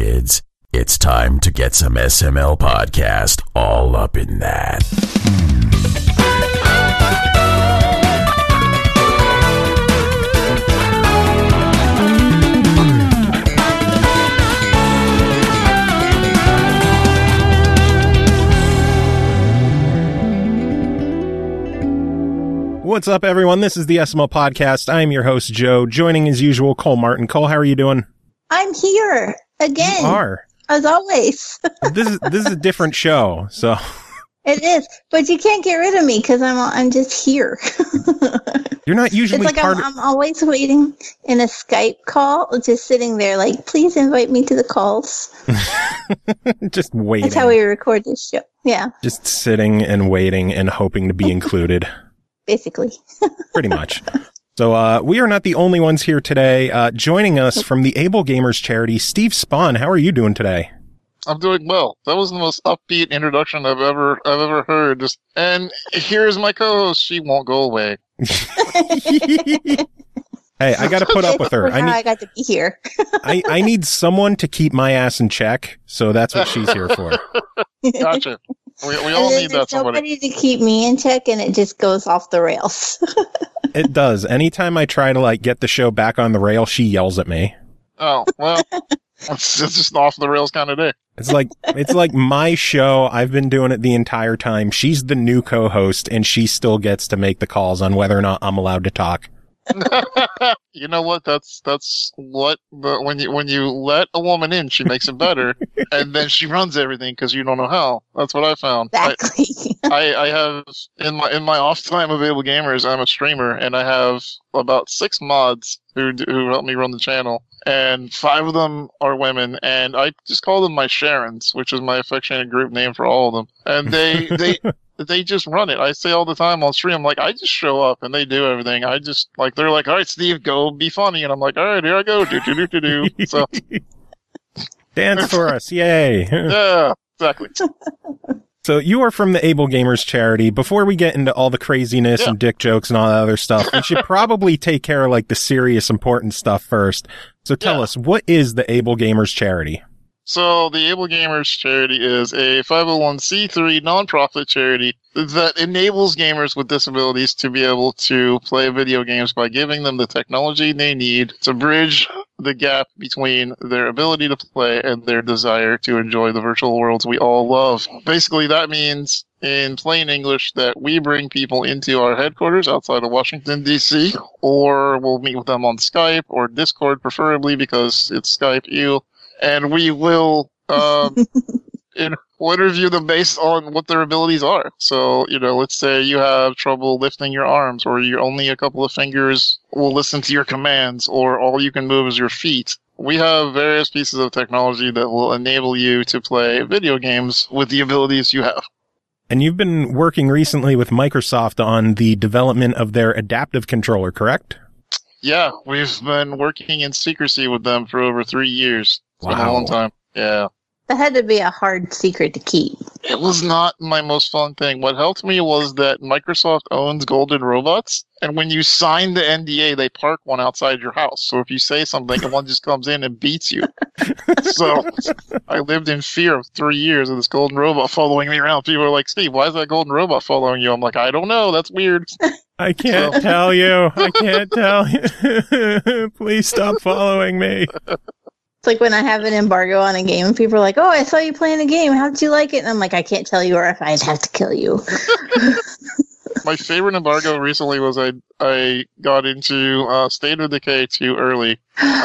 kids. It's time to get some SML podcast all up in that. What's up, everyone? This is the SML Podcast. I'm your host, Joe. Joining, as usual, Cole Martin. Cole, how are you doing? I'm here again. You are. As always. This is a different show, so. It is, but you can't get rid of me because I'm just here. You're not usually it's like I'm always waiting in a Skype call, just sitting there like, please invite me to the calls. Just waiting. That's how we record this show. Yeah. Just sitting and waiting and hoping to be included. Basically. Pretty much. So we are not the only ones here today. Joining us from the Able Gamers charity, Steve Spahn. How are you doing today? I'm doing well. That was the most upbeat introduction I've ever heard. And here's my co-host. She won't go away. Hey, I got to put up with her. I got to be here. I need someone to keep my ass in check, so that's what she's here for. Gotcha. We all need that somebody. Nobody to keep me in check, and it just goes off the rails. It does. Anytime I try to get the show back on the rail, she yells at me. Oh, well, it's just an off the rails kind of day. It's like my show. I've been doing it the entire time. She's the new co-host, and she still gets to make the calls on whether or not I'm allowed to talk. You know what? That's what when you let a woman in, she makes it better, and then she runs everything because you don't know how. That's what I found. Exactly. I have in my off time of Able Gamers, I'm a streamer, and I have about 6 mods who help me run the channel, and 5 of them are women, and I just call them my Sharons, which is my affectionate group name for all of them, and they just run it. I say all the time on stream, I'm like, I just show up and they do everything. I just, they're like, all right, Steve, go be funny. And I'm like, all right, here I go. Do. So, dance for us. Yay. Yeah, exactly. So you are from the Able Gamers charity. Before we get into all the craziness and dick jokes and all that other stuff, we should probably take care of the serious, important stuff first. So tell us, what is the Able Gamers charity? So the Able Gamers charity is a 501c3 nonprofit charity that enables gamers with disabilities to be able to play video games by giving them the technology they need to bridge the gap between their ability to play and their desire to enjoy the virtual worlds we all love. Basically, that means, in plain English, that we bring people into our headquarters outside of Washington, D.C., or we'll meet with them on Skype or Discord, preferably because it's Skype, and we will interview them based on what their abilities are. So, let's say you have trouble lifting your arms, or you're only a couple of fingers will listen to your commands, or all you can move is your feet. We have various pieces of technology that will enable you to play video games with the abilities you have. And you've been working recently with Microsoft on the development of their adaptive controller, correct? Yeah, we've been working in secrecy with them for over 3 years. It's been a long time. Yeah. That had to be a hard secret to keep. It was not my most fun thing. What helped me was that Microsoft owns Golden Robots, and when you sign the NDA, they park one outside your house. So if you say something, one just comes in and beats you. So I lived in fear of 3 years of this Golden Robot following me around. People are like, Steve, why is that Golden Robot following you? I'm like, I don't know. That's weird. I can't tell you. I can't tell you. Please stop following me. It's like when I have an embargo on a game and people are like, oh, I saw you playing a game. How did you like it? And I'm like, I can't tell you, or if I'd have to kill you. My favorite embargo recently was I got into State of Decay too early.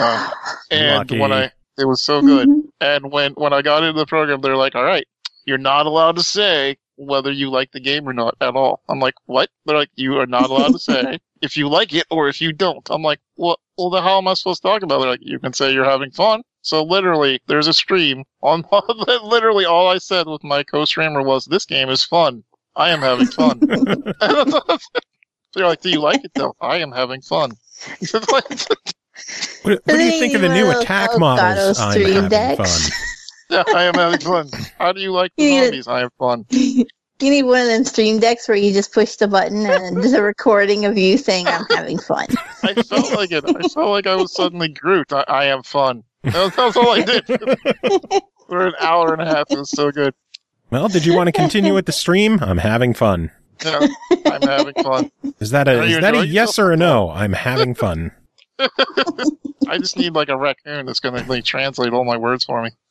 And Lucky. It was so good. And when I got into the program, they're like, all right, you're not allowed to say whether you like the game or not at all. I'm like, what? They're like, you are not allowed to say if you like it or if you don't. I'm like, well, then how am I supposed to talk about it? They're like, you can say you're having fun. So literally, there's a stream on literally all I said with my co-streamer was, this game is fun. I am having fun. They're like, do you like it though? I am having fun. What do you think of the new attack models? I'm having fun. Yeah, I am having fun. How do you like the zombies? I have fun. You need one of them stream decks where you just push the button and there's a recording of you saying, I'm having fun. I felt like it. I felt like I was suddenly Groot. I am fun. That's all I did. For an hour and a half. It was so good. Well, did you want to continue with the stream? I'm having fun. Yeah, I'm having fun. Is that a yes or a no? I'm having fun. I just need like a raccoon that's going to like translate all my words for me.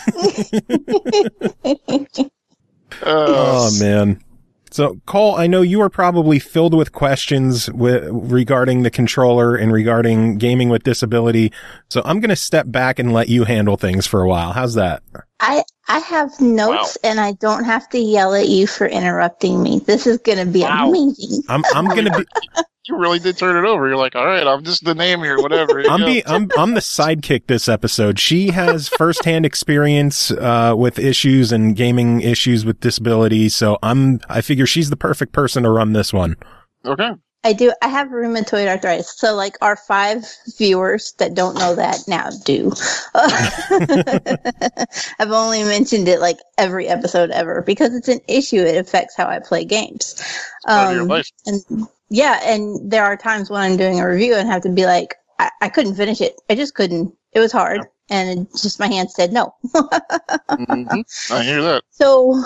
Oh man. So, Cole, I know you are probably filled with questions regarding the controller and regarding gaming with disability. So I'm going to step back and let you handle things for a while. How's that? I have notes and I don't have to yell at you for interrupting me. This is going to be amazing. I'm going to be. You really did turn it over. You're like, all right, I'm just the name here, whatever. I'm the sidekick this episode. She has firsthand experience with issues and gaming issues with disability, so I figure she's the perfect person to run this one. Okay. I do. I have rheumatoid arthritis. So, like, our 5 viewers that don't know that now do. I've only mentioned it, like, every episode ever because it's an issue. It affects how I play games. Part of your life. Yeah, and there are times when I'm doing a review and have to be like, I couldn't finish it. I just couldn't. It was hard. And it just my hand said no. Mm-hmm. I hear that. So,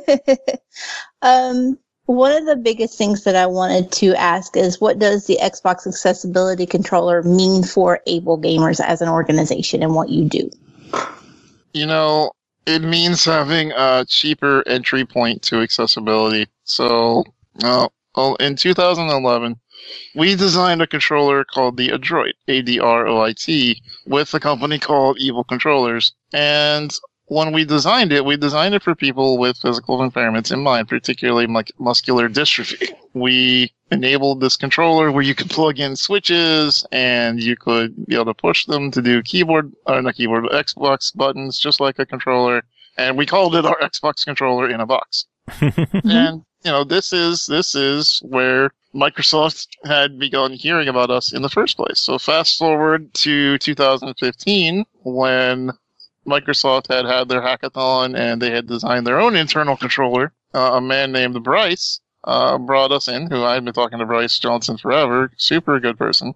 one of the biggest things that I wanted to ask is, what does the Xbox Accessibility Controller mean for able gamers as an organization and what you do? You know, it means having a cheaper entry point to accessibility. So, in 2011, we designed a controller called the Adroit, ADROIT, with a company called Evil Controllers. And when we designed it for people with physical impairments in mind, particularly muscular dystrophy. We enabled this controller where you could plug in switches and you could be able to push them to do Xbox buttons, just like a controller. And we called it our Xbox controller in a box. And, you know, this is where Microsoft had begun hearing about us in the first place. So fast forward to 2015 when Microsoft had their hackathon and they had designed their own internal controller. A man named Bryce brought us in, who I've been talking to Bryce Johnson forever, super good person,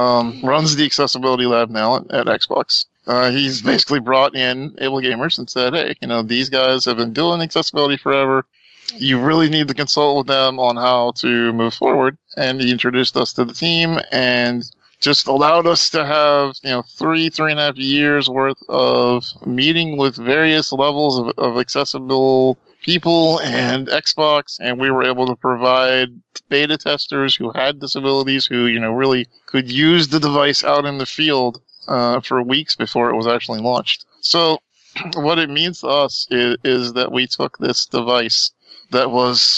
runs the accessibility lab now at Xbox. He's basically brought in able gamers and said, hey, you know, these guys have been doing accessibility forever. You really need to consult with them on how to move forward. And he introduced us to the team and just allowed us to have, you know, 3.5 years worth of meeting with various levels of accessible people and Xbox. And we were able to provide beta testers who had disabilities who, you know, really could use the device out in the field for weeks before it was actually launched. So what it means to us is that we took this device that was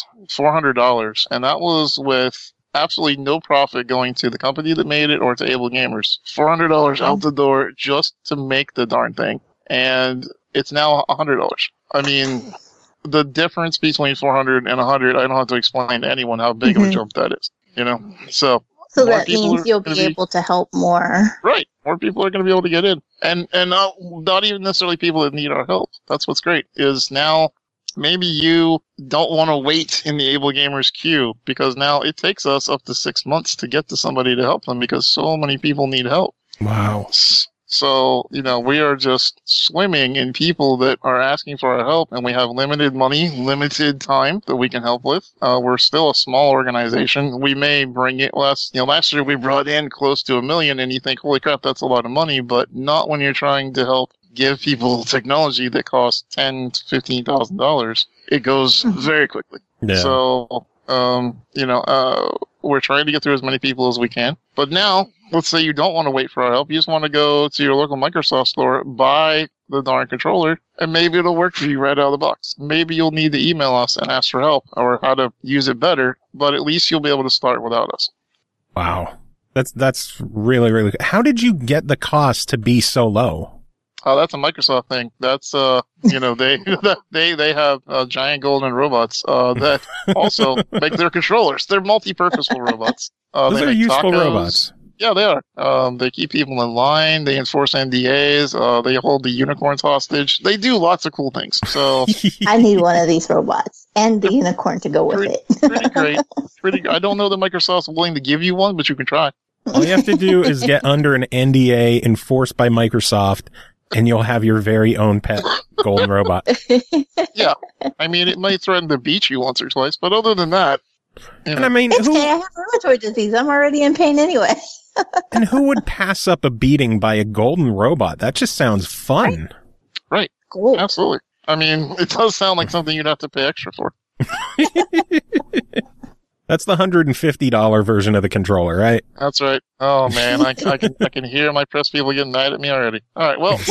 $400, and that was with absolutely no profit going to the company that made it or to able gamers. $400 out the door just to make the darn thing. And it's now $100. I mean, the difference between 400 and 100, I don't have to explain to anyone how big of a jump that is, you know? So that means you'll be able to help more. Right. More people are going to be able to get in. And not even necessarily people that need our help. That's what's great, is now maybe you don't want to wait in the able gamers queue, because now it takes us up to 6 months to get to somebody to help them because so many people need help. Wow. So, you know, we are just swimming in people that are asking for our help, and we have limited money, limited time that we can help with. We're still a small organization. We may bring it less. You know, last year we brought in close to $1 million, and you think, holy crap, that's a lot of money, but not when you're trying to help give people technology that costs $10,000 to $15,000. It goes very quickly. Yeah. So, you know, we're trying to get through as many people as we can. But now, let's say you don't want to wait for our help. You just want to go to your local Microsoft store, buy the darn controller, and maybe it'll work for you right out of the box. Maybe you'll need to email us and ask for help or how to use it better, but at least you'll be able to start without us. Wow. That's really, really good. How did you get the cost to be so low? Oh, that's a Microsoft thing. That's, you know, they have giant golden robots that also make their controllers. They're multi-purposeful robots. Those are useful robots. Yeah, they are. They keep people in line. They enforce NDAs. They hold the unicorns hostage. They do lots of cool things. So I need one of these robots and the unicorn to go with it. Pretty great. I don't know that Microsoft's willing to give you one, but you can try. All you have to do is get under an NDA enforced by Microsoft, and you'll have your very own pet golden robot. Yeah. I mean, it might threaten to beat you once or twice, but other than that, you know. And I mean, It's okay, I have rheumatoid disease. I'm already in pain anyway. and who would pass up a beating by a golden robot? That just sounds fun. Right. Cool. Absolutely. I mean, it does sound like something you'd have to pay extra for. That's the $150 version of the controller, right? That's right. Oh man, I can hear my press people getting mad at me already. All right, well.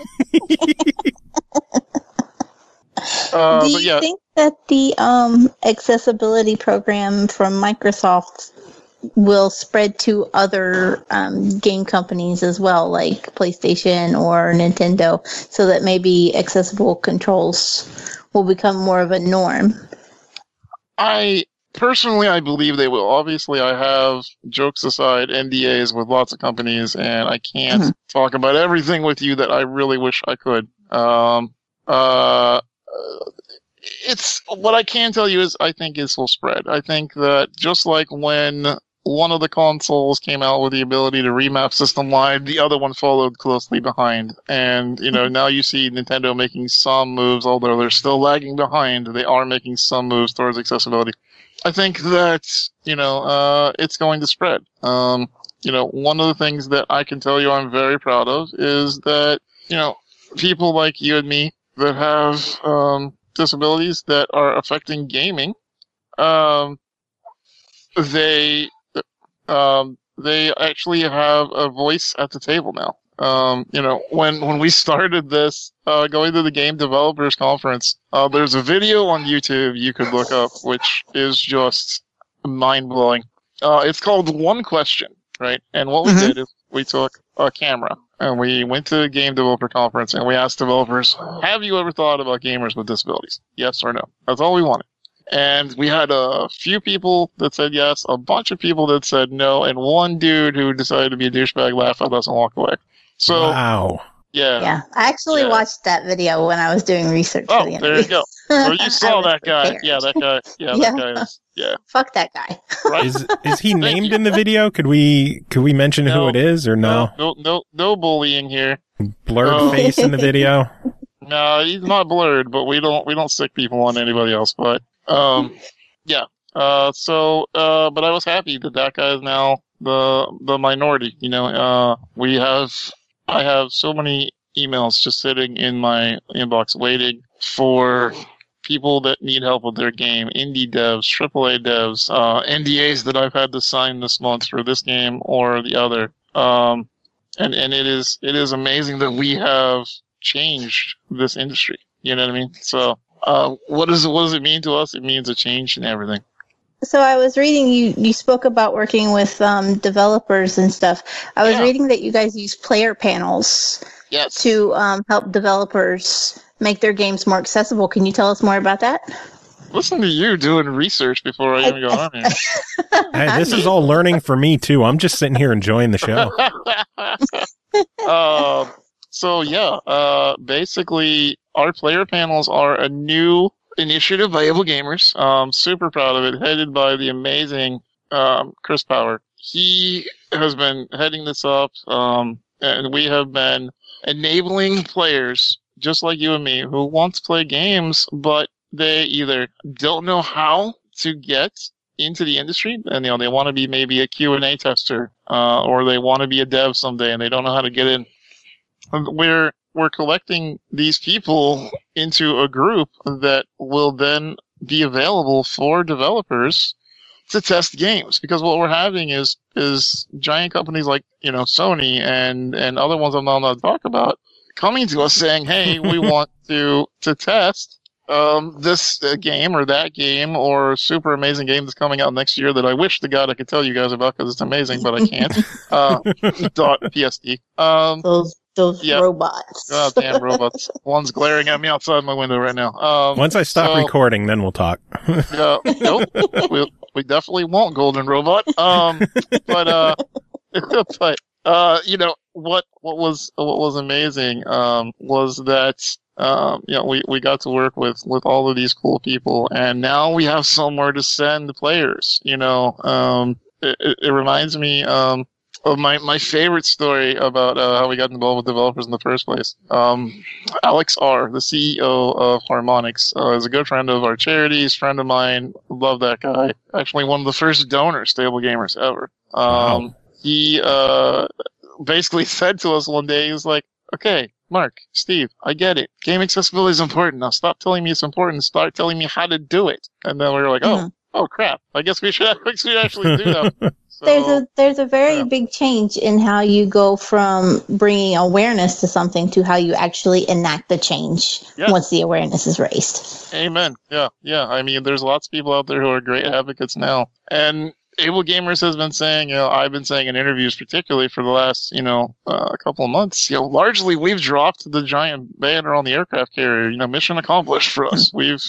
Do you think that the accessibility program from Microsoft will spread to other game companies as well, like PlayStation or Nintendo, so that maybe accessible controls will become more of a norm? Personally, I believe they will. Obviously, I have, jokes aside, NDAs with lots of companies, and I can't talk about everything with you that I really wish I could. It's what I can tell you is I think this will spread. I think that just like when one of the consoles came out with the ability to remap system-wide, the other one followed closely behind. And, now you see Nintendo making some moves, although they're still lagging behind. They are making some moves towards accessibility. I think that, it's going to spread. One of the things that I can tell you I'm very proud of is that, people like you and me that have disabilities that are affecting gaming, they actually have a voice at the table now. When we started this, going to the Game Developers Conference, there's a video on YouTube you could look up, which is just mind-blowing. It's called One Question, right? And what we did is we took a camera and we went to the Game Developer Conference and we asked developers, have you ever thought about gamers with disabilities? Yes or no? That's all we wanted. And we had a few people that said yes, a bunch of people that said no, and one dude who decided to be a douchebag laughed at us and walked away. So, wow. Yeah. I actually watched that video when I was doing research for the interview. There you go. So you saw that guy. Yeah, that guy. Yeah, that guy is. Yeah. Fuck that guy. Right? Is he named in the video? Could we mention who it is or no? No bullying here. Blurred face in the video. No, he's not blurred, but we don't stick people on anybody else. But yeah. But I was happy that guy is now the minority. I have so many emails just sitting in my inbox waiting for people that need help with their game, indie devs, AAA devs, NDAs that I've had to sign this month for this game or the other. And it is amazing that we have changed this industry. You know what I mean? So, what does it mean to us? It means a change in everything. So I was reading, you spoke about working with developers and stuff. I was reading that you guys use player panels to help developers make their games more accessible. Can you tell us more about that? Listen to you doing research before I even go on here. Hey, this is all learning for me, too. I'm just sitting here enjoying the show. Basically, our player panels are a new initiative by Able Gamers. Super proud of it, headed by the amazing Chris Power. He has been heading this up, and we have been enabling players just like you and me who want to play games, but they either don't know how to get into the industry, and they want to be maybe a Q&A tester, or they want to be a dev someday and they don't know how to get in. We're collecting these people into a group that will then be available for developers to test games. Because what we're having is giant companies like, Sony and other ones I'm not allowed to talk about coming to us saying, hey, we want to test this game or that game or super amazing game that's coming out next year that I wish to God I could tell you guys about because it's amazing, but I can't. PSD. Those robots. Oh, damn robots. One's glaring at me outside my window right now. Once I stop recording, then we'll talk. Nope. We definitely won't, Golden Robot. What was amazing was that we got to work with all of these cool people, and now we have somewhere to send the players. It reminds me My favorite story about how we got involved with developers in the first place. Alex R., the CEO of Harmonix, is a good friend of our charities, friend of mine. Love that guy. Actually, one of the first donors to Able Gamers ever. Wow. He basically said to us one day, he was like, "Okay, Mark, Steve, I get it. Game accessibility is important. Now stop telling me it's important. Start telling me how to do it." And then we were like, "Oh crap! I guess we should actually do that." So, There's a very big change in how you go from bringing awareness to something to how you actually enact the change once the awareness is raised. Amen. Yeah. I mean, there's lots of people out there who are great advocates now, and Able Gamers has been saying, I've been saying in interviews, particularly for the last, a couple of months, largely we've dropped the giant banner on the aircraft carrier. Mission accomplished for us. We've,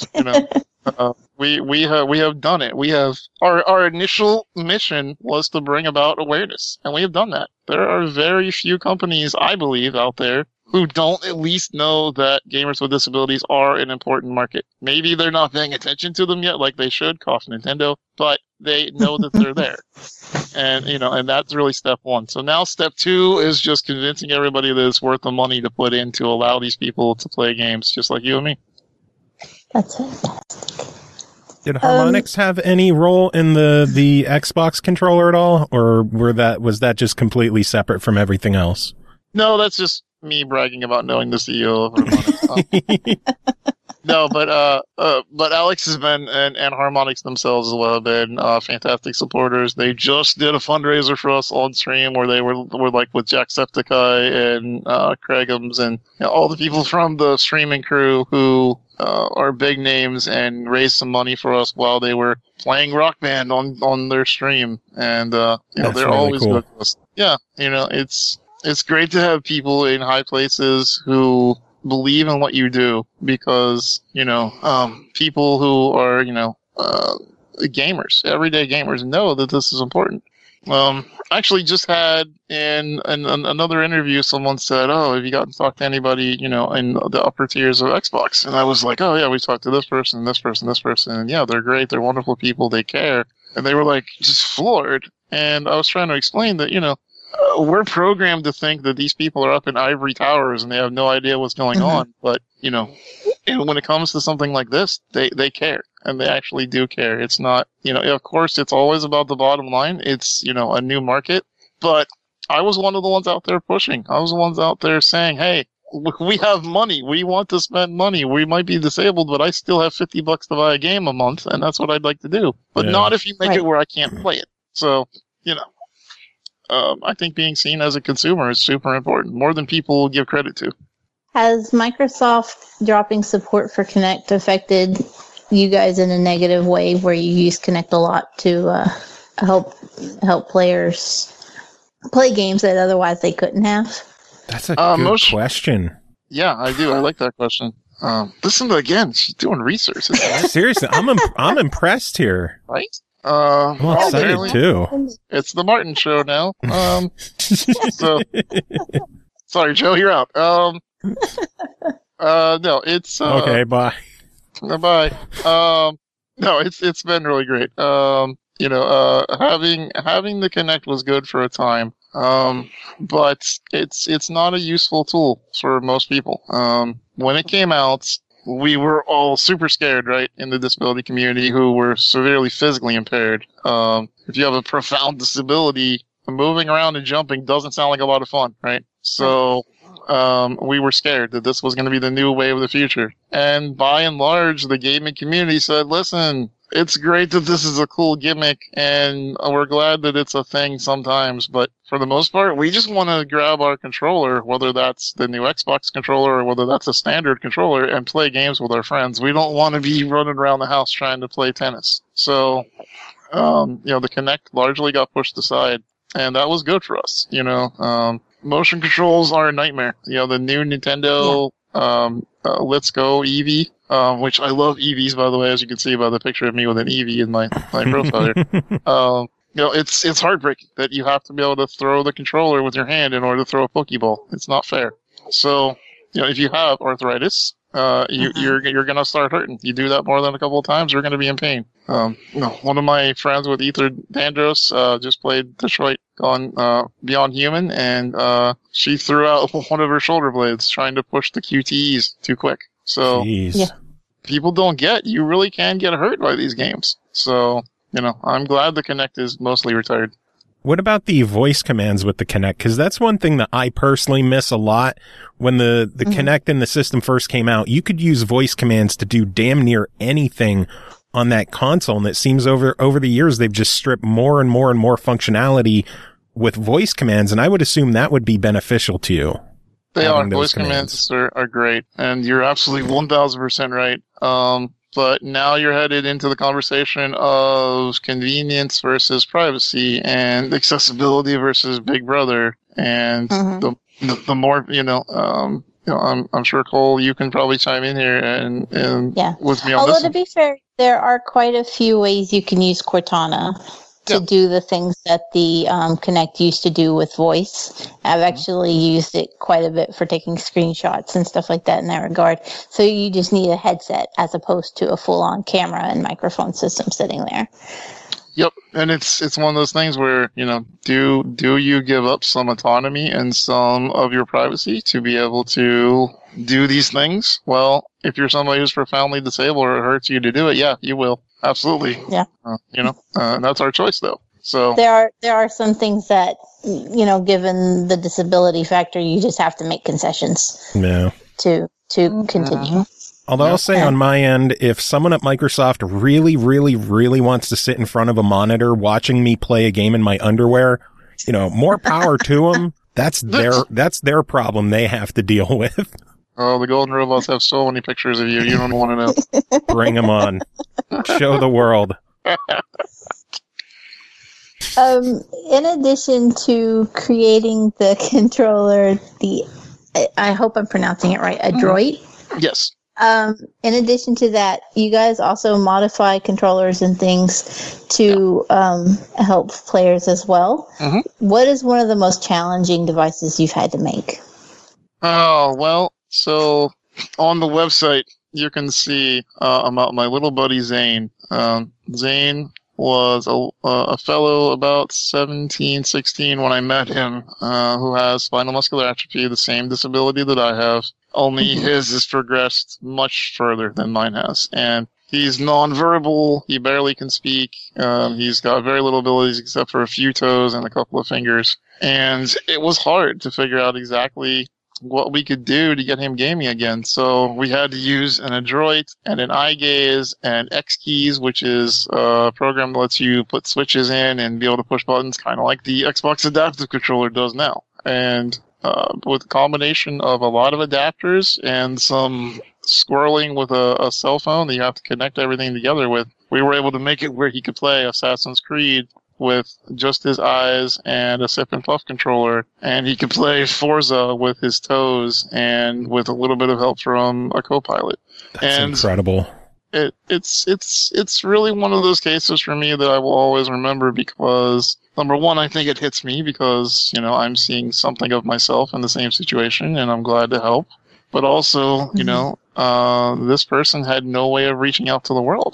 we have done it. We have our initial mission was to bring about awareness, and we have done that. There are very few companies, I believe, out there who don't at least know that gamers with disabilities are an important market. Maybe they're not paying attention to them yet, like they should, cough Nintendo, but they know that they're there. And, and that's really step one. So now step two is just convincing everybody that it's worth the money to put in to allow these people to play games just like you and me. That's fantastic. Did Harmonix have any role in the Xbox controller at all? Or was that just completely separate from everything else? No, that's just me bragging about knowing the CEO of Harmonix. No, but Alex has been, and Harmonix themselves as well have been fantastic supporters. They just did a fundraiser for us on stream where they were like with Jacksepticeye and Craigums and all the people from the streaming crew who are big names and raised some money for us while they were playing Rock Band on their stream. And they're really always cool. good to us. Yeah, it's great to have people in high places who believe in what you do because, people who are, gamers, everyday gamers know that this is important. Actually just had in another interview, someone said, "Oh, have you gotten to talk to anybody, in the upper tiers of Xbox?" And I was like, "Oh yeah, we talked to this person, this person, this person. And yeah, they're great. They're wonderful people. They care." And they were like just floored. And I was trying to explain that, we're programmed to think that these people are up in ivory towers and they have no idea what's going on. But, when it comes to something like this, they care. And they actually do care. It's not, of course, it's always about the bottom line. It's, a new market. But I was one of the ones out there pushing. I was the ones out there saying, "Hey, we have money. We want to spend money. We might be disabled, but I still have $50 to buy a game a month. And that's what I'd like to do. But not if you make it where I can't play it." So, I think being seen as a consumer is super important, more than people give credit to. Has Microsoft dropping support for Kinect affected you guys in a negative way where you use Kinect a lot to help players play games that otherwise they couldn't have? That's a good question. Yeah, I do. I like that question. Listen to again. She's doing research. Seriously, I'm impressed here. Right? I'm excited too. It's the Martin show now. So sorry, Joe, you're out. No, it's okay. Bye. Bye. No, it's been really great. Having the Kinect was good for a time. But it's not a useful tool for most people. When it came out, we were all super scared, right, in the disability community who were severely physically impaired. If you have a profound disability, moving around and jumping doesn't sound like a lot of fun, right? So we were scared that this was going to be the new way of the future. And by and large, the gaming community said, "Listen, it's great that this is a cool gimmick, and we're glad that it's a thing sometimes, but for the most part, we just want to grab our controller, whether that's the new Xbox controller or whether that's a standard controller, and play games with our friends. We don't want to be running around the house trying to play tennis." So, the Kinect largely got pushed aside, and that was good for us. Motion controls are a nightmare. The new Nintendo Let's Go Eevee, which I love Eevees, by the way, as you can see by the picture of me with an Eevee in my profile here. It's heartbreaking that you have to be able to throw the controller with your hand in order to throw a Pokeball. It's not fair. So, if you have arthritis, you're going to start hurting. You do that more than a couple of times, you're going to be in pain. One of my friends with Ether Dandros just played Detroit on Beyond Human, and she threw out one of her shoulder blades trying to push the QTEs too quick. So people don't get, you really can get hurt by these games. So, I'm glad the Kinect is mostly retired. What about the voice commands with the Kinect? Because that's one thing that I personally miss a lot. When the Kinect and the system first came out, you could use voice commands to do damn near anything on that console. And it seems over the years, they've just stripped more and more and more functionality with voice commands. And I would assume that would be beneficial to you. They are. Voice commands are great. And you're absolutely 1000% right. But now you're headed into the conversation of convenience versus privacy and accessibility versus Big Brother. And the more, I'm sure, Cole, you can probably chime in here and with me on this. Although, to be fair, there are quite a few ways you can use Cortana to do the things that the Kinect used to do with voice. I've actually used it quite a bit for taking screenshots and stuff like that in that regard. So you just need a headset as opposed to a full-on camera and microphone system sitting there. Yep, and it's one of those things where, do you give up some autonomy and some of your privacy to be able to do these things? Well, if you're somebody who's profoundly disabled or it hurts you to do it, yeah, you will. Absolutely. Yeah. That's our choice, though. So there are some things that, given the disability factor, you just have to make concessions. Yeah. To continue. Although I'll say on my end, if someone at Microsoft really, really, really wants to sit in front of a monitor watching me play a game in my underwear, more power to them. That's their problem they have to deal with. Oh, the Golden Robots have so many pictures of you. You don't want to know. Bring them on. Show the world. In addition to creating the controller, I hope I'm pronouncing it right, Adroit. Yes. In addition to that, you guys also modify controllers and things to help players as well. What is one of the most challenging devices you've had to make? Oh, well, so on the website, you can see about my little buddy Zane. Zane was a fellow about 17, 16 when I met him, who has spinal muscular atrophy, the same disability that I have. Only his has progressed much further than mine has. And he's nonverbal. He barely can speak. He's got very little abilities except for a few toes and a couple of fingers. And it was hard to figure out exactly what we could do to get him gaming again. So we had to use an Adroit and an eye gaze and X keys, which is a program that lets you put switches in and be able to push buttons, kind of like the Xbox Adaptive Controller does now. And with a combination of a lot of adapters and some squirreling with a cell phone that you have to connect everything together with, we were able to make it where he could play Assassin's Creed with just his eyes and a sip and puff controller, and he could play Forza with his toes and with a little bit of help from a co-pilot. That's incredible. It's really one of those cases for me that I will always remember because, number one, I think it hits me because, I'm seeing something of myself in the same situation and I'm glad to help. But also, this person had no way of reaching out to the world.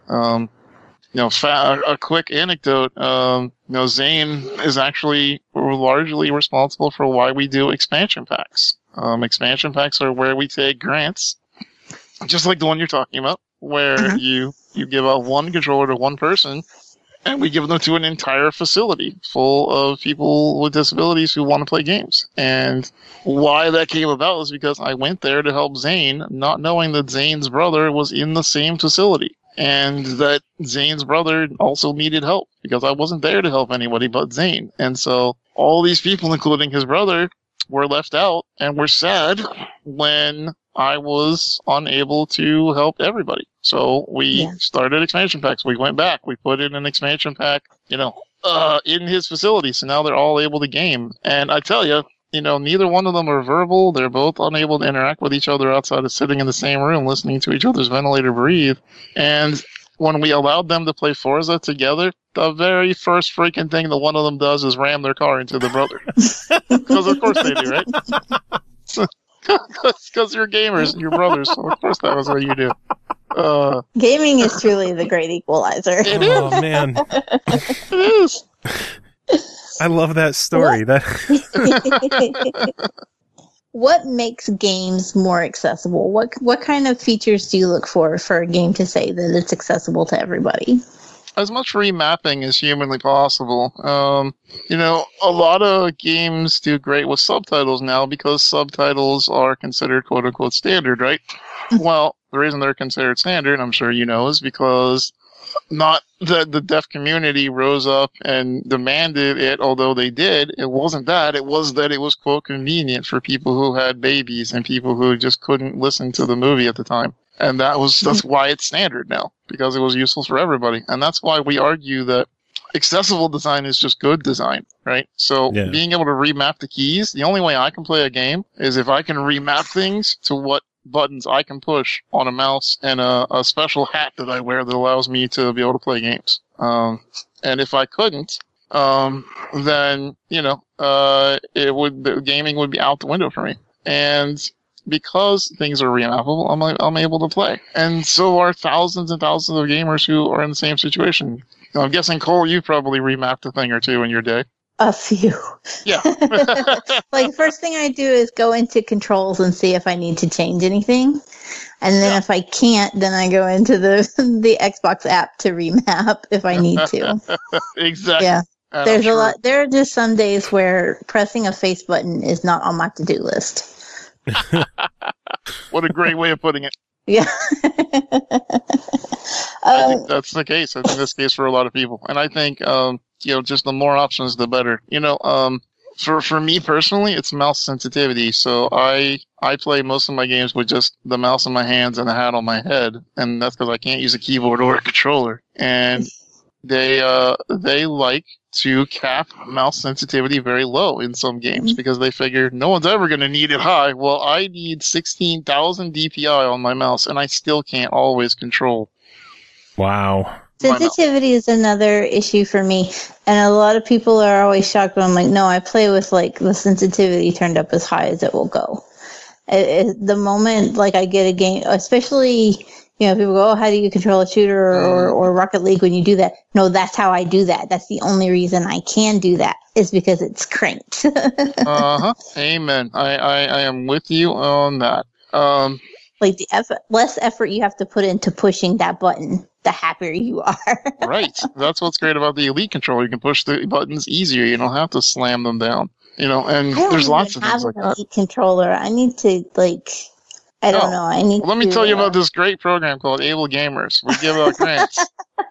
A quick anecdote, Zane is actually largely responsible for why we do expansion packs. Expansion packs are where we take grants, just like the one you're talking about, where you give out one controller to one person, and we give them to an entire facility full of people with disabilities who want to play games. And why that came about is because I went there to help Zane, not knowing that Zane's brother was in the same facility. And that Zane's brother also needed help because I wasn't there to help anybody but Zane. And so all these people, including his brother, were left out and were sad when I was unable to help everybody. So we started expansion packs. We went back. We put in an expansion pack, in his facility. So now they're all able to game. And I tell you, neither one of them are verbal. They're both unable to interact with each other outside of sitting in the same room, listening to each other's ventilator breathe. And when we allowed them to play Forza together, the very first freaking thing that one of them does is ram their car into the brother. Because of course they do, right? Because you're gamers, you're brothers, so of course that was what you do. Gaming is truly the great equalizer. It is. Oh man, It is. I love that story. What makes games more accessible? What kind of features do you look for a game to say that it's accessible to everybody? As much remapping as humanly possible. A lot of games do great with subtitles now because subtitles are considered quote unquote standard, right? Well, the reason they're considered standard, I'm sure you know, is because not that the deaf community rose up and demanded it, although they did. It wasn't that. It was that it was, quote, convenient for people who had babies and people who just couldn't listen to the movie at the time. And that's why it's standard now, because it was useful for everybody. And that's why we argue that accessible design is just good design, right? So being able to remap the keys, the only way I can play a game is if I can remap things to what buttons I can push on a mouse and a special hat that I wear that allows me to be able to play games. And if I couldn't, then, gaming would be out the window for me. And because things are remappable, I'm able to play. And so are thousands and thousands of gamers who are in the same situation. I'm guessing, Cole, you probably remapped a thing or two in your day. A few. Yeah. Like, first thing I do is go into controls and see if I need to change anything. And then if I can't, then I go into the Xbox app to remap if I need to. Exactly. Yeah. There's a lot. There are just some days where pressing a face button is not on my to-do list. What a great way of putting it. Yeah. I think that's the case. I think that's the case for a lot of people. And I think, just the more options, the better. For me personally, it's mouse sensitivity. So I play most of my games with just the mouse in my hands and the hat on my head. And that's because I can't use a keyboard or a controller. And they like to cap mouse sensitivity very low in some games because they figure no one's ever going to need it high. Well, I need 16,000 DPI on my mouse, and I still can't always control. Wow. Sensitivity is another issue for me, and a lot of people are always shocked when I'm like, no, I play with like the sensitivity turned up as high as it will go. The moment like I get a game, especially, people go, oh, how do you control a shooter or Rocket League when you do that? No, that's how I do that. That's the only reason I can do that is because it's cranked. Amen. I am with you on that. Like the less effort you have to put into pushing that button, the happier you are. Right. That's what's great about the Elite controller. You can push the buttons easier. You don't have to slam them down. And there's lots of things like that. I don't have an Elite controller. I need to I don't know. Let me tell you about this great program called Able Gamers. We give out grants.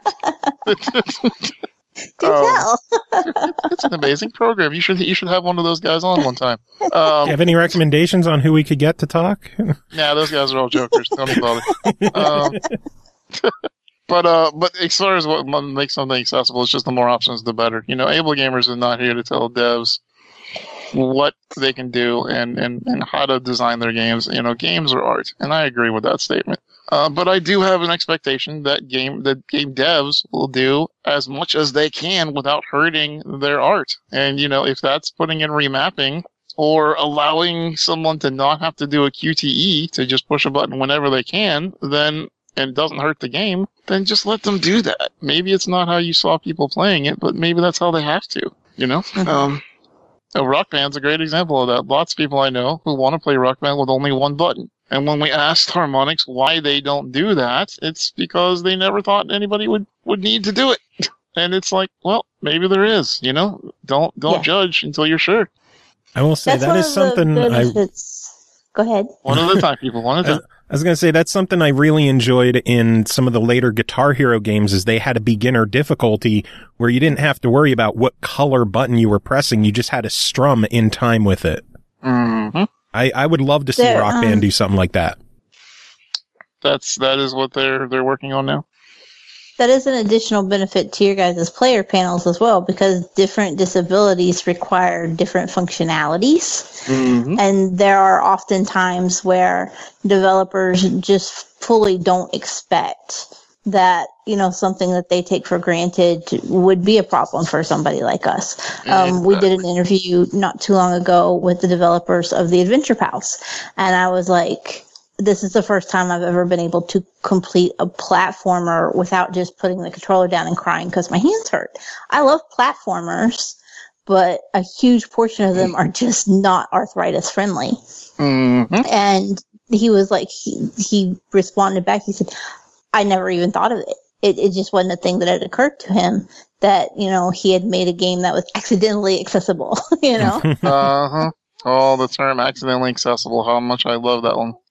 Do tell. It's an amazing program. You should have one of those guys on one time. Do you have any recommendations on who we could get to talk? Nah, those guys are all jokers. Don't even bother. But as far as what makes something accessible, it's just the more options, the better. Able Gamers is not here to tell devs what they can do and how to design their games. Games are art, and I agree with that statement. But I do have an expectation that game devs will do as much as they can without hurting their art. And, if that's putting in remapping or allowing someone to not have to do a QTE to just push a button whenever they can, then, and it doesn't hurt the game, then just let them do that. Maybe it's not how you saw people playing it, but maybe that's how they have to, Rock Band's a great example of that. Lots of people I know who want to play Rock Band with only one button. And when we asked Harmonix why they don't do that, it's because they never thought anybody would need to do it. And it's like, well, maybe there is, Don't judge until you're sure. I will say that is something Go ahead. One at a time, people. One at a time. I was going to say that's something I really enjoyed in some of the later Guitar Hero games is they had a beginner difficulty where you didn't have to worry about what color button you were pressing. You just had to strum in time with it. Mm-hmm. I would love to see Rock Band do something like that. That is what they're working on now. That is an additional benefit to your guys' player panels as well, because different disabilities require different functionalities. Mm-hmm. And there are often times where developers just fully don't expect that, something that they take for granted would be a problem for somebody like us. We did an interview not too long ago with the developers of the Adventure Pals, and I was like, this is the first time I've ever been able to complete a platformer without just putting the controller down and crying because my hands hurt. I love platformers, but a huge portion of them are just not arthritis friendly. Mm-hmm. And he was like, he responded back. He said, I never even thought of it. It just wasn't a thing that had occurred to him that, he had made a game that was accidentally accessible, Uh-huh. Oh, the term accidentally accessible. How much I love that one.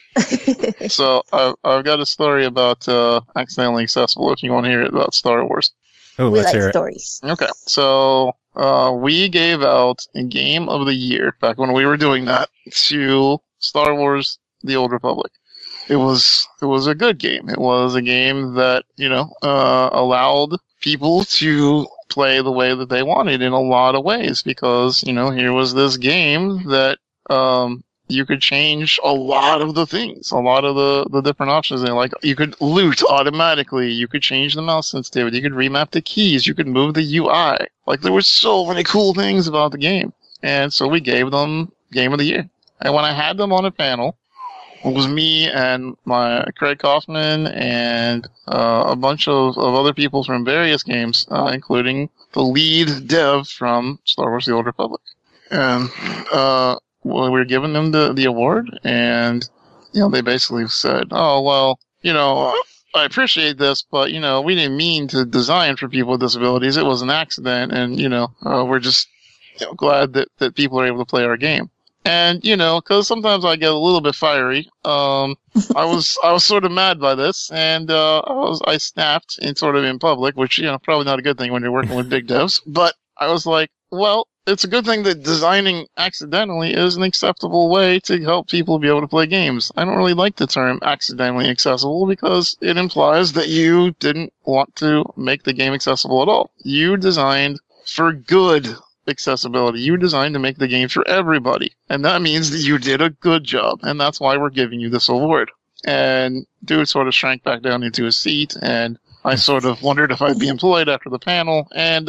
So I've got a story about accidentally accessible if you want to hear it about Star Wars. Oh, we let's like hear stories. It. Okay, so we gave out a Game of the Year back when we were doing that to Star Wars: The Old Republic. It was a good game. It was a game that allowed people to play the way that they wanted in a lot of ways because here was this game that you could change a lot of the things, a lot of the different options. And like you could loot automatically, you could change the mouse sensitivity, you could remap the keys, you could move the UI. Like there were so many cool things about the game. And so we gave them Game of the Year. And when I had them on a panel, it was me and my Craig Kaufman and a bunch of other people from various games, including the lead dev from Star Wars: The Old Republic. And we were giving them the award, and they basically said, "Oh well, I appreciate this, but we didn't mean to design for people with disabilities. It was an accident, and we're just glad that people are able to play our game." And because sometimes I get a little bit fiery, I was sort of mad by this, and I snapped in public, which probably not a good thing when you're working with big devs. But I was like, well, it's a good thing that designing accidentally is an acceptable way to help people be able to play games. I don't really like the term accidentally accessible because it implies that you didn't want to make the game accessible at all. You designed for good accessibility. You designed to make the game for everybody. And that means that you did a good job. And that's why we're giving you this award. And dude sort of shrank back down into his seat, and I sort of wondered if I'd be employed after the panel. And,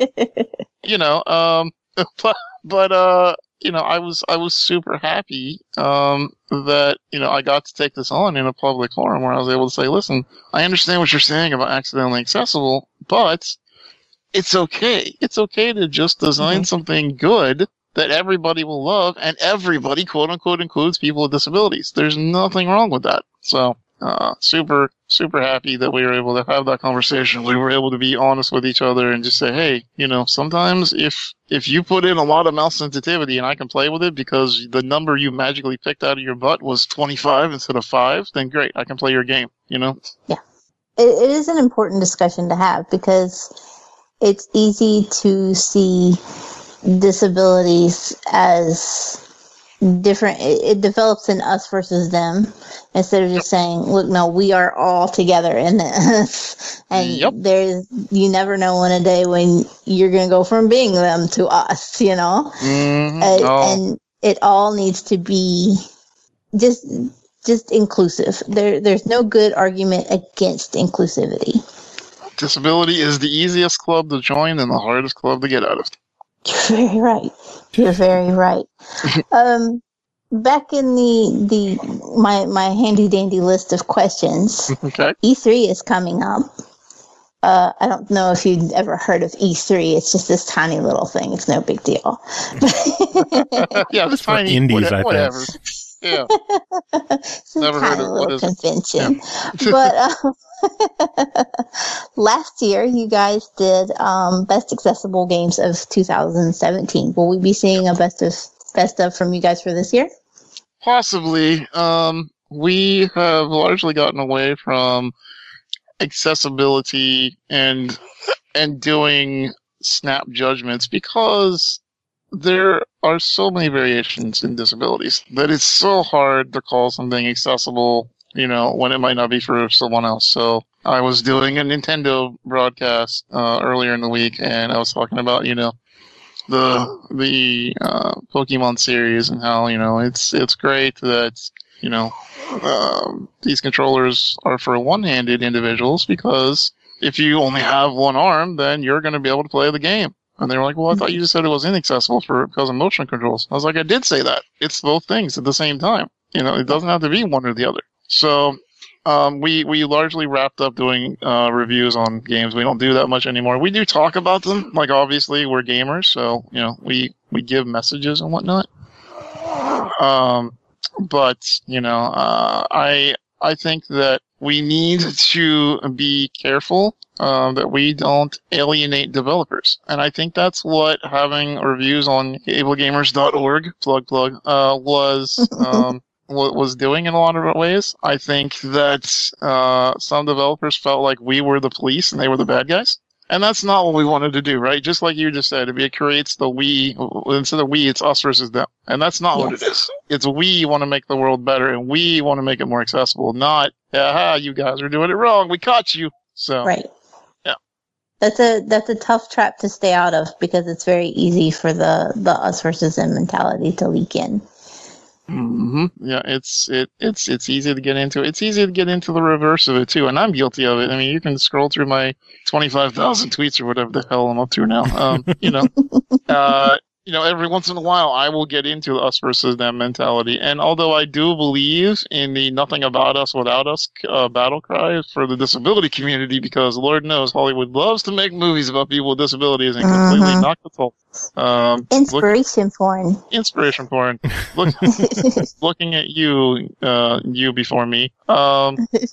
I was super happy, that, I got to take this on in a public forum where I was able to say, listen, I understand what you're saying about accidentally accessible, but it's okay. It's okay to just design something good that everybody will love, and everybody, quote unquote, includes people with disabilities. There's nothing wrong with that. So, super, super happy that we were able to have that conversation. We were able to be honest with each other and just say, hey, sometimes if you put in a lot of mouse sensitivity and I can play with it because the number you magically picked out of your butt was 25 instead of 5, then great, I can play your game, Yeah. It is an important discussion to have because it's easy to see disabilities as different. It develops in us versus them instead of just saying, look, no, we are all together in this. And you never know in a day when you're going to go from being them to us, Mm-hmm. And it all needs to be just inclusive. There's no good argument against inclusivity. Disability is the easiest club to join and the hardest club to get out of. You're very right. You're very right. Back in my handy dandy list of questions, okay. E3 is coming up. I don't know if you've ever heard of E3. It's just this tiny little thing. It's no big deal. Yeah, it's tiny. Indies, whatever. Yeah. It's a Never tiny little convention. Yeah. But last year, you guys did Best Accessible Games of 2017. Will we be seeing a best of from you guys for this year? Possibly. We have largely gotten away from accessibility and doing snap judgments because there are so many variations in disabilities that it's so hard to call something accessible, when it might not be for someone else. So I was doing a Nintendo broadcast earlier in the week, and I was talking about, the Pokemon series and how, it's great that, these controllers are for one-handed individuals because if you only have one arm, then you're going to be able to play the game. And they were like, well, I thought you just said it was inaccessible because of motion controls. I was like, I did say that. It's both things at the same time. It doesn't have to be one or the other. So we largely wrapped up doing reviews on games. We don't do that much anymore. We do talk about them. Like, obviously, we're gamers, so, we give messages and whatnot. But, I think that we need to be careful that we don't alienate developers. And I think that's what having reviews on ablegamers.org, was doing in a lot of ways. I think that some developers felt like we were the police and they were the bad guys. And that's not what we wanted to do, right? Just like you just said, it creates the we, instead of we, it's us versus them. And that's not what it is. It's we want to make the world better and we want to make it more accessible, not, aha, you guys are doing it wrong. We caught you. So, right. Yeah. That's a tough trap to stay out of because it's very easy for the us versus them mentality to leak in. Mm-hmm. Yeah, it's easy to get into. It's easy to get into the reverse of it too, and I'm guilty of it. I mean, you can scroll through my 25,000 tweets or whatever the hell I'm up to now. Every once in a while, I will get into the us versus them mentality. And although I do believe in the nothing about us without us battle cry for the disability community, because Lord knows Hollywood loves to make movies about people with disabilities and completely knock the soul. Inspiration porn. Inspiration porn. Looking at you before me. Other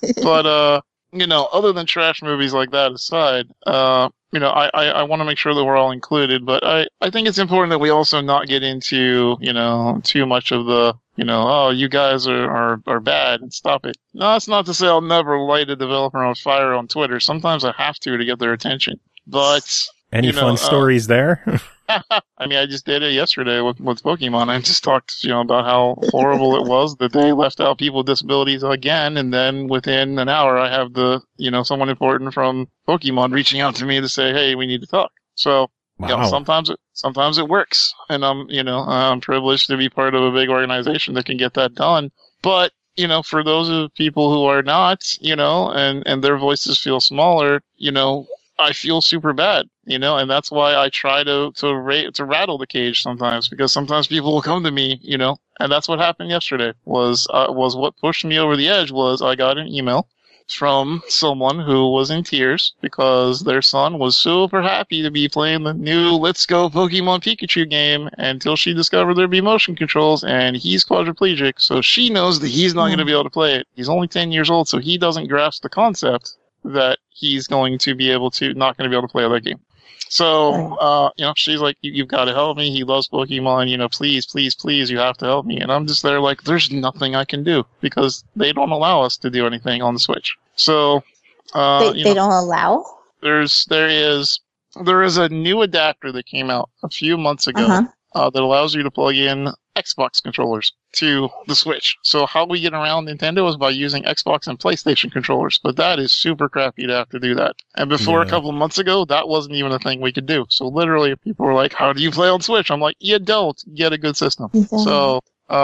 than trash movies like that aside, I want to make sure that we're all included, but I think it's important that we also not get into, too much of the, oh, you guys are bad and stop it. No, that's not to say I'll never light a developer on fire on Twitter. Sometimes I have to get their attention. But any fun stories there? I mean, I just did it yesterday with Pokemon. I just talked, about how horrible it was that they left out people with disabilities again, and then within an hour, I have someone important from Pokemon reaching out to me to say, "Hey, we need to talk." So, wow. sometimes it works, and I'm privileged to be part of a big organization that can get that done. But for those of people who are not, and their voices feel smaller, I feel super bad, and that's why I try to rattle the cage sometimes, because sometimes people will come to me, and that's what happened yesterday was what pushed me over the edge was I got an email from someone who was in tears because their son was super happy to be playing the new Let's Go Pokemon Pikachu game until she discovered there'd be motion controls, and he's quadriplegic, so she knows that he's not going to be able to play it. He's only 10 years old, so he doesn't grasp the concept that he's not going to be able to play that game. So, she's like, you've got to help me. He loves Pokemon, please, please, please, you have to help me. And I'm just there like, there's nothing I can do because they don't allow us to do anything on the Switch. So, they don't allow? There is a new adapter that came out a few months ago that allows you to plug in Xbox controllers to the Switch. So how we get around Nintendo is by using Xbox and PlayStation controllers, but that is super crappy to have to do that. And before a couple of months ago, that wasn't even a thing we could do. So literally, people were like, "How do you play on Switch?" I'm like, "You don't get a good system." So,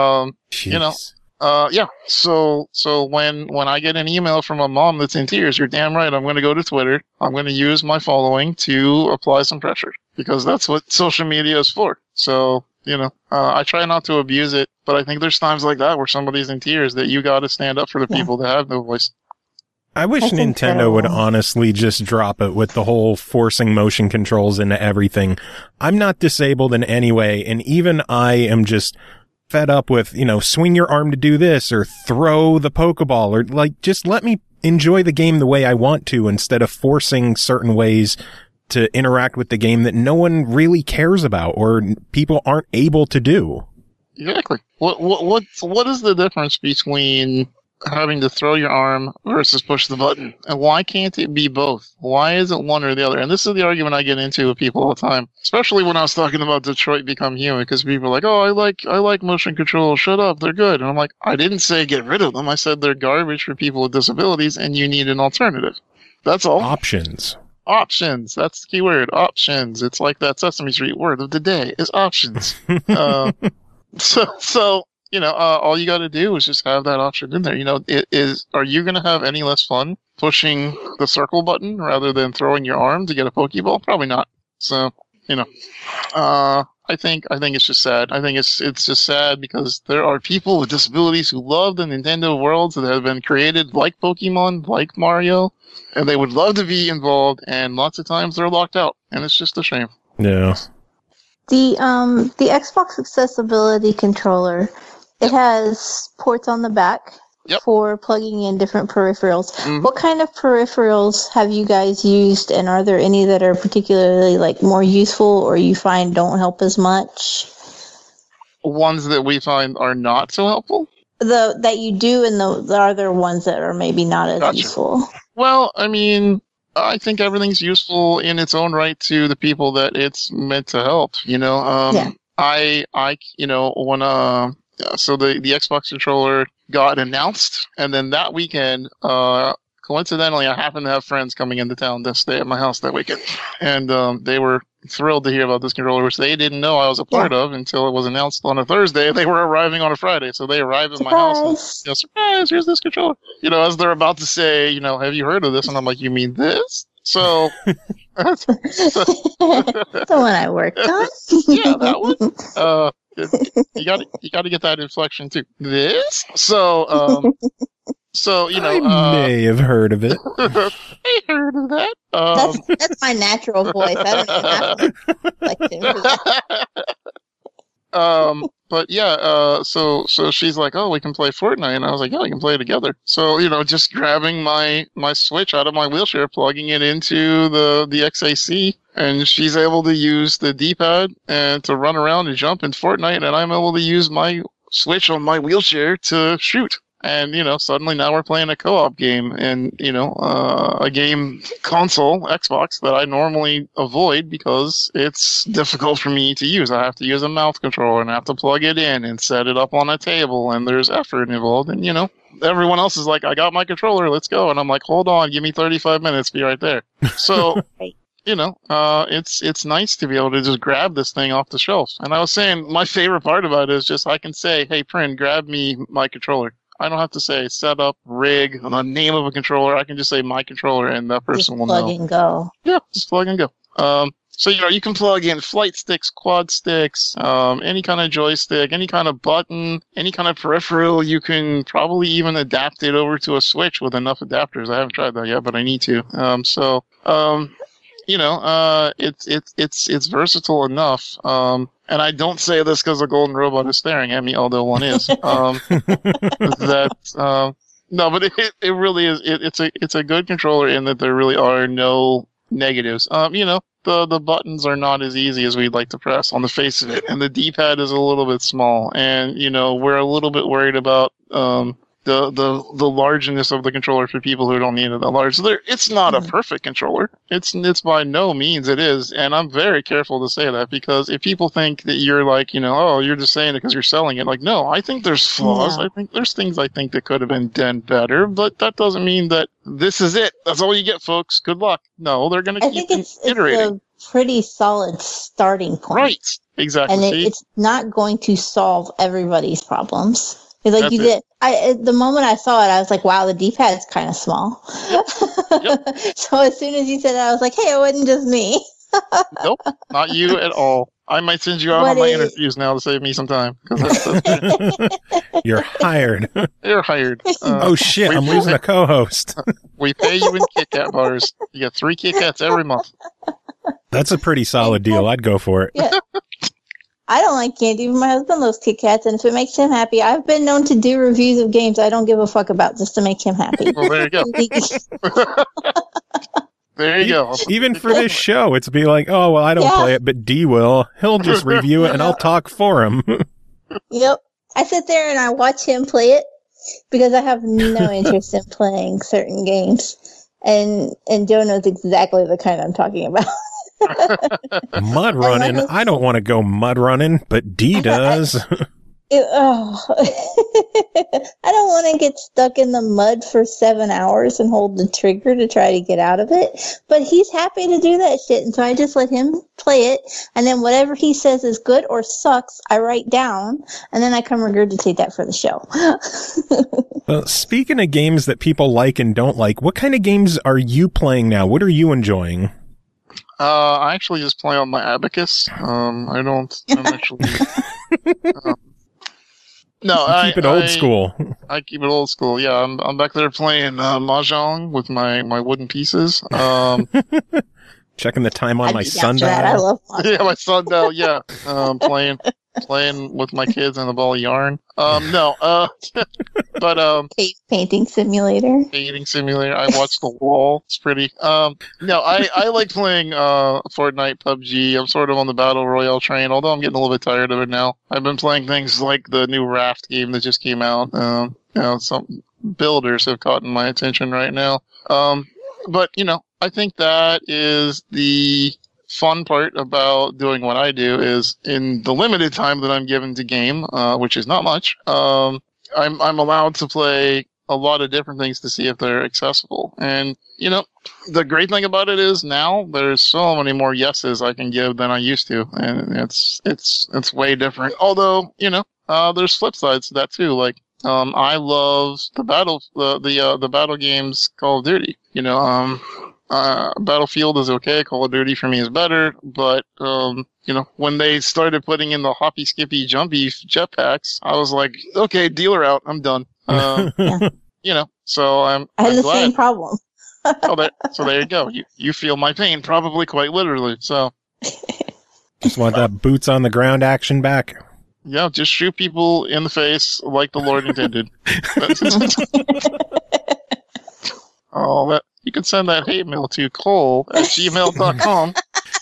yeah. So when I get an email from a mom that's in tears, you're damn right. I'm going to go to Twitter. I'm going to use my following to apply some pressure because that's what social media is for. So, I try not to abuse it, but I think there's times like that where somebody's in tears that you got to stand up for the people that have no voice. I wish Nintendo would honestly just drop it with the whole forcing motion controls into everything. I'm not disabled in any way, and even I am just fed up with, swing your arm to do this or throw the Pokeball or just let me enjoy the game the way I want to instead of forcing certain ways to interact with the game that no one really cares about or people aren't able to do. Exactly. What is the difference between having to throw your arm versus push the button? And why can't it be both? Why is it one or the other? And this is the argument I get into with people all the time, especially when I was talking about Detroit Become Human, because people are like, "Oh, I like motion control. Shut up. They're good." And I'm like, I didn't say get rid of them. I said they're garbage for people with disabilities and you need an alternative. That's all. Options. That's the key word. Options. It's like that Sesame Street word of the day is options. So all you got to do is just have that option in there. Are you going to have any less fun pushing the circle button rather than throwing your arm to get a Pokeball? Probably not. So, I think it's just sad. I think it's just sad because there are people with disabilities who love the Nintendo worlds that have been created like Pokemon, like Mario, and they would love to be involved, and lots of times they're locked out, and it's just a shame. Yeah. The Xbox accessibility controller, it has ports on the back for plugging in different peripherals. Mm-hmm. What kind of peripherals have you guys used, and are there any that are particularly more useful or you find don't help as much? Ones that we find are not so helpful? That you do, and are there ones that are maybe not as useful? Well, I mean, I think everything's useful in its own right to the people that it's meant to help. So the Xbox controller got announced, and then that weekend, coincidentally, I happened to have friends coming into town to stay at my house that weekend, and they were thrilled to hear about this controller, which they didn't know I was a part of until it was announced on a Thursday. They were arriving on a Friday, so they arrived at my house and, surprise, here's this controller. As they're about to say, have you heard of this? And I'm like, you mean this? So the one I worked on. Yeah, that one. You got to get that inflection too. This. I may have heard of it. I heard of that. That's my natural voice. I don't even have to inflection for that. But yeah, so she's like, oh, we can play Fortnite, and I was like, yeah, we can play together. So just grabbing my Switch out of my wheelchair, plugging it into the XAC, and she's able to use the D-pad and to run around and jump in Fortnite, and I'm able to use my Switch on my wheelchair to shoot. And, suddenly now we're playing a co-op game and, a game console, Xbox, that I normally avoid because it's difficult for me to use. I have to use a mouth controller and I have to plug it in and set it up on a table, and there's effort involved. And, everyone else is like, I got my controller, let's go. And I'm like, hold on, give me 35 minutes, be right there. So... it's nice to be able to just grab this thing off the shelf. And I was saying, my favorite part about it is just I can say, hey, Prin, grab me my controller. I don't have to say set up, rig, the name of a controller. I can just say my controller, and that person will know. Plug and go. Yeah, just plug and go. So, you can plug in flight sticks, quad sticks, any kind of joystick, any kind of button, any kind of peripheral. You can probably even adapt it over to a Switch with enough adapters. I haven't tried that yet, but I need to. It's versatile enough. And I don't say this because a golden robot is staring at me, although one is. No, but it really is. It's a good controller in that there really are no negatives. The buttons are not as easy as we'd like to press on the face of it, and the D-pad is a little bit small, and we're a little bit worried about the largeness of the controller for people who don't need it that large. It's not a perfect controller. It's by no means it is, and I'm very careful to say that, because if people think that you're like, oh, you're just saying it because you're selling it, like, no, I think there's flaws. Yeah. I think there's things I think that could have been done better, but that doesn't mean that this is it. That's all you get, folks. Good luck. No, they're going to keep iterating. It's a pretty solid starting point. Right. Exactly. And it's not going to solve everybody's problems. Like That's you did. The moment I saw it, I was like, wow, the D-pad is kind of small. Yep. So as soon as you said that, I was like, hey, it wasn't just me. Nope, not you at all. I might send you out on my interviews now to save me some time. You're hired. You're hired. Oh shit, I'm losing a co-host. We pay you in Kit Kat bars. You get 3 Kit Kats every month. That's a pretty solid deal. I'd go for it. Yeah. I don't like candy, but my husband loves Kit Kats, and if it makes him happy, I've been known to do reviews of games I don't give a fuck about just to make him happy. Well, there you go. There you go. Even for this show, it's be like, oh, well, I don't play it, but D will. He'll just review it, and I'll talk for him. Yep. I sit there and I watch him play it because I have no interest in playing certain games. And Joe knows exactly the kind I'm talking about. Mud running? I don't want to go mud running, but D does. I don't want to get stuck in the mud for 7 hours and hold the trigger to try to get out of it. But he's happy to do that shit, and so I just let him play it. And then whatever he says is good or sucks, I write down, and then I come regurgitate that for the show. Well, speaking of games that people like and don't like, what kind of games are you playing now? What are you enjoying? I actually just play on my Abacus. I'm actually... No, you keep it old school. I keep it old school. Yeah, I'm back there playing Mahjong with my wooden pieces. Checking the time on my sundial. I love Mahjong. Yeah, my sundial. Yeah, playing with my kids and a ball of yarn. But painting simulator. Painting simulator. I watched The Wall. It's pretty. I like playing Fortnite, PUBG. I'm sort of on the Battle Royale train, although I'm getting a little bit tired of it now. I've been playing things like the new Raft game that just came out. Some builders have caught my attention right now. But I think that is the fun part about doing what I do is in the limited time that I'm given to game, which is not much, I'm allowed to play a lot of different things to see if they're accessible. And, the great thing about it is now there's so many more yeses I can give than I used to. And it's way different. Although, there's flip sides to that too. Like, I love the battle games Call of Duty. Battlefield is okay. Call of Duty for me is better. But, when they started putting in the hoppy, skippy, jumpy jetpacks, I was like, okay, dealer out. I'm done. So I'm the glad. Same problem. So there you go. You feel my pain, probably quite literally. So just want that boots on the ground action back. Yeah, just shoot people in the face like the Lord intended. You can send that hate mail to cole@gmail.com.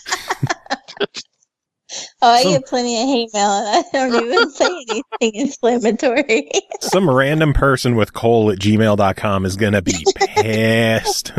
I get plenty of hate mail, and I don't even say anything inflammatory. Some random person with cole@gmail.com is going to be pissed.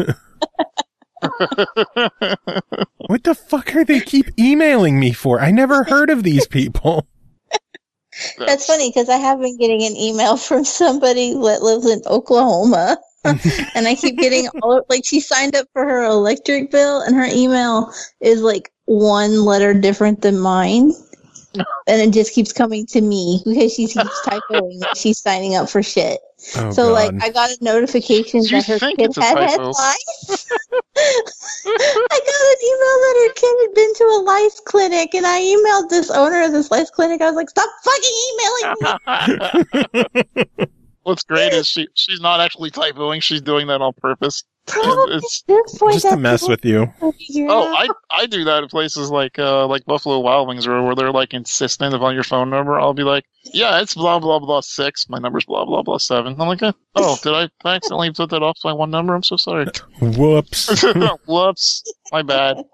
What the fuck are they keep emailing me for? I never heard of these people. That's funny, because I have been getting an email from somebody that lives in Oklahoma. And I keep getting she signed up for her electric bill, and her email is like one letter different than mine, and it just keeps coming to me because she keeps typoing that she's signing up for shit. Oh, so God. I got a notification that her kid had lice. I got an email that her kid had been to a lice clinic, and I emailed this owner of this lice clinic. I was like, stop fucking emailing me. What's great is she's not actually typoing. She's doing that on purpose. Probably just to mess with you. I do that at places like Buffalo Wild Wings, where they're like insistent upon your phone number. I'll be like, yeah, it's blah blah blah 6. My number's blah blah blah 7. I'm like, did I accidentally put that off by one number? I'm so sorry. Whoops. Whoops. My bad.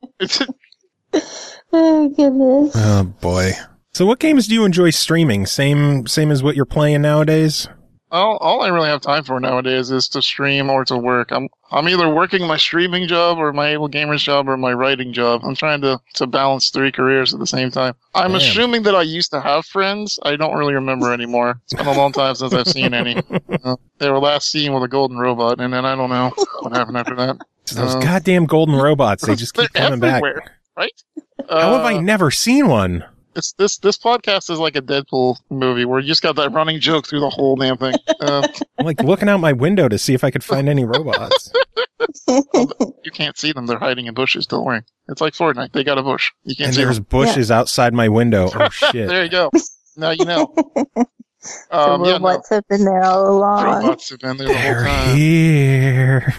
Oh goodness. Oh boy. So what games do you enjoy streaming? Same as what you're playing nowadays? All I really have time for nowadays is to stream or to work. I'm either working my streaming job or my Able Gamers job or my writing job. I'm trying to balance 3 careers at the same time. I'm assuming that I used to have friends. I don't really remember anymore. It's been a long time since I've seen any. They were last seen with a golden robot, and then I don't know what happened after that. Those goddamn golden robots, they just keep coming back. Right? How have I never seen one? This podcast is like a Deadpool movie where you just got that running joke through the whole damn thing. I'm like looking out my window to see if I could find any robots. You can't see them. They're hiding in bushes. Don't worry. It's like Fortnite. They got a bush. You can't see them. And there's bushes outside my window. Oh, shit. There you go. Now you know. Robots have been there all along. Robots have been there the whole time. Here.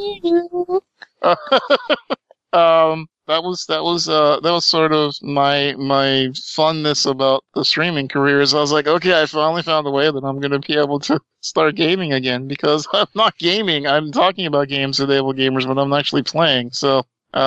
That was sort of my funness about the streaming career is I was like, okay, I finally found a way that I'm going to be able to start gaming again, because I'm not gaming. I'm talking about games with Able Gamers, but I'm actually playing. So,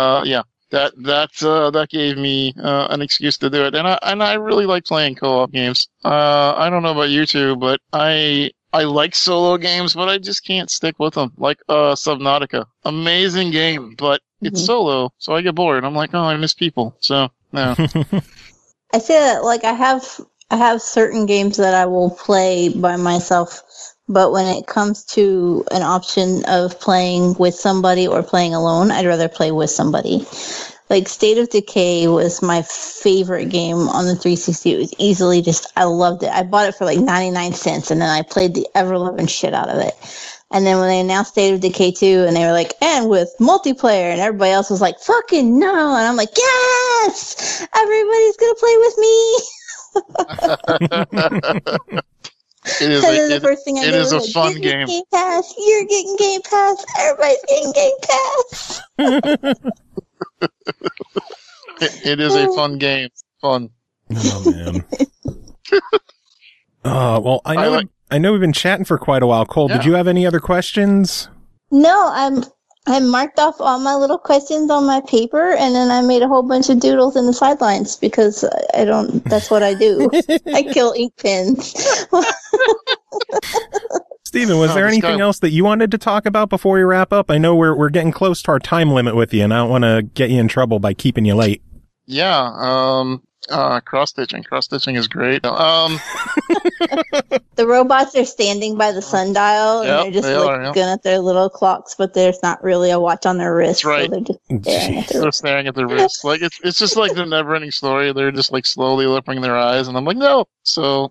that gave me an excuse to do it. And I really like playing co-op games. I don't know about you two, but I like solo games, but I just can't stick with them. Like Subnautica. Amazing game, but it's solo, so I get bored. I'm like, I miss people. So, no. I feel like I have I have certain games that I will play by myself, but when it comes to an option of playing with somebody or playing alone, I'd rather play with somebody. Like State of Decay was my favorite game on the 360. It was easily I loved it. I bought it for like 99 cents and then I played the ever-loving shit out of it. And then when they announced State of Decay 2 and they were like, and with multiplayer, and everybody else was like, fucking no. And I'm like, yes! Everybody's going to play with me. It is a fun game. Game Pass. You're getting Game Pass. Everybody's getting Game Pass. It is a fun game. Fun. Oh man. Well, I know we've been chatting for quite a while. Cole, Did you have any other questions? No, I marked off all my little questions on my paper, and then I made a whole bunch of doodles in the sidelines because that's what I do. I kill ink pens. Steven, was there anything else that you wanted to talk about before we wrap up? I know we're getting close to our time limit with you, and I don't want to get you in trouble by keeping you late. Yeah, cross-stitching. Cross-stitching is great. The robots are standing by the sundial, and they're just looking at their little clocks, but there's not really a watch on their wrist. That's right. So they're staring at their wrist. Like it's just like the never-ending story. They're just like slowly opening their eyes, and I'm like, no. So,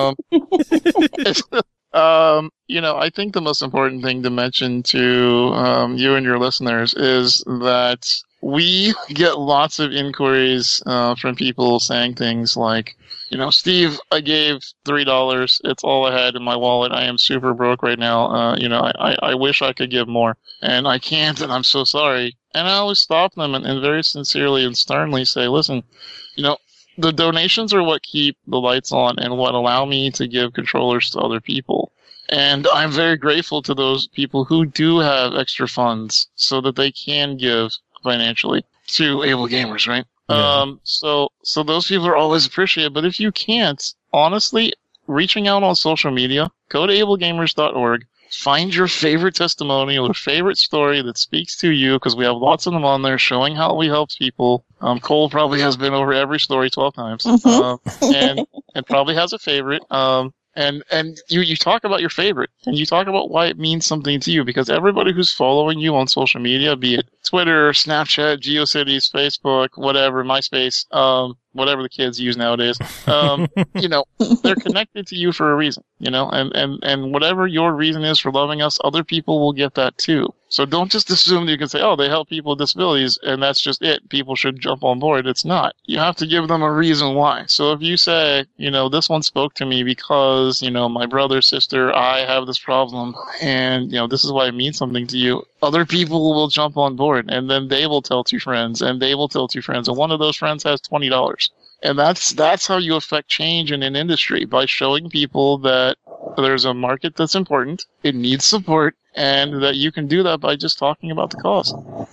I think the most important thing to mention to you and your listeners is that we get lots of inquiries from people saying things like, Steve, I gave $3. It's all I had in my wallet. I am super broke right now. I wish I could give more. And I can't, and I'm so sorry. And I always stop them and very sincerely and sternly say, listen, the donations are what keep the lights on and what allow me to give controllers to other people. And I'm very grateful to those people who do have extra funds so that they can give financially to able gamers, right? Yeah. So those people are always appreciated. But if you can't, honestly, reaching out on social media, go to ablegamers.org, find your favorite testimonial or favorite story that speaks to you, because we have lots of them on there showing how we helped people. Cole probably has been over every story 12 times, and probably has a favorite. And you talk about your favorite, and you talk about why it means something to you, because everybody who's following you on social media, be it Twitter, Snapchat, GeoCities, Facebook, whatever, MySpace, whatever the kids use nowadays, they're connected to you for a reason, and whatever your reason is for loving us, other people will get that too. So don't just assume that you can say, oh, they help people with disabilities, and that's just it. People should jump on board. It's not. You have to give them a reason why. So if you say, this one spoke to me because, my brother, sister, I have this problem, and, this is why it means something to you, other people will jump on board, and then they will tell two friends, and they will tell two friends, and one of those friends has $20. And that's how you affect change in an industry, by showing people that there's a market that's important, it needs support, and that you can do that by just talking about the cause.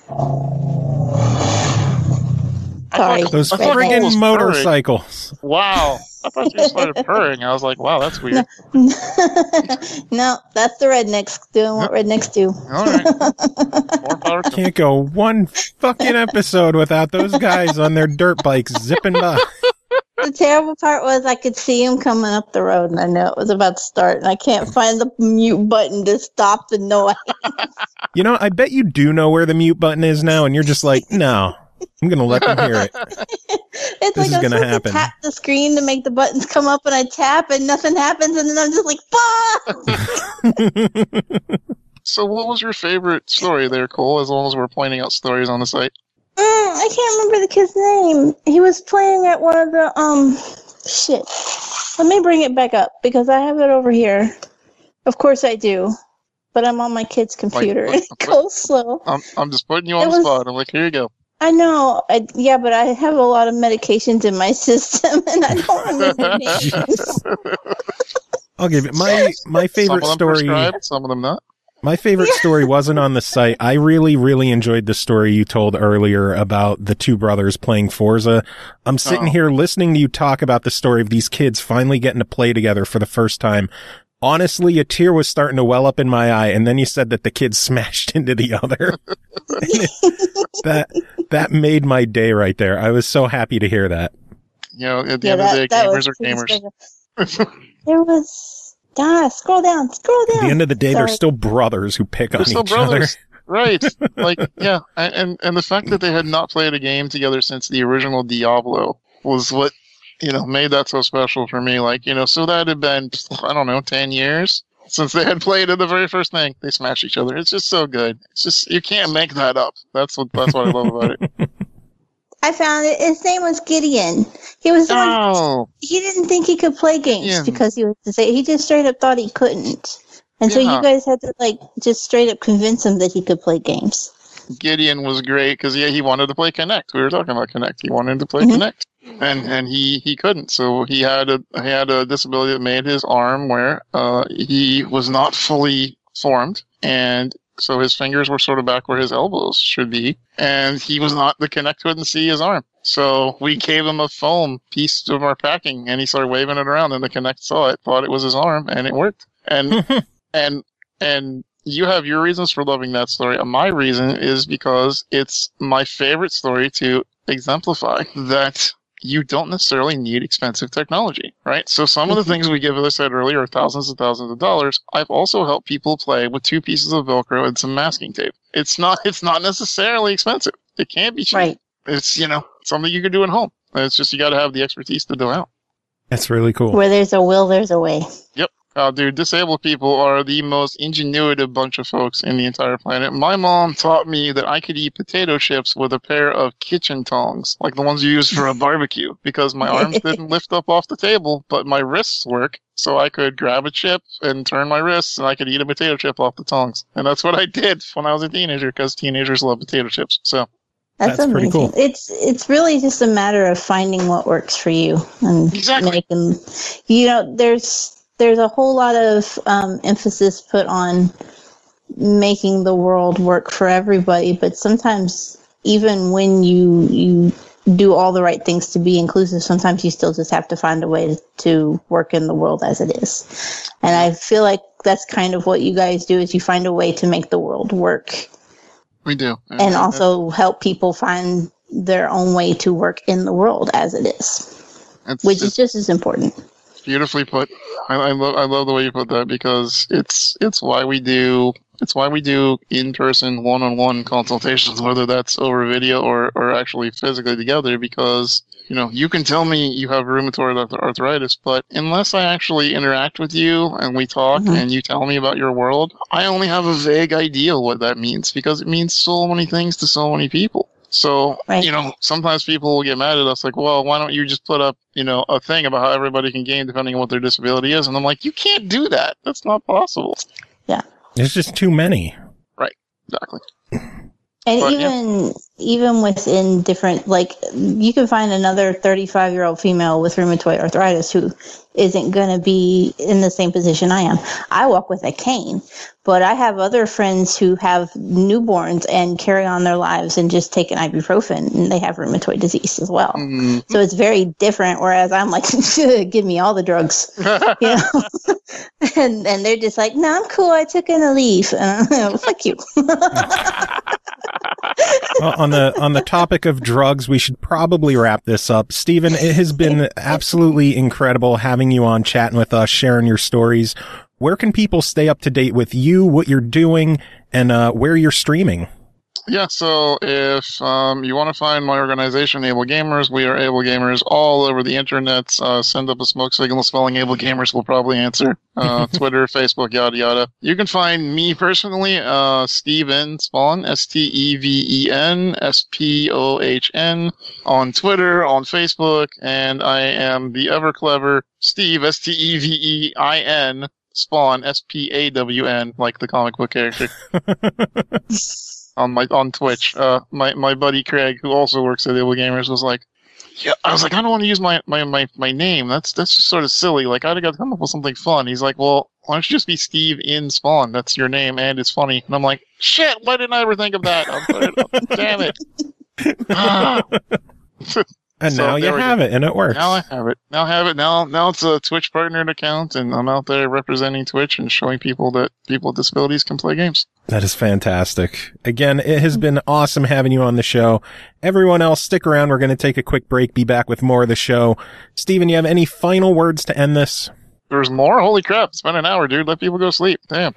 Sorry. Those friggin' motorcycles. Wow. I thought you started purring. I was like, wow, that's weird. No, that's the rednecks doing what rednecks do. All right. More power to Can't go one fucking episode without those guys on their dirt bikes zipping by. The terrible part was I could see him coming up the road, and I knew it was about to start, and I can't find the mute button to stop the noise. I bet you do know where the mute button is now, and you're just like, no, I'm going to let them hear it. It's this like is going to happen. To tap the screen to make the buttons come up, and I tap, and nothing happens, and then I'm just like, fuck! So what was your favorite story there, Cole, as long as we're pointing out stories on the site? I can't remember the kid's name. He was playing at one of the, shit. Let me bring it back up, because I have it over here. Of course I do. But I'm on my kid's computer, and it goes slow. I'm just putting you on the spot. I'm like, here you go. I know. But I have a lot of medications in my system, and I don't remember names. I'll give it my favorite story. Some of them prescribed, some of them not. My favorite story wasn't on the site. I really, really enjoyed the story you told earlier about the two brothers playing Forza. I'm sitting here listening to you talk about the story of these kids finally getting to play together for the first time. Honestly, a tear was starting to well up in my eye, and then you said that the kids smashed into the other. That made my day right there. I was so happy to hear that. at the end of the day, gamers are gamers. There was... scroll down. At the end of the day, they're still brothers who pick on each other. Right. And the fact that they had not played a game together since the original Diablo was what, made that so special for me. So that had been, 10 years since they had played in the very first thing. They smashed each other. It's just so good. It's just, you can't make that up. That's what I love about it. I found it. His name was Gideon. He was he didn't think he could play games because he just straight up thought he couldn't. And so you guys had to just straight up convince him that he could play games. Gideon was great because he wanted to play Kinect. We were talking about Kinect. He wanted to play Kinect, and he couldn't. So he had a disability that made his arm where he was not fully formed, and so his fingers were sort of back where his elbows should be, and the Kinect couldn't see his arm. So we gave him a foam piece of our packing, and he started waving it around, and the Kinect saw it, thought it was his arm, and it worked. And you have your reasons for loving that story. My reason is because it's my favorite story to exemplify that you don't necessarily need expensive technology, right? So some of the things we give, as I said earlier, are thousands and thousands of dollars. I've also helped people play with 2 pieces of Velcro and some masking tape. It's not necessarily expensive. It can't be cheap. Right. It's, something you can do at home. It's just you got to have the expertise to do it out. That's really cool. Where there's a will, there's a way. Yep. Dude, disabled people are the most ingenuitive bunch of folks in the entire planet. My mom taught me that I could eat potato chips with a pair of kitchen tongs, like the ones you use for a barbecue, because my arms didn't lift up off the table, but my wrists work, so I could grab a chip and turn my wrists, and I could eat a potato chip off the tongs. And that's what I did when I was a teenager, because teenagers love potato chips. So that's pretty cool. It's really just a matter of finding what works for you and making. There's a whole lot of emphasis put on making the world work for everybody, but sometimes even when you do all the right things to be inclusive, sometimes you still just have to find a way to work in the world as it is. And I feel like that's kind of what you guys do, is you find a way to make the world work. We do. And also help people find their own way to work in the world as it is, which is just as important. Beautifully put. I love the way you put that, because it's why we do in-person one-on-one consultations, whether that's over video or actually physically together, because you can tell me you have rheumatoid arthritis, but unless I actually interact with you and we talk and you tell me about your world, I only have a vague idea what that means, because it means so many things to so many people. So, sometimes people will get mad at us, like, well, why don't you just put up, a thing about how everybody can game depending on what their disability is? And I'm like, you can't do that. That's not possible. Yeah. There's just too many. Right. Exactly. And even within different, you can find another 35-year-old female with rheumatoid arthritis who isn't going to be in the same position I am. I walk with a cane, but I have other friends who have newborns and carry on their lives and just take an ibuprofen, and they have rheumatoid disease as well. Mm-hmm. So it's very different, whereas I'm like, give me all the drugs. And they're just like, no, I'm cool. I took in a leaf. Fuck you. Well, on the topic of drugs, we should probably wrap this up. Stephen, it has been absolutely incredible having you on, chatting with us, sharing your stories. Where can people stay up to date with you, what you're doing, and where you're streaming? Yeah, so if you want to find my organization, Able Gamers, we are Able Gamers all over the internet. Send up a smoke signal spelling Able Gamers, will probably answer. Twitter, Facebook, yada yada. You can find me personally, Steven Spohn, Steven Spohn, on Twitter, on Facebook, and I am the ever clever Steve, Stevein, Spawn, Spawn, like the comic book character. On Twitch. My buddy Craig, who also works at Able Gamers, was like, yeah, I was like, I don't want to use my name. That's just sort of silly. Like, I'd got to come up with something fun. He's like, well, why don't you just be Steve in Spawn? That's your name, and it's funny. And I'm like, shit, why didn't I ever think of that? Damn it. And So now you there we have go. it, and it works. Now I have it. Now it's a Twitch partnered account, and I'm out there representing Twitch and showing people that people with disabilities can play games. That is fantastic. Again, it has been awesome having you on the show. Everyone else, stick around. We're going to take a quick break, be back with more of the show. Steven, you have any final words to end this? There's more? Holy crap. It's been an hour, dude. Let people go sleep. Damn.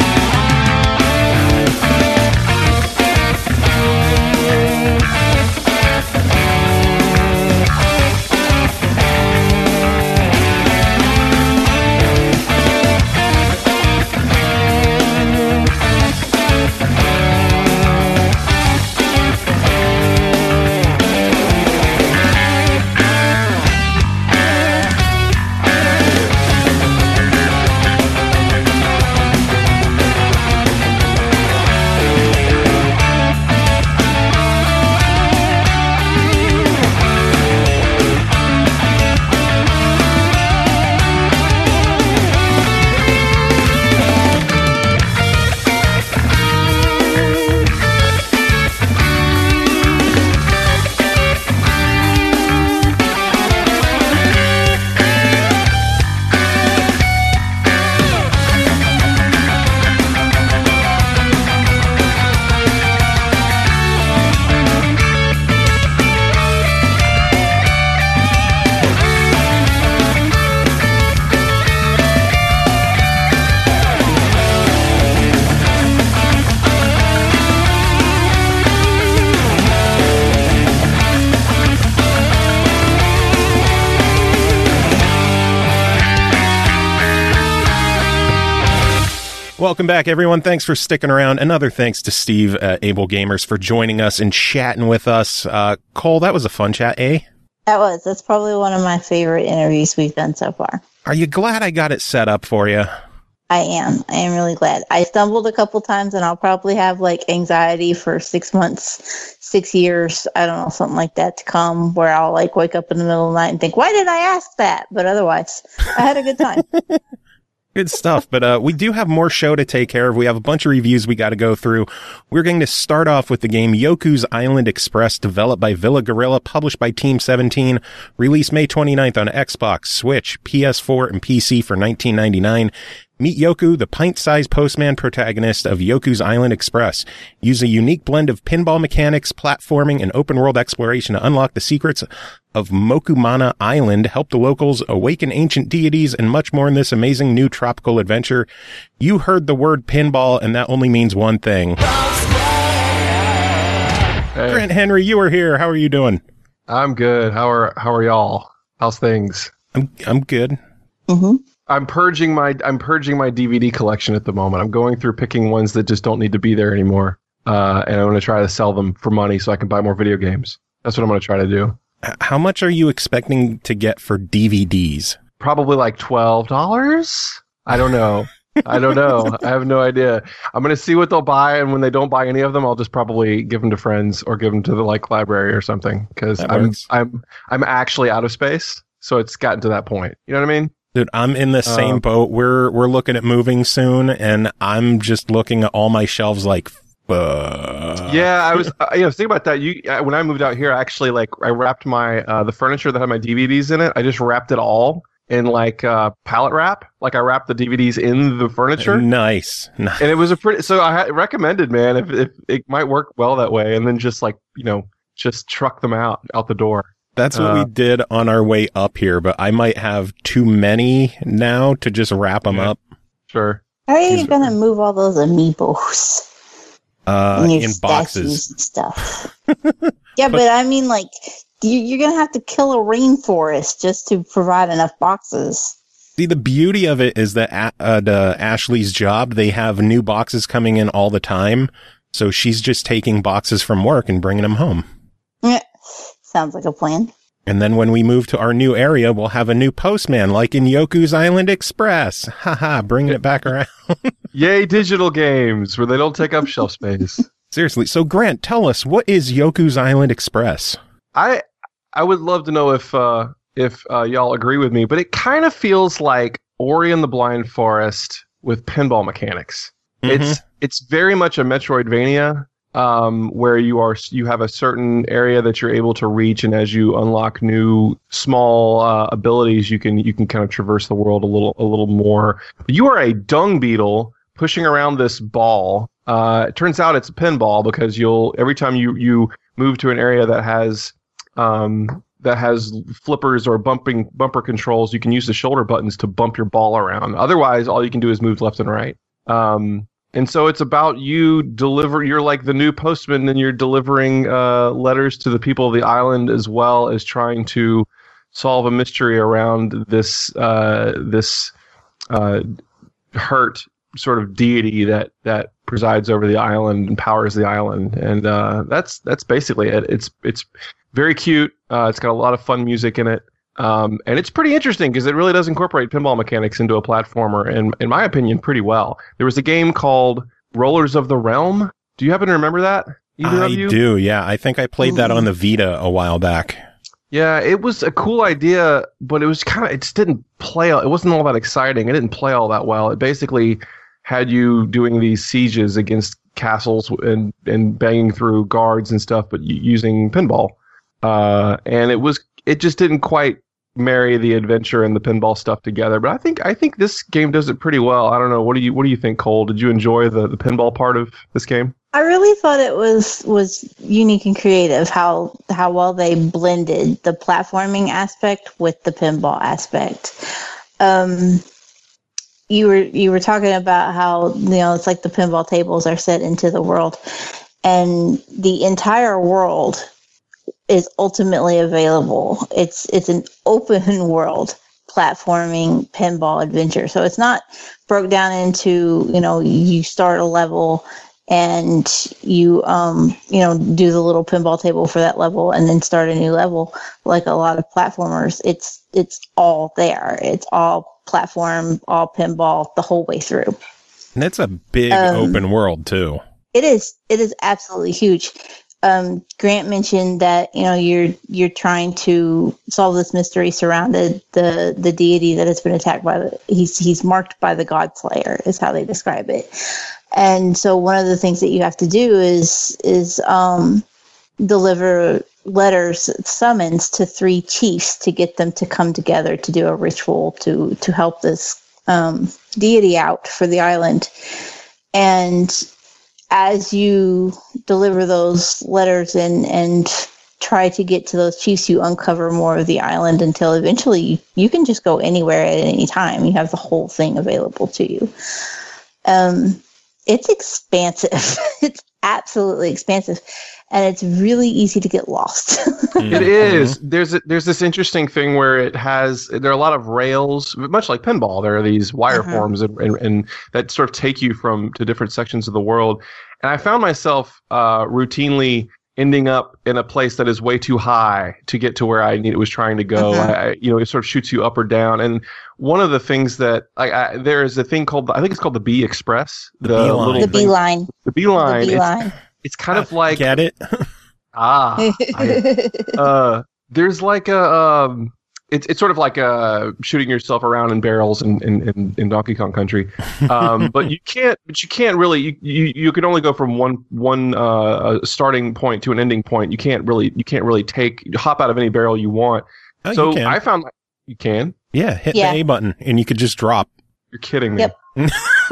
Welcome back, everyone. Thanks for sticking around. Another thanks to Steve at Able Gamers for joining us and chatting with us. Cole, that was a fun chat, eh? That's probably one of my favorite interviews we've done so far. Are you glad I got it set up for you? I am really glad. I stumbled a couple times, and I'll probably have like anxiety for 6 months, 6 years, I don't know, something like that to come, where I'll like wake up in the middle of the night and think, why did I ask that? But otherwise, I had a good time. Good stuff. But we do have more show to take care of. We have a bunch of reviews we got to go through. We're going to start off with the game Yoku's Island Express, developed by Villa Gorilla, published by Team 17, released May 29th on Xbox, Switch, PS4, and PC for $19.99. Meet Yoku, the pint-sized postman protagonist of Yoku's Island Express. Use a unique blend of pinball mechanics, platforming, and open-world exploration to unlock the secrets of Mokumana Island, help the locals awaken ancient deities, and much more in this amazing new tropical adventure. You heard the word pinball, and that only means one thing. Hey. Grant Henry, you are here. How are you doing? I'm good. How are y'all? How's things? I'm good. Mm-hmm. I'm purging my DVD collection at the moment. I'm going through picking ones that just don't need to be there anymore. And I'm going to try to sell them for money so I can buy more video games. That's what I'm going to try to do. How much are you expecting to get for DVDs? Probably like $12. I don't know. I have no idea. I'm going to see what they'll buy, and when they don't buy any of them, I'll just probably give them to friends or give them to the like library or something, because I'm actually out of space. So it's gotten to that point. You know what I mean? Dude, I'm in the same boat. We're looking at moving soon, and I'm just looking at all my shelves like, Yeah, I was thinking about that. When I moved out here, I actually I wrapped my the furniture that had my DVDs in it. I just wrapped it all in pallet wrap. Like I wrapped the DVDs in the furniture. Nice. And it was so I recommended, man, if it might work well that way, and then just just truck them out the door. That's what we did on our way up here, but I might have too many now to just wrap them up. Sure. How are you going to move all those amiibos? In boxes and stuff. Yeah, but I mean, you're going to have to kill a rainforest just to provide enough boxes. See, the beauty of it is that Ashley's job, they have new boxes coming in all the time. So she's just taking boxes from work and bringing them home. Yeah. Sounds like a plan. And then when we move to our new area, we'll have a new postman, like in Yoku's Island Express. Haha, bringing it back around. Yay, digital games, where they don't take up shelf space. Seriously. So, Grant, tell us, what is Yoku's Island Express? I would love to know if y'all agree with me, but it kind of feels like Ori and the Blind Forest with pinball mechanics. Mm-hmm. It's very much a Metroidvania. where you have a certain area that you're able to reach, and as you unlock new small abilities, you can kind of traverse the world a little more. You are a dung beetle pushing around this ball. It turns out it's a pinball because every time you move to an area that has flippers or bumper controls, you can use the shoulder buttons to bump your ball around. Otherwise, all you can do is move left and right. And so it's about you're like the new postman, and you're delivering letters to the people of the island, as well as trying to solve a mystery around this hurt sort of deity that presides over the island and powers the island. And that's basically it. It's very cute. It's got a lot of fun music in it. And it's pretty interesting because it really does incorporate pinball mechanics into a platformer, and in my opinion, pretty well. There was a game called Rollers of the Realm. Do you happen to remember that? Either of you? I do, yeah. I think I played that on the Vita a while back. Yeah, it was a cool idea, but it just didn't play. It wasn't all that exciting. It didn't play all that well. It basically had you doing these sieges against castles and banging through guards and stuff, but using pinball. And it just didn't quite marry the adventure and the pinball stuff together. But I think this game does it pretty well. I don't know. What do you think, Cole? Did you enjoy the pinball part of this game? I really thought it was unique and creative how well they blended the platforming aspect with the pinball aspect. You were talking about how, it's like the pinball tables are set into the world, and the entire world is ultimately available. It's an open world platforming pinball adventure. So it's not broke down into, you start a level and you do the little pinball table for that level and then start a new level like a lot of platformers. It's all there. It's all platform, all pinball the whole way through. And it's a big open world too. It is absolutely huge. Grant mentioned that you're trying to solve this mystery surrounded the deity that has been attacked by he's marked by the God Slayer is how they describe it. And so one of the things that you have to do is deliver letters, summons to 3 chiefs to get them to come together to do a ritual to help this deity out for the island. And as you deliver those letters and try to get to those chiefs, you uncover more of the island until eventually you can just go anywhere at any time. You have the whole thing available to you. It's expansive. It's absolutely expansive. And it's really easy to get lost. It is. There's this interesting thing where there are a lot of rails, much like pinball. There are these wireforms and that sort of take you to different sections of the world. And I found myself routinely ending up in a place that is way too high to get to where I was trying to go. It sort of shoots you up or down. And one of the things that there is a thing called, I think it's called the B Express. The Beeline. The Beeline. It's kind of like, get it? There's like it's sort of like shooting yourself around in barrels in Donkey Kong Country, but you can't really you can only go from one starting point to an ending point. You can't really hop out of any barrel you want. Oh, so you can. I found you can. Yeah, hit the A button and you could just drop. You're kidding me. Yep.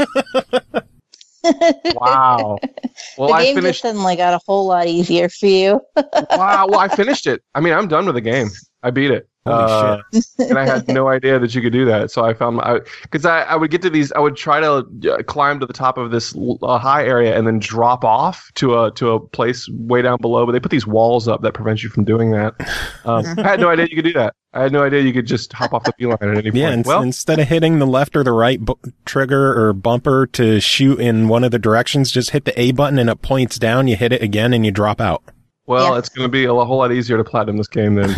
Wow. Well, the game just suddenly got a whole lot easier for you. Wow. Well, I finished it. I mean, I'm done with the game. I beat it. Holy shit. And I had no idea that you could do that. So I found because I would get to these, I would try to climb to the top of this high area and then drop off to a place way down below. But they put these walls up that prevent you from doing that. I had no idea you could do that. I had no idea you could just hop off the Beeline at any point. Yeah, instead of hitting the left or the right trigger or bumper to shoot in one of the directions, just hit the A button and it points down. You hit it again and you drop out. Well, it's going to be a whole lot easier to platinum this game than.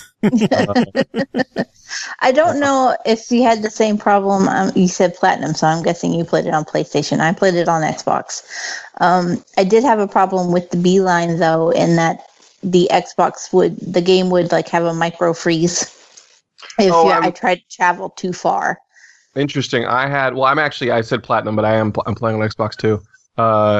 I don't know if you had the same problem. You said platinum, so I'm guessing you played it on PlayStation. I played it on Xbox. I did have a problem with the Beeline though, in that the game would like have a micro freeze if I tried to travel too far. Interesting. I said platinum, but I'm playing on Xbox too.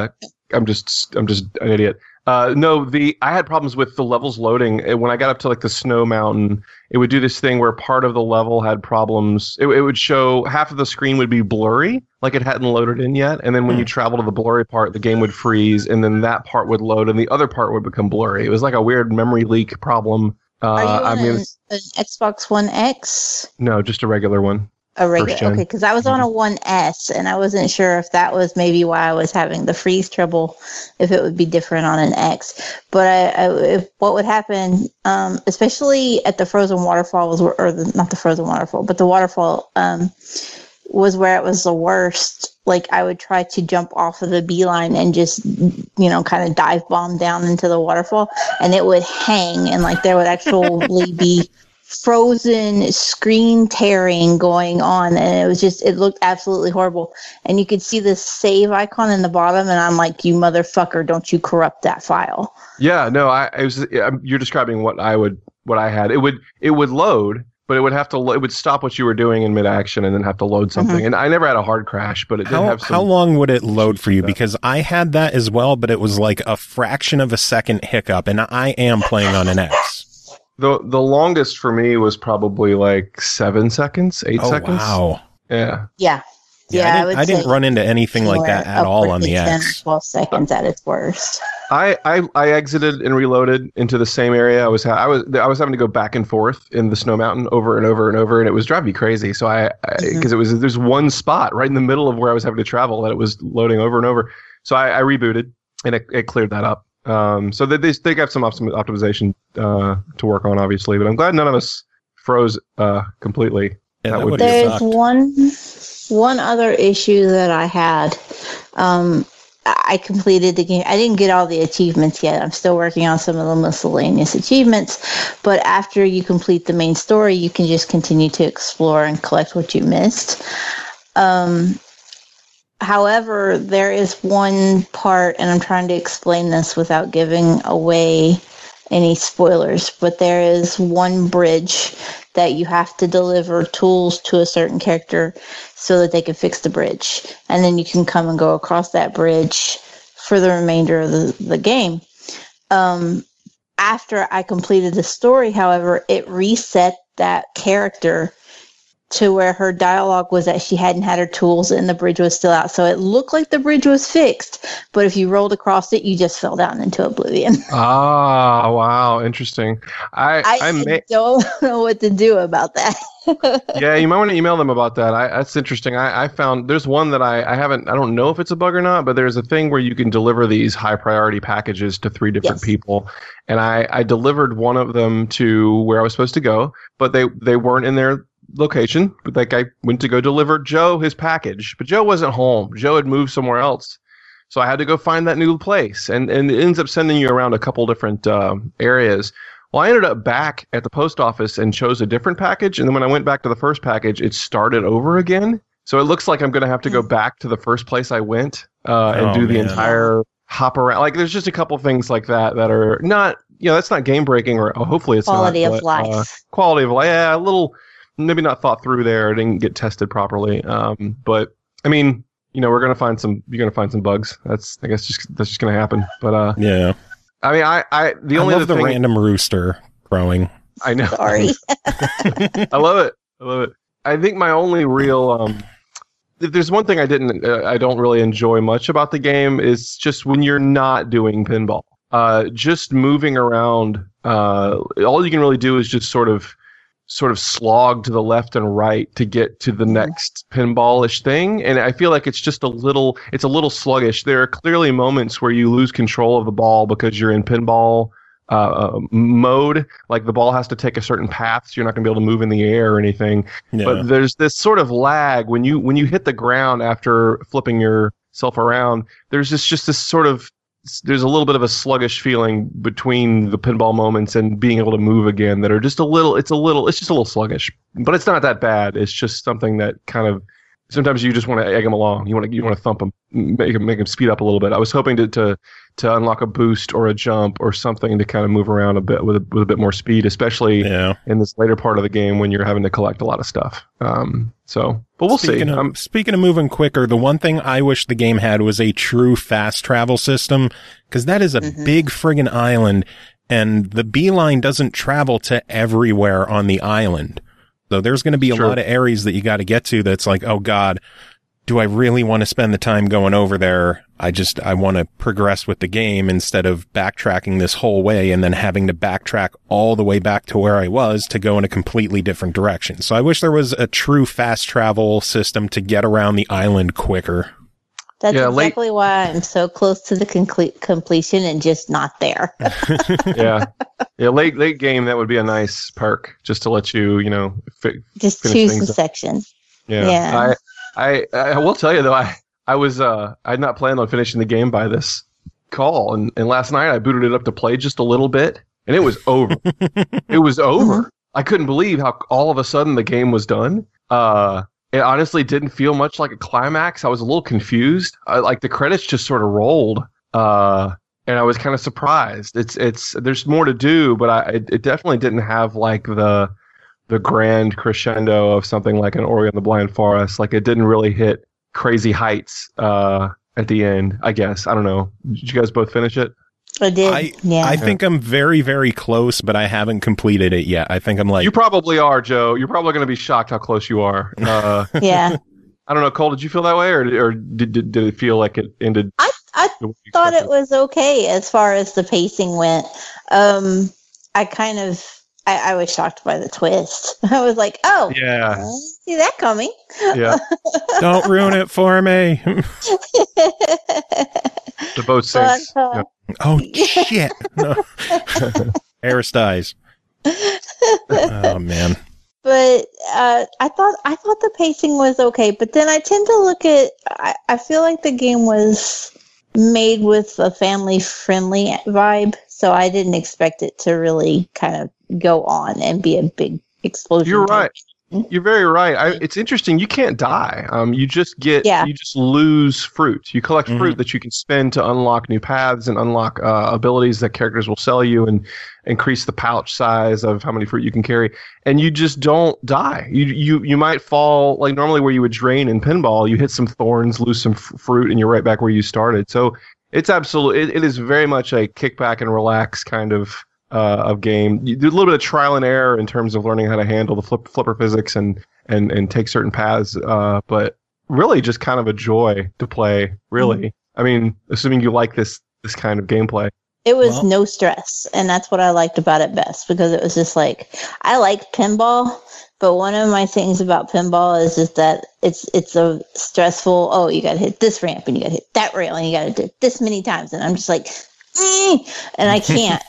I'm just an idiot. No, I had problems with the levels loading. When I got up to like the snow mountain, it would do this thing where part of the level had problems. It would show half of the screen would be blurry, like it hadn't loaded in yet. And then when you travel to the blurry part, the game would freeze, and then that part would load, and the other part would become blurry. It was like a weird memory leak problem. Are you on an Xbox One X? No, just a regular one. A regular, okay, because I was on a 1S, and I wasn't sure if that was maybe why I was having the freeze trouble, if it would be different on an X. But what would happen, especially at the Frozen Waterfall, not the Frozen Waterfall, but the waterfall was where it was the worst. Like, I would try to jump off of the beeline and just, kind of dive bomb down into the waterfall, and it would hang, and like there would actually be frozen screen tearing going on, and it looked absolutely horrible. And you could see the save icon in the bottom, and I'm like, you motherfucker, don't you corrupt that file. Yeah, no, you're describing what I had. It would load, but it would have to. It would stop what you were doing in mid-action and then have to load something. Mm-hmm. And I never had a hard crash, but it did have some. How long would it load for you? Because I had that as well, but it was like a fraction of a second hiccup, and I am playing on an X. The longest for me was probably like 7 seconds, 8 seconds. Wow. Yeah. Yeah. I didn't run into anything like that at all on the X. 10 or 12 seconds at its worst. I exited and reloaded into the same area. I was having to go back and forth in the snow mountain over and over and over, and it was driving me crazy. So because there's one spot right in the middle of where I was having to travel that it was loading over and over. So I rebooted, and it cleared that up. So they got some optimization to work on, obviously, but I'm glad none of us froze completely. Yeah, there's one other issue that I had. I completed the game. I didn't get all the achievements yet. I'm still working on some of the miscellaneous achievements. But after you complete the main story, you can just continue to explore and collect what you missed. However, there is one part, and I'm trying to explain this without giving away any spoilers, but there is one bridge that you have to deliver tools to a certain character so that they can fix the bridge. And then you can come and go across that bridge for the remainder of the game. After I completed the story, however, it reset that character to where her dialogue was that she hadn't had her tools and the bridge was still out. So it looked like the bridge was fixed, but if you rolled across it, you just fell down into oblivion. Ah, wow. Interesting. I don't know what to do about that. Yeah, you might want to email them about that. That's interesting. I found there's one that I don't know if it's a bug or not, but there's a thing where you can deliver these high priority packages to 3 different people. And I delivered one of them to where I was supposed to go, but they weren't in their location. But like, I went to go deliver Joe his package, but Joe wasn't home. Joe had moved somewhere else, so I had to go find that new place, and it ends up sending you around a couple different areas. Well, I ended up back at the post office and chose a different package, and then when I went back to the first package, it started over again. So it looks like I'm going to have to go back to the first place I went and do the entire hop around. Like, there's just a couple things like that are not, that's not game breaking, or hopefully it's quality not. Of life. Quality of life. Yeah, a little. Maybe not thought through there. It didn't get tested properly. But I mean, you're gonna find some bugs. That's just gonna happen. But yeah. I mean, I love the random rooster crowing. I know. Sorry. I love it. I think my only real if there's one thing I don't really enjoy much about the game is just when you're not doing pinball. Just moving around. All you can really do is just sort of slog to the left and right to get to the next pinballish thing, and I feel like it's a little sluggish. There are clearly moments where you lose control of the ball because you're in pinball mode. Like, the ball has to take a certain path, so you're not going to be able to move in the air or anything. Yeah. But there's this sort of lag when you hit the ground after flipping yourself around. There's just this sort of, there's a little bit of a sluggish feeling between the pinball moments and being able to move again that are just it's just a little sluggish, but it's not that bad. It's just something that kind of sometimes you just want to egg them along. You want to thump them, make them speed up a little bit. I was hoping to unlock a boost or a jump or something to kind of move around a bit with a bit more speed, especially in this later part of the game when you're having to collect a lot of stuff. But we'll see. Speaking of moving quicker, the one thing I wish the game had was a true fast travel system, because that is a big friggin' island, and the beeline doesn't travel to everywhere on the island. So there's going to be a lot of areas that you got to get to that's like, oh God, do I really want to spend the time going over there? I want to progress with the game instead of backtracking this whole way and then having to backtrack all the way back to where I was to go in a completely different direction. So I wish there was a true fast travel system to get around the island quicker. That's exactly why I'm so close to the completion and just not there. Late game, that would be a nice perk just to let you, just choose the section. Yeah. I will tell you though, I'd not planned on finishing the game by this call, and last night I booted it up to play just a little bit, and it was over. It was over. I couldn't believe how all of a sudden the game was done. It honestly didn't feel much like a climax. I was a little confused. Like the credits just sort of rolled, and I was kind of surprised. There's more to do, but it definitely didn't have like the grand crescendo of something like an Ori and the Blind Forest. Like it didn't really hit crazy heights at the end, I guess. I don't know. Did you guys both finish it? I did. I think I'm very, very close, but I haven't completed it yet. I think I'm like... You probably are, Joe. You're probably going to be shocked how close you are. Yeah. I don't know, Cole, did you feel that way, or did it feel like it ended... I thought it was okay as far as the pacing went. I was shocked by the twist. I was like, oh, yeah, I didn't see that coming. Yeah. Don't ruin it for me. The boat sinks. Oh, shit. No. Eris dies. Oh, man. But I thought the pacing was okay. But then I tend to look at, I feel like the game was made with a family-friendly vibe. So I didn't expect it to really kind of go on and be a big explosion. You're right. You're very right. It's interesting. You can't die. You just lose fruit. You collect fruit that you can spend to unlock new paths and unlock abilities that characters will sell you and increase the pouch size of how many fruit you can carry. And you just don't die. You might fall, like normally where you would drain in pinball, you hit some thorns, lose some fruit, and you're right back where you started. So it's absolutely, it is very much a kick back and relax kind of game. You do a little bit of trial and error in terms of learning how to handle the flipper physics and take certain paths, but really just kind of a joy to play, really. I mean, assuming you like this kind of gameplay. It was no stress, and that's what I liked about it best, because it was just like, I like pinball, but one of my things about pinball is just that it's a stressful, oh, you got to hit this ramp, and you got to hit that rail, and you got to do it this many times, and I'm just like, and I can't.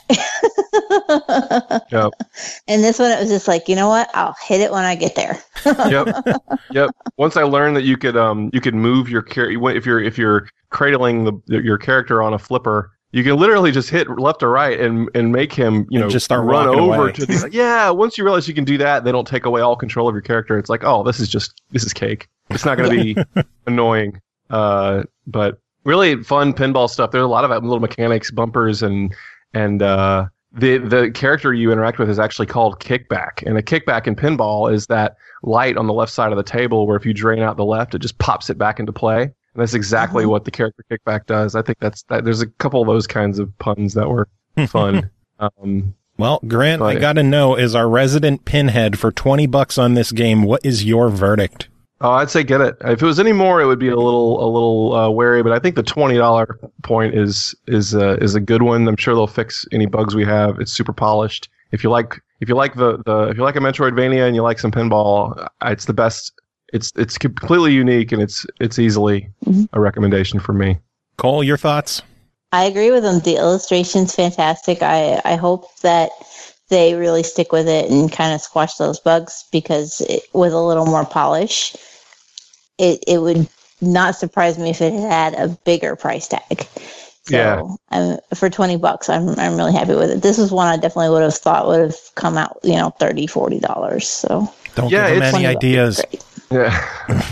Yep. And this one, it was just like, you know what? I'll hit it when I get there. Yep. Once I learned that you could move your character if you're cradling your character on a flipper, you can literally just hit left or right and make him just start run over away. to the Once you realize you can do that, they don't take away all control of your character. It's like, oh, this is cake. It's not going to be annoying, but. Really fun pinball stuff. There's a lot of little mechanics, bumpers, and the character you interact with is actually called Kickback. And a kickback in pinball is that light on the left side of the table where if you drain out the left, it just pops it back into play. And that's exactly what the character Kickback does. I think there's a couple of those kinds of puns that were fun. Well, Grant, I got to know, is our resident pinhead for $20 on this game, what is your verdict? Oh, I'd say get it. If it was any more, it would be a little wary. But I think the $20 point is a good one. I'm sure they'll fix any bugs we have. It's super polished. If you like a Metroidvania and you like some pinball, it's the best. It's completely unique, and it's easily a recommendation for me. Cole, your thoughts? I agree with them. The illustration's fantastic. I hope that they really stick with it and kind of squash those bugs, because with a little more polish, it would not surprise me if it had a bigger price tag. So for $20, I'm really happy with it. This is one I definitely would have thought would have come out, $30, $40. So don't give them any ideas. Yeah.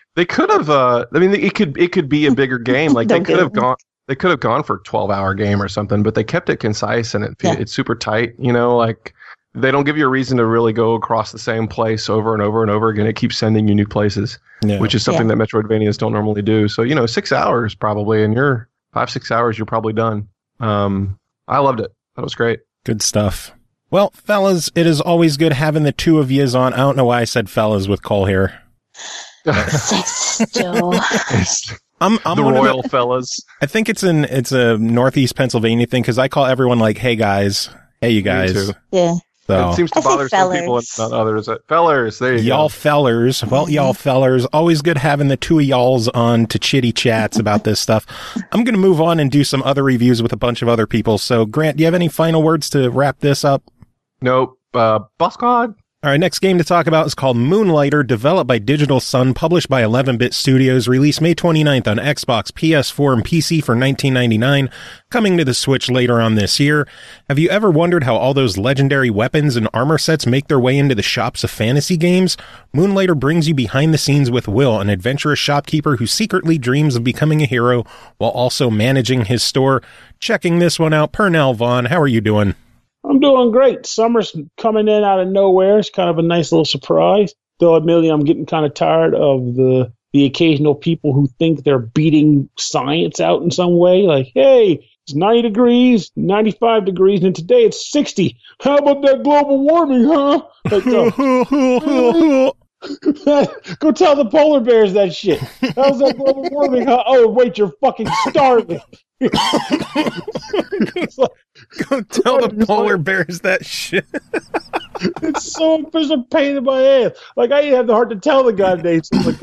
They could have. I mean, it could be a bigger game. Like they could have gone. They could have gone for a 12-hour game or something, but they kept it concise and it's super tight. You know, like they don't give you a reason to really go across the same place over and over and over again. It keeps sending you new places, which is something that Metroidvanias don't normally do. So 6 hours probably, and you're 5-6 hours, you're probably done. I loved it. That was great. Good stuff. Well, fellas, it is always good having the two of yous on. I don't know why I said fellas with Cole here. Joe. I'm the royal fellas. I think it's a Northeast Pennsylvania thing because I call everyone like, "Hey guys, hey you guys." Me too. Yeah. So. It seems to bother some people and not others. Fellers, there you y'all go. Fellers. Well, y'all fellers. Always good having the two of y'alls on to chitty chats about this stuff. I'm going to move on and do some other reviews with a bunch of other people. So, Grant, do you have any final words to wrap this up? Nope. Boss Squad. All right, next game to talk about is called Moonlighter, developed by Digital Sun, published by 11-Bit Studios, released May 29th on Xbox, PS4, and PC for $19.99, coming to the Switch later on this year. Have you ever wondered how all those legendary weapons and armor sets make their way into the shops of fantasy games? Moonlighter brings you behind the scenes with Will, an adventurous shopkeeper who secretly dreams of becoming a hero while also managing his store. Checking this one out, Pernell Vaughn, how are you doing? I'm doing great. Summer's coming in out of nowhere. It's kind of a nice little surprise. Though admittedly, I'm getting kind of tired of the occasional people who think they're beating science out in some way. Like, hey, it's 90 degrees, 95 degrees, and today it's 60. How about that global warming, huh? Like, go tell the polar bears that shit. How's that global warming, huh? Oh, wait, you're fucking starving. Go tell the polar bears that shit. It's so a pain in my ass. Like, I have the heart to tell the guy today. It's like,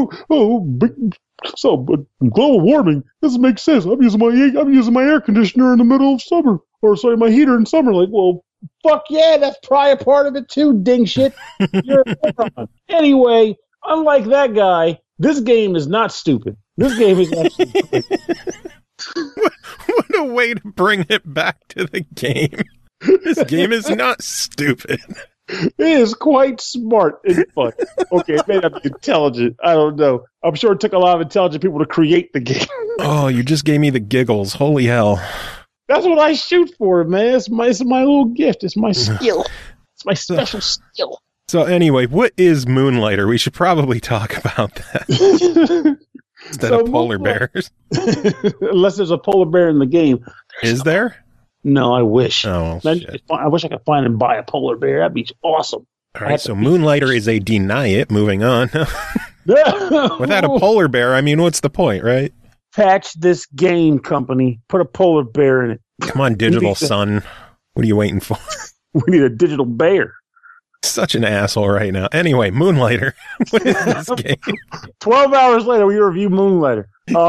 but global warming doesn't make sense. I'm using my air conditioner in the middle of summer, or sorry, my heater in summer. Like, well, fuck yeah, that's probably a part of it too, ding shit. You're a moron. Anyway, unlike that guy, this game is not stupid. This game is actually great. What a way to bring it back to the game. This game is not stupid. It is quite smart and fun. Okay, it may not be intelligent. I don't know. I'm sure it took a lot of intelligent people to create the game. Oh, you just gave me the giggles. Holy hell. That's what I shoot for, man. It's my little gift. It's my skill. It's my special skill. So anyway, what is Moonlighter? We should probably talk about that. Instead of polar bears. Unless there's a polar bear in the game. Is there? No, I wish. Oh, shit. I wish I could find and buy a polar bear. That'd be awesome. All right, so Moonlighter is a deny it. Moving on. Without a polar bear, I mean, what's the point, right? Patch this game, company. Put a polar bear in it. Come on, Digital Sun. What are you waiting for? We need a digital bear. Such an asshole right now. Anyway, Moonlighter. What is this game? 12 hours later, we review Moonlighter.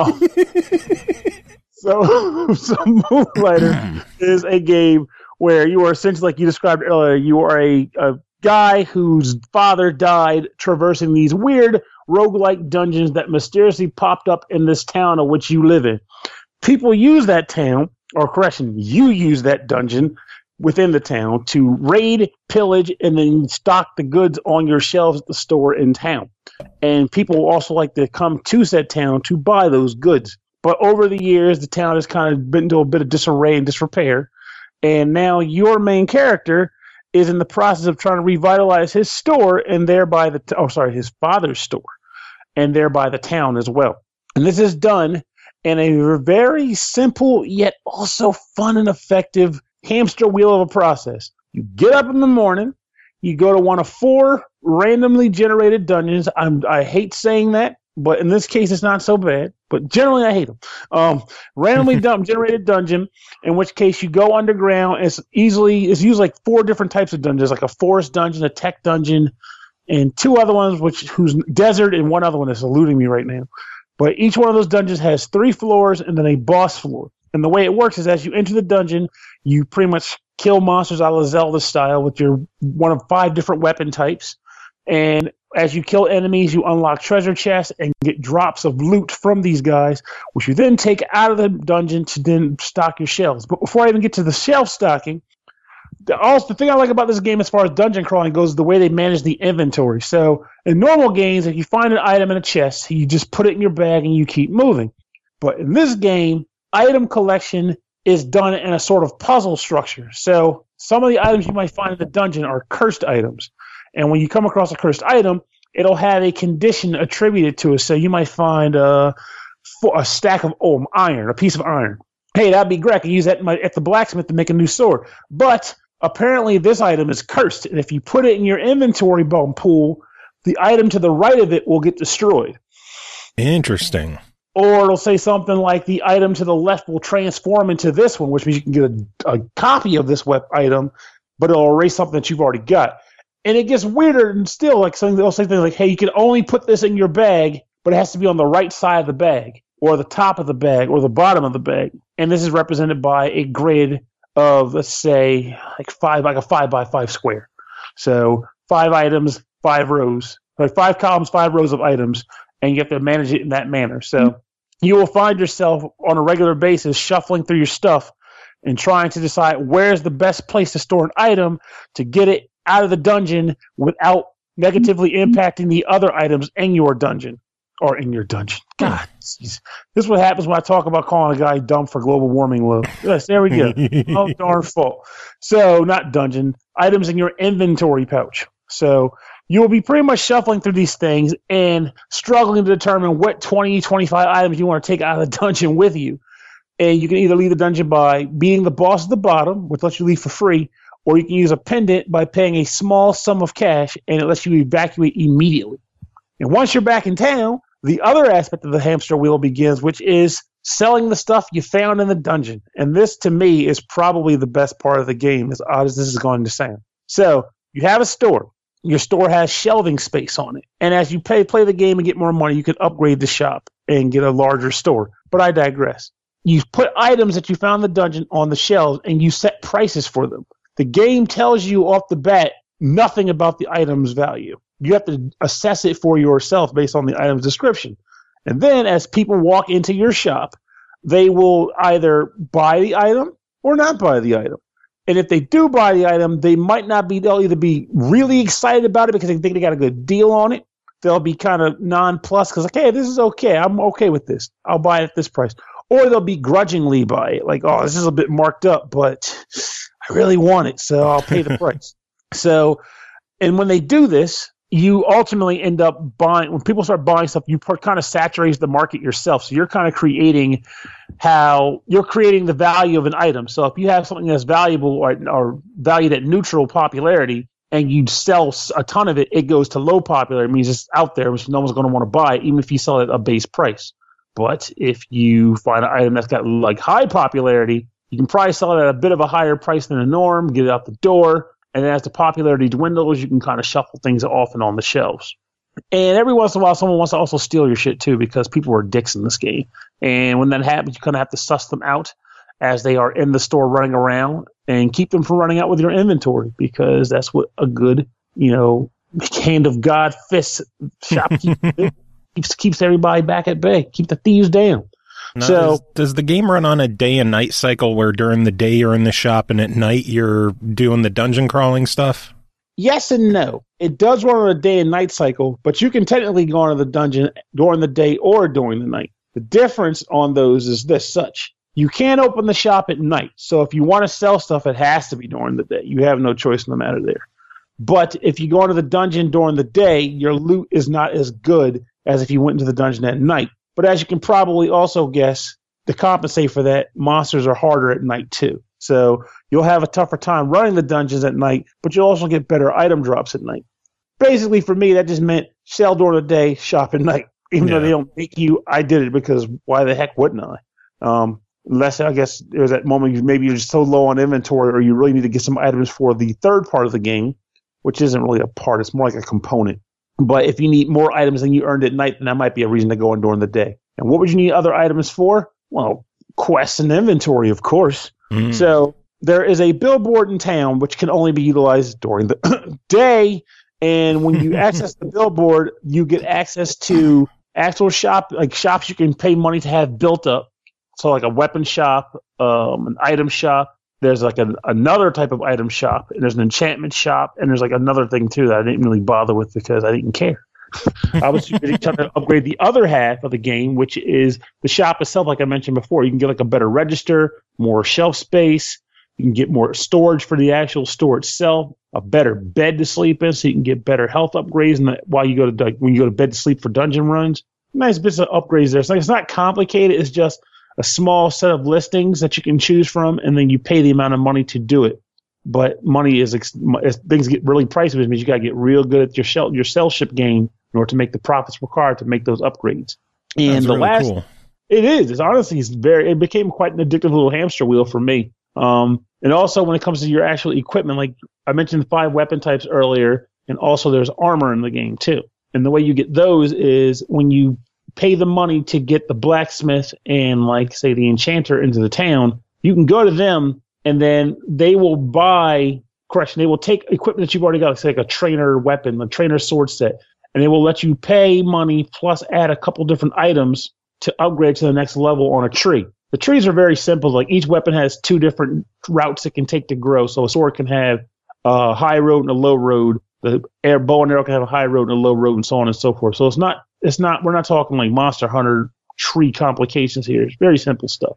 So Moonlighter is a game where you are essentially, like you described earlier, you are a guy whose father died traversing these weird roguelike dungeons that mysteriously popped up in this town of which you live in. People use that town, or correction, you use that dungeon within the town to raid, pillage, and then stock the goods on your shelves at the store in town. And people also like to come to said town to buy those goods. But over the years, the town has kind of been into a bit of disarray and disrepair. And now your main character is in the process of trying to revitalize his store and thereby his father's store, and thereby the town as well. And this is done in a very simple yet also fun and effective hamster wheel of a process. You get up in the morning, you go to one of 4 randomly generated dungeons. I hate saying that, but in this case, it's not so bad. But generally, I hate them. Randomly generated dungeon, in which case you go underground. It's usually like 4 different types of dungeons, like a forest dungeon, a tech dungeon, and 2 other ones, who's desert, and one other one that's eluding me right now. But each one of those dungeons has 3 floors and then a boss floor. And the way it works is as you enter the dungeon, you pretty much kill monsters a la Zelda style with your one of 5 different weapon types. And as you kill enemies, you unlock treasure chests and get drops of loot from these guys, which you then take out of the dungeon to then stock your shelves. But before I even get to the shelf stocking, The thing I like about this game as far as dungeon crawling goes is the way they manage the inventory. So in normal games, if you find an item in a chest, you just put it in your bag and you keep moving. But in this game, item collection is done in a sort of puzzle structure. So some of the items you might find in the dungeon are cursed items. And when you come across a cursed item, it'll have a condition attributed to it. So you might find a stack of iron, a piece of iron. Hey, that'd be great. I can use that at the blacksmith to make a new sword. But apparently this item is cursed. And if you put it in your inventory pool, the item to the right of it will get destroyed. Interesting. Or it'll say something like the item to the left will transform into this one, which means you can get a copy of this item, but it'll erase something that you've already got. And it gets weirder and still, like they'll say things like, hey, you can only put this in your bag, but it has to be on the right side of the bag, or the top of the bag, or the bottom of the bag. And this is represented by a grid of, let's say, like a 5x5 square. So 5 items, 5 rows, like 5 columns, 5 rows of items, and you have to manage it in that manner. So you will find yourself on a regular basis shuffling through your stuff and trying to decide where's the best place to store an item to get it out of the dungeon without negatively impacting the other items in your dungeon. Or in your dungeon. God, geez. This is what happens when I talk about calling a guy dumb for global warming low. Yes, there we go. Oh, darn fault. So, not dungeon. Items in your inventory pouch. So, you will be pretty much shuffling through these things and struggling to determine what 20, 25 items you want to take out of the dungeon with you. And you can either leave the dungeon by beating the boss at the bottom, which lets you leave for free, or you can use a pendant by paying a small sum of cash, and it lets you evacuate immediately. And once you're back in town, the other aspect of the hamster wheel begins, which is selling the stuff you found in the dungeon. And this, to me, is probably the best part of the game, as odd as this is going to sound. So, you have a store. Your store has shelving space on it. And as you play the game and get more money, you can upgrade the shop and get a larger store. But I digress. You put items that you found in the dungeon on the shelves, and you set prices for them. The game tells you off the bat nothing about the item's value. You have to assess it for yourself based on the item's description. And then as people walk into your shop, they will either buy the item or not buy the item. And if they do buy the item, they'll either be really excited about it because they think they got a good deal on it. They'll be kind of nonplussed because, like, hey, this is okay. I'm okay with this. I'll buy it at this price. Or they'll begrudgingly buy it. Like, oh, this is a bit marked up, but I really want it, so I'll pay the price. So, and when they do this, you ultimately end up buying, when people start buying stuff, you kind of saturate the market yourself. So you're kind of creating the value of an item. So if you have something that's valuable or valued at neutral popularity and you sell a ton of it, it goes to low popularity. It means it's out there, which no one's going to want to buy it, even if you sell it at a base price. But if you find an item that's got like high popularity, you can probably sell it at a bit of a higher price than the norm, get it out the door. And then as the popularity dwindles, you can kind of shuffle things off and on the shelves. And every once in a while, someone wants to also steal your shit, too, because people are dicks in this game. And when that happens, you kind of have to suss them out as they are in the store running around and keep them from running out with your inventory, because that's what a good, hand of God fist shopkeeper keeps everybody back at bay, keep the thieves down. Now, so does the game run on a day and night cycle where during the day you're in the shop and at night you're doing the dungeon crawling stuff? Yes and no. It does run on a day and night cycle, but you can technically go into the dungeon during the day or during the night. The difference on those is such. You can't open the shop at night. So if you want to sell stuff, it has to be during the day. You have no choice in the matter there. But if you go into the dungeon during the day, your loot is not as good as if you went into the dungeon at night. But as you can probably also guess, to compensate for that, monsters are harder at night too. So you'll have a tougher time running the dungeons at night, but you'll also get better item drops at night. Basically, for me, that just meant sell during the day, shop at night. Even though they don't make you, I did it because why the heck wouldn't I? Unless, I guess, there's that moment maybe you're just so low on inventory or you really need to get some items for the third part of the game, which isn't really a part. It's more like a component. But if you need more items than you earned at night, then that might be a reason to go in during the day. And what would you need other items for? Well, quests and inventory, of course. Mm. So there is a billboard in town which can only be utilized during the day. And when you access the billboard, you get access to actual shops you can pay money to have built up. So like a weapon shop, an item shop, there's like another type of item shop, and there's an enchantment shop, and there's like another thing too that I didn't really bother with because I didn't care. I was really trying to upgrade the other half of the game, which is the shop itself. Like I mentioned before, you can get like a better register, more shelf space. You can get more storage for the actual store itself, a better bed to sleep in, so you can get better health upgrades. And while you go to when you go to bed to sleep for dungeon runs, nice bits of upgrades there. So it's not complicated. It's just a small set of listings that you can choose from, and then you pay the amount of money to do it. But money as things get really pricey, which means you got to get real good at your sell ship game in order to make the profits required to make those upgrades. And That's the really last, cool. it is. It's honestly, it became quite an addictive little hamster wheel for me. And also when it comes to your actual equipment, like I mentioned, the 5 weapon types earlier, and also there's armor in the game too. And the way you get those is when you pay the money to get the blacksmith and, like, say, the enchanter into the town, you can go to them and then they will they will take equipment that you've already got, like a trainer weapon, a trainer sword set, and they will let you pay money plus add a couple different items to upgrade to the next level on a tree. The trees are very simple. Like each weapon has 2 different routes it can take to grow. So a sword can have a high road and a low road. The bow and arrow can have a high road and a low road, and so on and so forth. So we're not talking like Monster Hunter tree complications here. It's very simple stuff.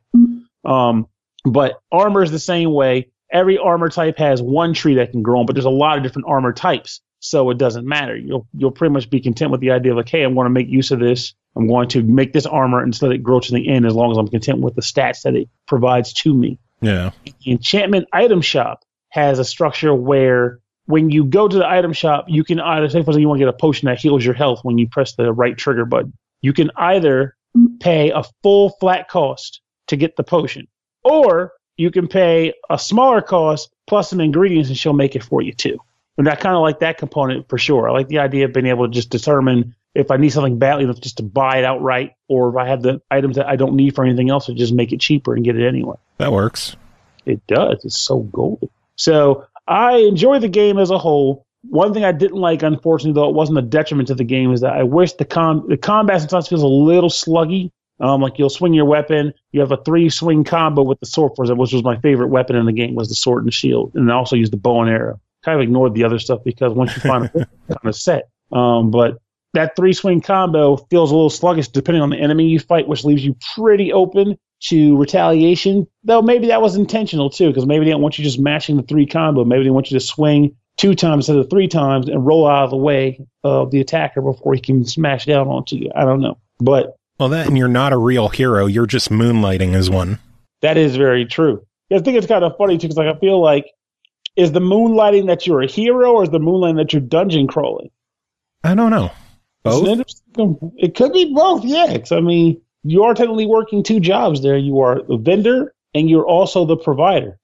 But armor is the same way. Every armor type has one tree that can grow on, but there's a lot of different armor types. So it doesn't matter. You'll pretty much be content with the idea of like, hey, I'm going to make use of this. I'm going to make this armor and just let it grow to the end as long as I'm content with the stats that it provides to me. Yeah. The enchantment item shop has a structure where when you go to the item shop, you can either, say for example, you want to get a potion that heals your health when you press the right trigger button. You can either pay a full flat cost to get the potion, or you can pay a smaller cost plus some ingredients and she'll make it for you too. And I kind of like that component for sure. I like the idea of being able to just determine if I need something badly enough just to buy it outright, or if I have the items that I don't need for anything else, to just make it cheaper and get it anyway. That works. It does. It's so golden. So I enjoy the game as a whole. One thing I didn't like, unfortunately, though it wasn't a detriment to the game, is that I wish the combat sometimes feels a little sluggy. Like you'll swing your weapon, you have a 3-swing combo with the sword, for example, which was my favorite weapon in the game, was the sword and the shield, and I also used the bow and arrow. Kind of ignored the other stuff because once you find a kind of set. But that 3-swing combo feels a little sluggish depending on the enemy you fight, which leaves you pretty open to retaliation. Though maybe that was intentional too, because maybe they don't want you just mashing the 3 combo. Maybe they want you to swing 2 times instead of 3 times and roll out of the way of the attacker before he can smash down onto you. I don't know. But well, that and you're not a real hero. You're just moonlighting as one. That is very true. I think it's kind of funny too, because like I feel like, is the moonlighting that you're a hero, or is the moonlighting that you're dungeon crawling? I don't know. Both? It could be both, yeah. I mean, you are technically working 2 jobs there. You are the vendor, and you're also the provider.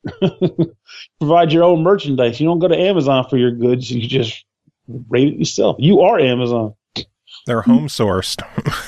Provide your own merchandise. You don't go to Amazon for your goods. You just rate it yourself. You are Amazon. They're home sourced.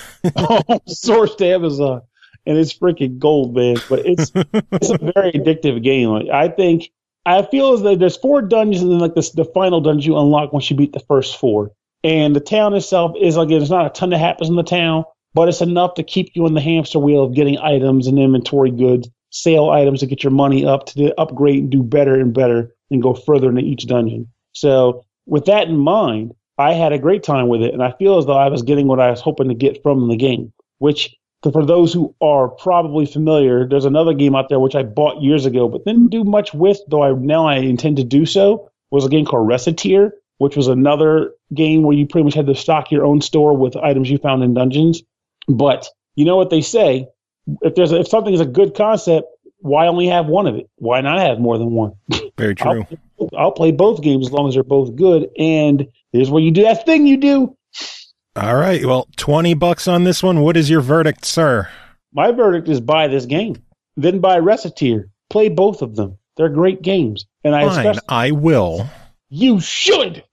Sourced to Amazon. And it's freaking gold, man. But it's a very addictive game. Like, I feel as though there's 4 dungeons, and then like the final dungeon you unlock once you beat the first 4. And the town itself is, like, there's not a ton that happens in the town, but it's enough to keep you in the hamster wheel of getting items and inventory goods, sale items to get your money up to upgrade and do better and better and go further into each dungeon. So with that in mind, I had a great time with it, and I feel as though I was getting what I was hoping to get from the game, which, for those who are probably familiar, there's another game out there which I bought years ago but didn't do much with, though I intend to do so, was a game called Recettear, which was another game where you pretty much had to stock your own store with items you found in dungeons. But you know what they say, if something is a good concept, why only have one of it? Why not have more than one? Very true. I'll play both games as long as they're both good, and here's where you do that thing you do. All right. Well, $20 on this one. What is your verdict, sir? My verdict is buy this game. Then buy Recettear. Play both of them. They're great games. And I will. You should.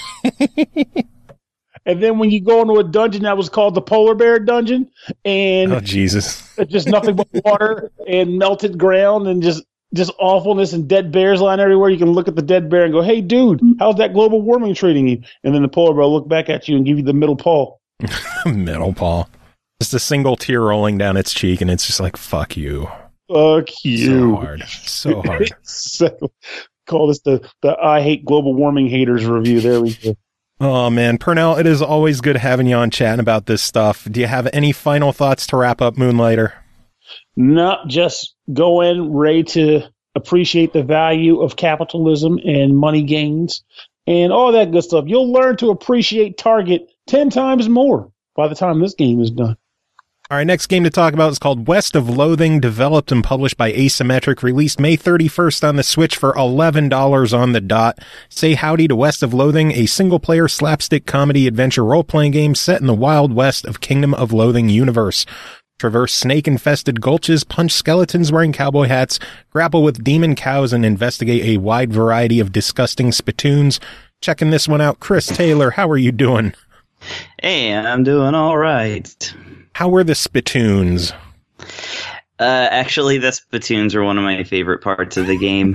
And then when you go into a dungeon that was called the Polar Bear Dungeon, and oh Jesus, it's just nothing but water and melted ground and just awfulness and dead bears lying everywhere. You can look at the dead bear and go, "Hey, dude, how's that global warming treating you?" And then the polar bear will look back at you and give you the middle paw. Middle paw. Just a single tear rolling down its cheek, and it's just like, fuck you. Fuck you. So hard. So hard. Call this the I hate global warming haters review. There we go. Oh, man. Purnell, it is always good having you on chatting about this stuff. Do you have any final thoughts to wrap up Moonlighter? No, just go in ready to appreciate the value of capitalism and money gains and all that good stuff. You'll learn to appreciate Target 10 times more by the time this game is done. All right, next game to talk about is called West of Loathing, developed and published by Asymmetric, released May 31st on the Switch for $11 on the dot. Say howdy to West of Loathing, a single-player slapstick comedy adventure role-playing game set in the Wild West of Kingdom of Loathing universe. Traverse snake-infested gulches, punch skeletons wearing cowboy hats, grapple with demon cows, and investigate a wide variety of disgusting spittoons. Checking this one out, Chris Taylor, how are you doing? Hey, I'm doing all right. How were the spittoons? Actually, the spittoons are one of my favorite parts of the game.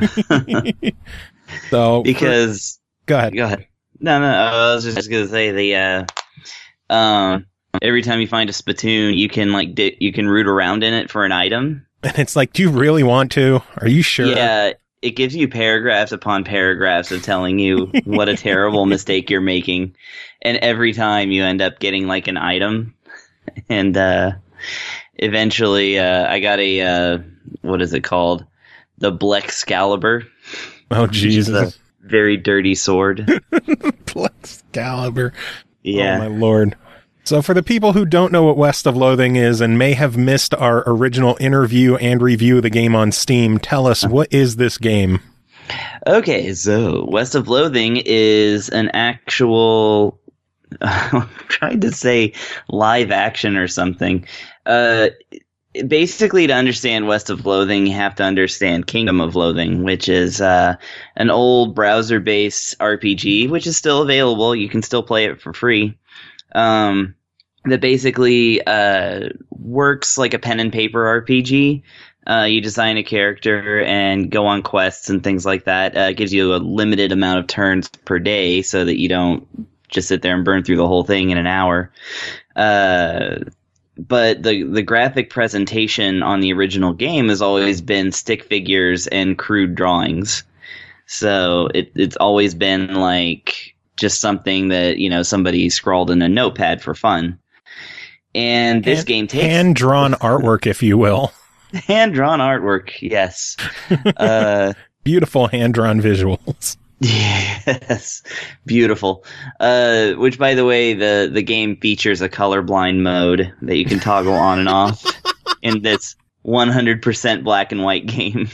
Because go ahead. No, I was just gonna say every time you find a spittoon, you can you can root around in it for an item. And it's like, do you really want to? Are you sure? Yeah, it gives you paragraphs upon paragraphs of telling you what a terrible mistake you're making, and every time you end up getting like an item. And eventually, I got a what is it called? The Blexcalibur. Oh Jesus! A very dirty sword. Blexcalibur. Yeah. Oh my lord. So for the people who don't know what West of Loathing is and may have missed our original interview and review of the game on Steam, tell us, what is this game? Okay, so West of Loathing is an actual... I'm trying to say live action or something. Basically, to understand West of Loathing, you have to understand Kingdom of Loathing, which is an old browser-based RPG, which is still available. You can still play it for free. That basically works like a pen and paper RPG. You design a character and go on quests and things like that. It gives you a limited amount of turns per day so that you don't just sit there and burn through the whole thing in an hour. But the graphic presentation on the original game has always been stick figures and crude drawings. So it's always been like just something that, somebody scrawled in a notepad for fun. And this game takes... hand-drawn artwork, if you will. Hand-drawn artwork, yes. Beautiful hand-drawn visuals. Yes, beautiful. Which, by the way, the game features a colorblind mode that you can toggle on and off in this 100% black and white game.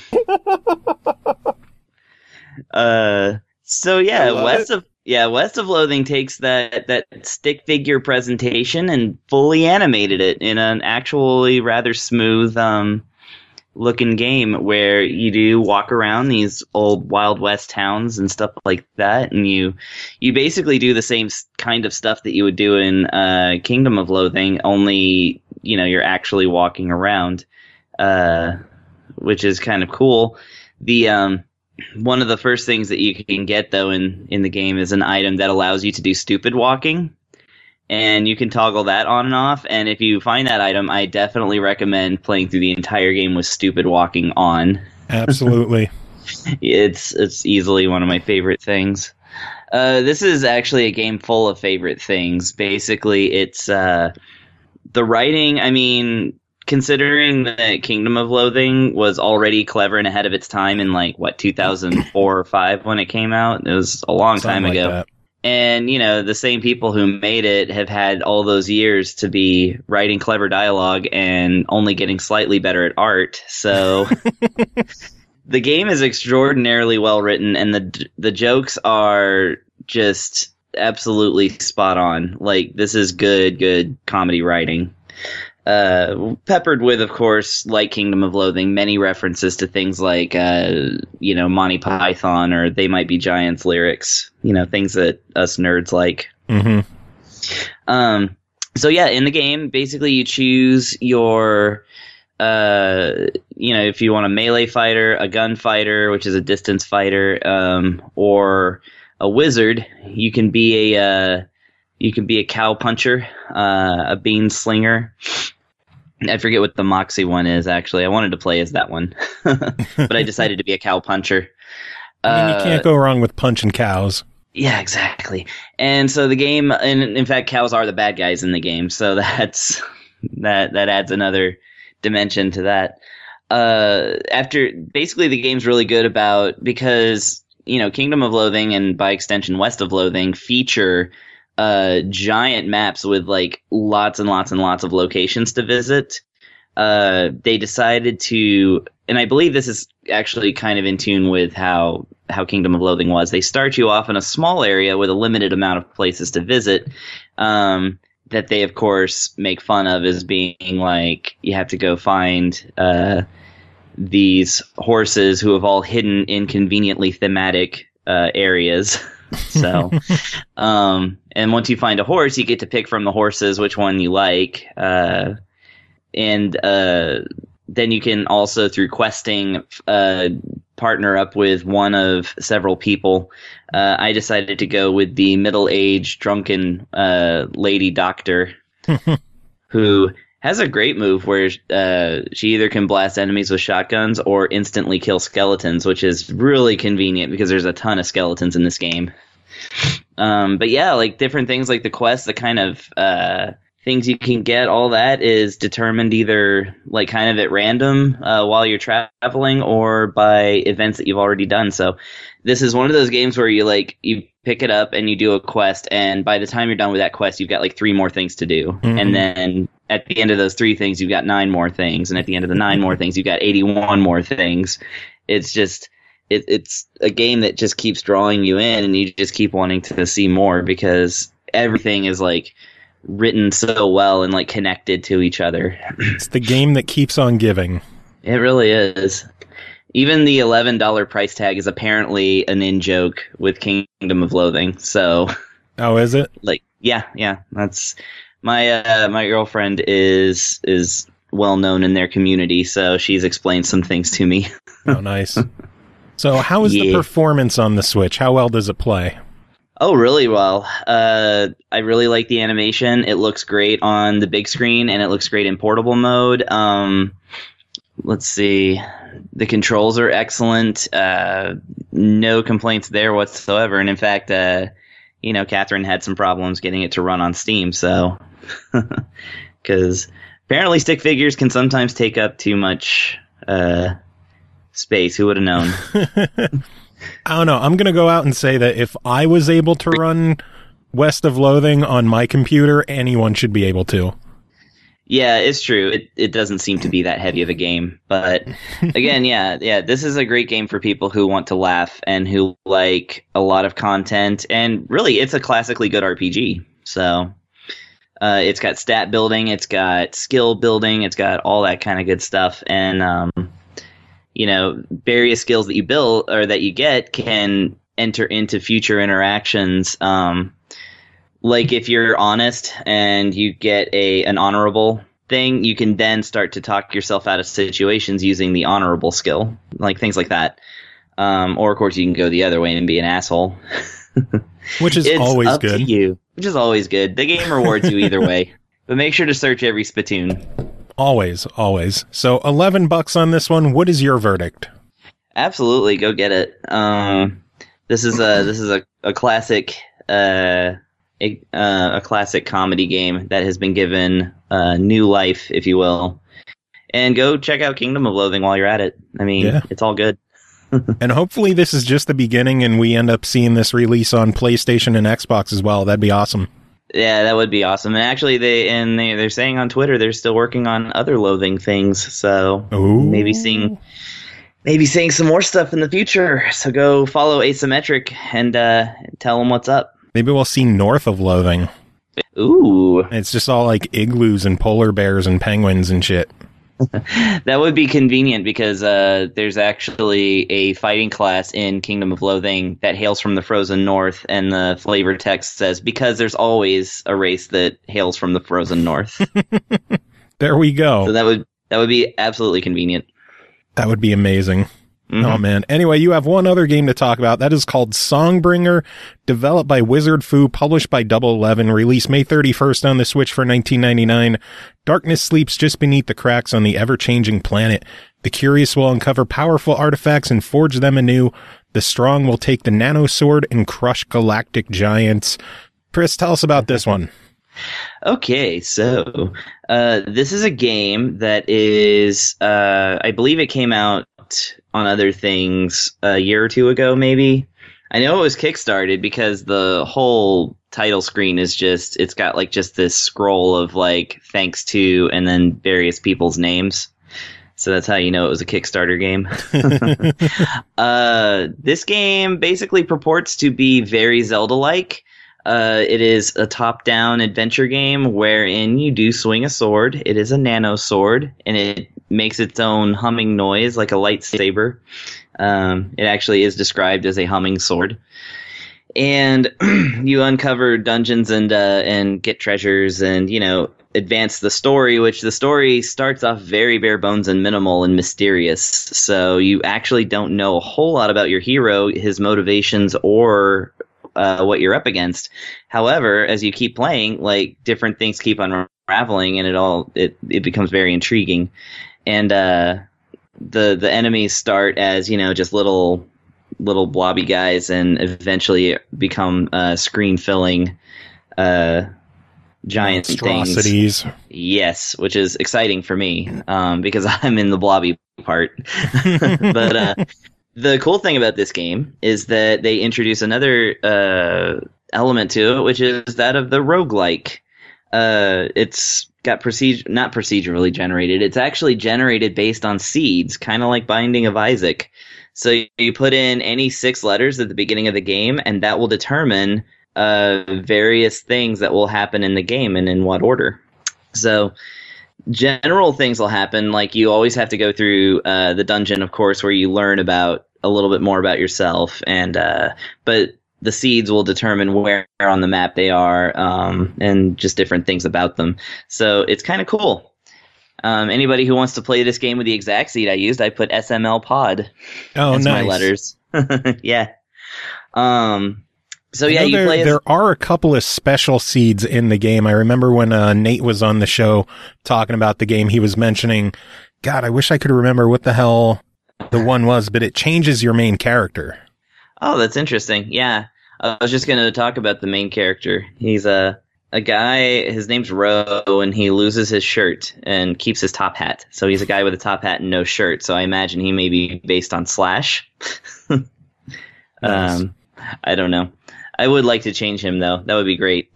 So yeah, West of Loathing takes that stick figure presentation and fully animated it in an actually rather smooth looking game where you do walk around these old Wild West towns and stuff like that, and you basically do the same kind of stuff that you would do in Kingdom of Loathing, only you're actually walking around, which is kind of cool. The one of the first things that you can get though in the game is an item that allows you to do stupid walking. And you can toggle that on and off. And if you find that item, I definitely recommend playing through the entire game with stupid walking on. Absolutely. It's easily one of my favorite things. This is actually a game full of favorite things. Basically, it's the writing. I mean, considering that Kingdom of Loathing was already clever and ahead of its time in 2004 or 5 when it came out. It was a long time ago. That. And, the same people who made it have had all those years to be writing clever dialogue and only getting slightly better at art. So the game is extraordinarily well written, and the jokes are just absolutely spot on. This is good comedy writing. Peppered with, of course, like Kingdom of Loathing, many references to things like, Monty Python or They Might Be Giants lyrics, things that us nerds like. Mm-hmm. So yeah, in the game, basically you choose your, if you want a melee fighter, a gunfighter, which is a distance fighter, or a wizard. You can be a cow puncher, a bean slinger. I forget what the Moxie one is, actually. I wanted to play as that one, but I decided to be a cow puncher. I mean, you can't go wrong with punching cows. Yeah, exactly. And so the game, and in fact, cows are the bad guys in the game, so that adds another dimension to that. Basically, the game's really good because, Kingdom of Loathing and by extension West of Loathing feature giant maps with like lots and lots and lots of locations to visit. They decided to, and I believe this is actually kind of in tune with how Kingdom of Loathing was. They start you off in a small area with a limited amount of places to visit, that they of course make fun of as being like, you have to go find these horses who have all hidden in conveniently thematic areas. So, and once you find a horse, you get to pick from the horses which one you like. And then you can also, through questing, partner up with one of several people. I decided to go with the middle-aged, drunken lady doctor who has a great move where she either can blast enemies with shotguns or instantly kill skeletons, which is really convenient because there's a ton of skeletons in this game. But yeah, like different things like the quests, the kind of things you can get, all that is determined either like kind of at random while you're traveling or by events that you've already done. So this is one of those games where you pick it up and you do a quest, and by the time you're done with that quest, you've got like 3 more things to do. Mm-hmm. And then at the end of those 3 things, you've got 9 more things. And at the end of the 9 more things, you've got 81 more things. It's just, it's a game that just keeps drawing you in, and you just keep wanting to see more because everything is like written so well and like connected to each other. It's the game that keeps on giving. It really is. Even the $11 price tag is apparently an in-joke with Kingdom of Loathing. So, oh, is it? Like, yeah. That's my girlfriend is well known in their community, so she's explained some things to me. Oh, nice. So, how is the performance on the Switch? How well does it play? Oh, really well. I really like the animation. It looks great on the big screen, and it looks great in portable mode. Let's see. The controls are excellent. No complaints there whatsoever. And in fact, Catherine had some problems getting it to run on Steam. So, because apparently stick figures can sometimes take up too much space. Who would have known? I don't know. I'm going to go out and say that if I was able to run West of Loathing on my computer, anyone should be able to. Yeah, it's true. It doesn't seem to be that heavy of a game. But again, yeah, this is a great game for people who want to laugh and who like a lot of content. And really, it's a classically good RPG. So it's got stat building, it's got skill building, it's got all that kind of good stuff. And, various skills that you build or that you get can enter into future interactions. Like if you're honest and you get an honorable thing, you can then start to talk yourself out of situations using the honorable skill, like things like that. Or of course you can go the other way and be an asshole. Which is always up good. To you, which is always good. The game rewards you either way. But make sure to search every Splatoon. Always. So $11 on this one. What is your verdict? Absolutely, go get it. This is a classic a classic comedy game that has been given new life, if you will. And go check out Kingdom of Loathing while you're at it. I mean, It's all good. And hopefully this is just the beginning and we end up seeing this release on PlayStation and Xbox as well. That'd be awesome. Yeah, that would be awesome. And actually, they're saying on Twitter they're still working on other Loathing things. So maybe seeing some more stuff in the future. So go follow Asymmetric and tell them what's up. Maybe we'll see North of Loathing. Ooh. It's just all like igloos and polar bears and penguins and shit. That would be convenient because there's actually a fighting class in Kingdom of Loathing that hails from the frozen north, and the flavor text says, because there's always a race that hails from the frozen north. There we go. So that would be absolutely convenient. That would be amazing. Oh, man. Anyway, you have one other game to talk about. That is called Songbringer, developed by Wizard Fu, published by Double 11, released May 31st on the Switch for $19.99. Darkness sleeps just beneath the cracks on the ever-changing planet. The curious will uncover powerful artifacts and forge them anew. The strong will take the nano sword and crush galactic giants. Chris, tell us about this one. Okay, so this is a game that is, I believe it came out on other things a year or two ago, maybe. I know it was kickstarted because the whole title screen is just, it's got like just this scroll of like thanks to and then various people's names. So that's how you know it was a Kickstarter game. This game basically purports to be very Zelda-like. It is a top-down adventure game wherein you do swing a sword. It is a nano sword, and it makes its own humming noise like a lightsaber. It actually is described as a humming sword. And you uncover dungeons and get treasures and, you know, advance the story, which the story starts off very bare bones and minimal and mysterious. So you actually don't know a whole lot about your hero, his motivations, or what you're up against. However, as you keep playing, like different things keep unraveling, and it becomes very intriguing. And the enemies start as, you know, just little blobby guys, and eventually become screen filling giant monstrosities. Things. Yes, which is exciting for me because I'm in the blobby part. But the cool thing about this game is that they introduce another element to it, which is that of the roguelike. It's got not procedurally generated. It's actually generated based on seeds, kind of like Binding of Isaac. So you put in any 6 letters at the beginning of the game, and that will determine various things that will happen in the game and in what order. So general things will happen, like you always have to go through the dungeon, of course, where you learn about a little bit more about yourself, and but the seeds will determine where on the map they are, and just different things about them. So it's kind of cool. Anybody who wants to play this game with the exact seed I used, I put SML Pod. Oh, That's nice. my letters. Yeah. So yeah, you play. There are a couple of special seeds in the game. I remember when Nate was on the show talking about the game, he was mentioning, God, I wish I could remember what the hell the one was, but it changes your main character. Oh, that's interesting. Yeah. I was just going to talk about the main character. He's a guy, his name's Ro, and he loses his shirt and keeps his top hat. So he's a guy with a top hat and no shirt. So I imagine he may be based on Slash. Nice. I don't know. I would like to change him, though. That would be great.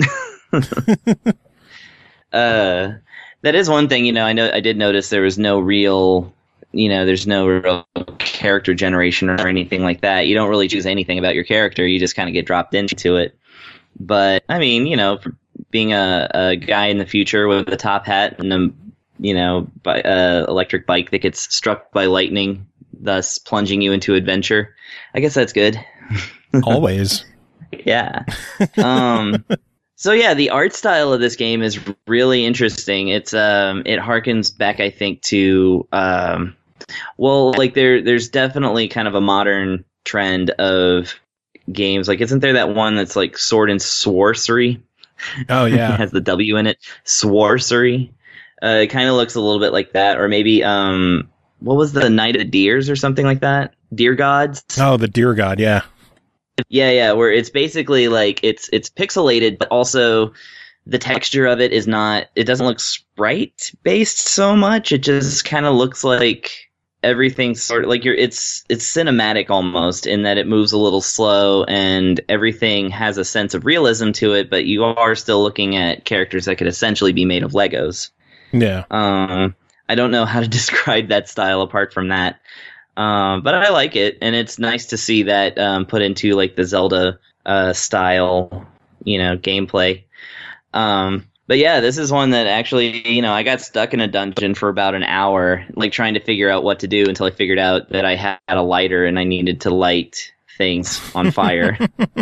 That is one thing, you know, I did notice there was no real, you know, there's no real character generation or anything like that. You don't really choose anything about your character. You just kind of get dropped into it. But, I mean, you know, being a guy in the future with a top hat and a, you know, electric bike that gets struck by lightning, thus plunging you into adventure, I guess that's good. Always. Yeah. So yeah, the art style of this game is really interesting. It's it harkens back, I think, to well, like there's definitely kind of a modern trend of games. Like, isn't there that one that's like Sword and Sworcery? Oh yeah. It has the W in it. Sworcery. It kind of looks a little bit like that, or maybe what was the Night of Deers or something like that? Deer Gods. Oh, the Deer God, yeah. Yeah, where it's basically like it's pixelated, but also the texture of it is not, it doesn't look sprite based so much. It just kind of looks like everything's sort of like it's cinematic almost, in that it moves a little slow and everything has a sense of realism to it, but you are still looking at characters that could essentially be made of Legos. Yeah. I don't know how to describe that style apart from that. But I like it, and it's nice to see that put into like the Zelda style, you know, gameplay. But yeah, this is one that actually, you know, I got stuck in a dungeon for about an hour, like trying to figure out what to do, until I figured out that I had a lighter and I needed to light things on fire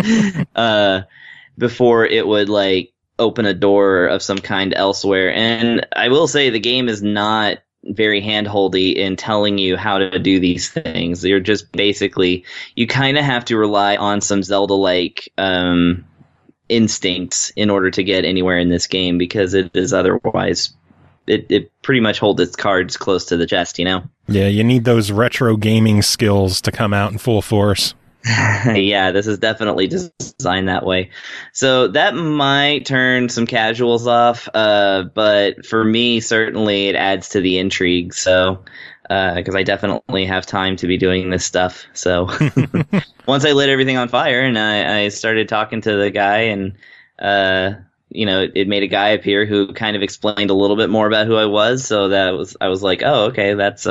before it would like open a door of some kind elsewhere. And I will say the game is not very handholdy in telling you how to do these things. You're just basically, you kind of have to rely on some Zelda-like instincts in order to get anywhere in this game, because it is otherwise, it pretty much holds its cards close to the chest, you know? Yeah, you need those retro gaming skills to come out in full force. Yeah, this is definitely designed that way. So that might turn some casuals off, but for me, certainly it adds to the intrigue. So, because I definitely have time to be doing this stuff. So once I lit everything on fire and I started talking to the guy, and it made a guy appear who kind of explained a little bit more about who I was. So I was like, oh, okay, that's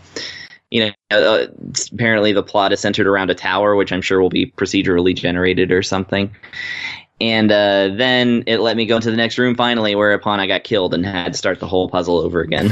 apparently the plot is centered around a tower, which I'm sure will be procedurally generated or something. And then it let me go into the next room finally, whereupon I got killed and had to start the whole puzzle over again.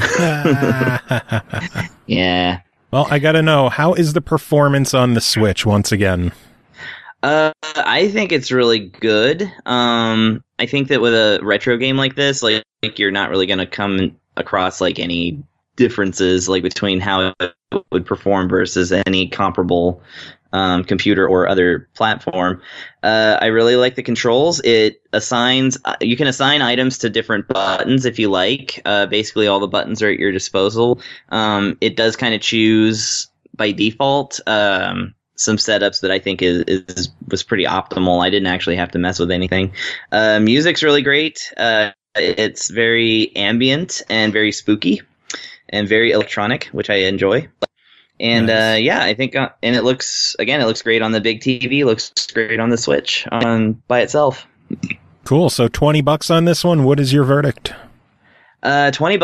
Yeah. Well, I gotta know, how is the performance on the Switch once again? I think it's really good. I think that with a retro game like this, like you're not really going to come across like any differences like between how it would perform versus any comparable computer or other platform. I really like the controls. It assigns, you can assign items to different buttons if you like. Basically all the buttons are at your disposal. It does kind of choose by default some setups that I think was pretty optimal. I didn't actually have to mess with anything. Music's really great. It's very ambient and very spooky and very electronic, which I enjoy. And Nice. I think, and it looks great on the big TV. Looks great on the Switch by itself. Cool. So $20 on this one. What is your verdict? $20.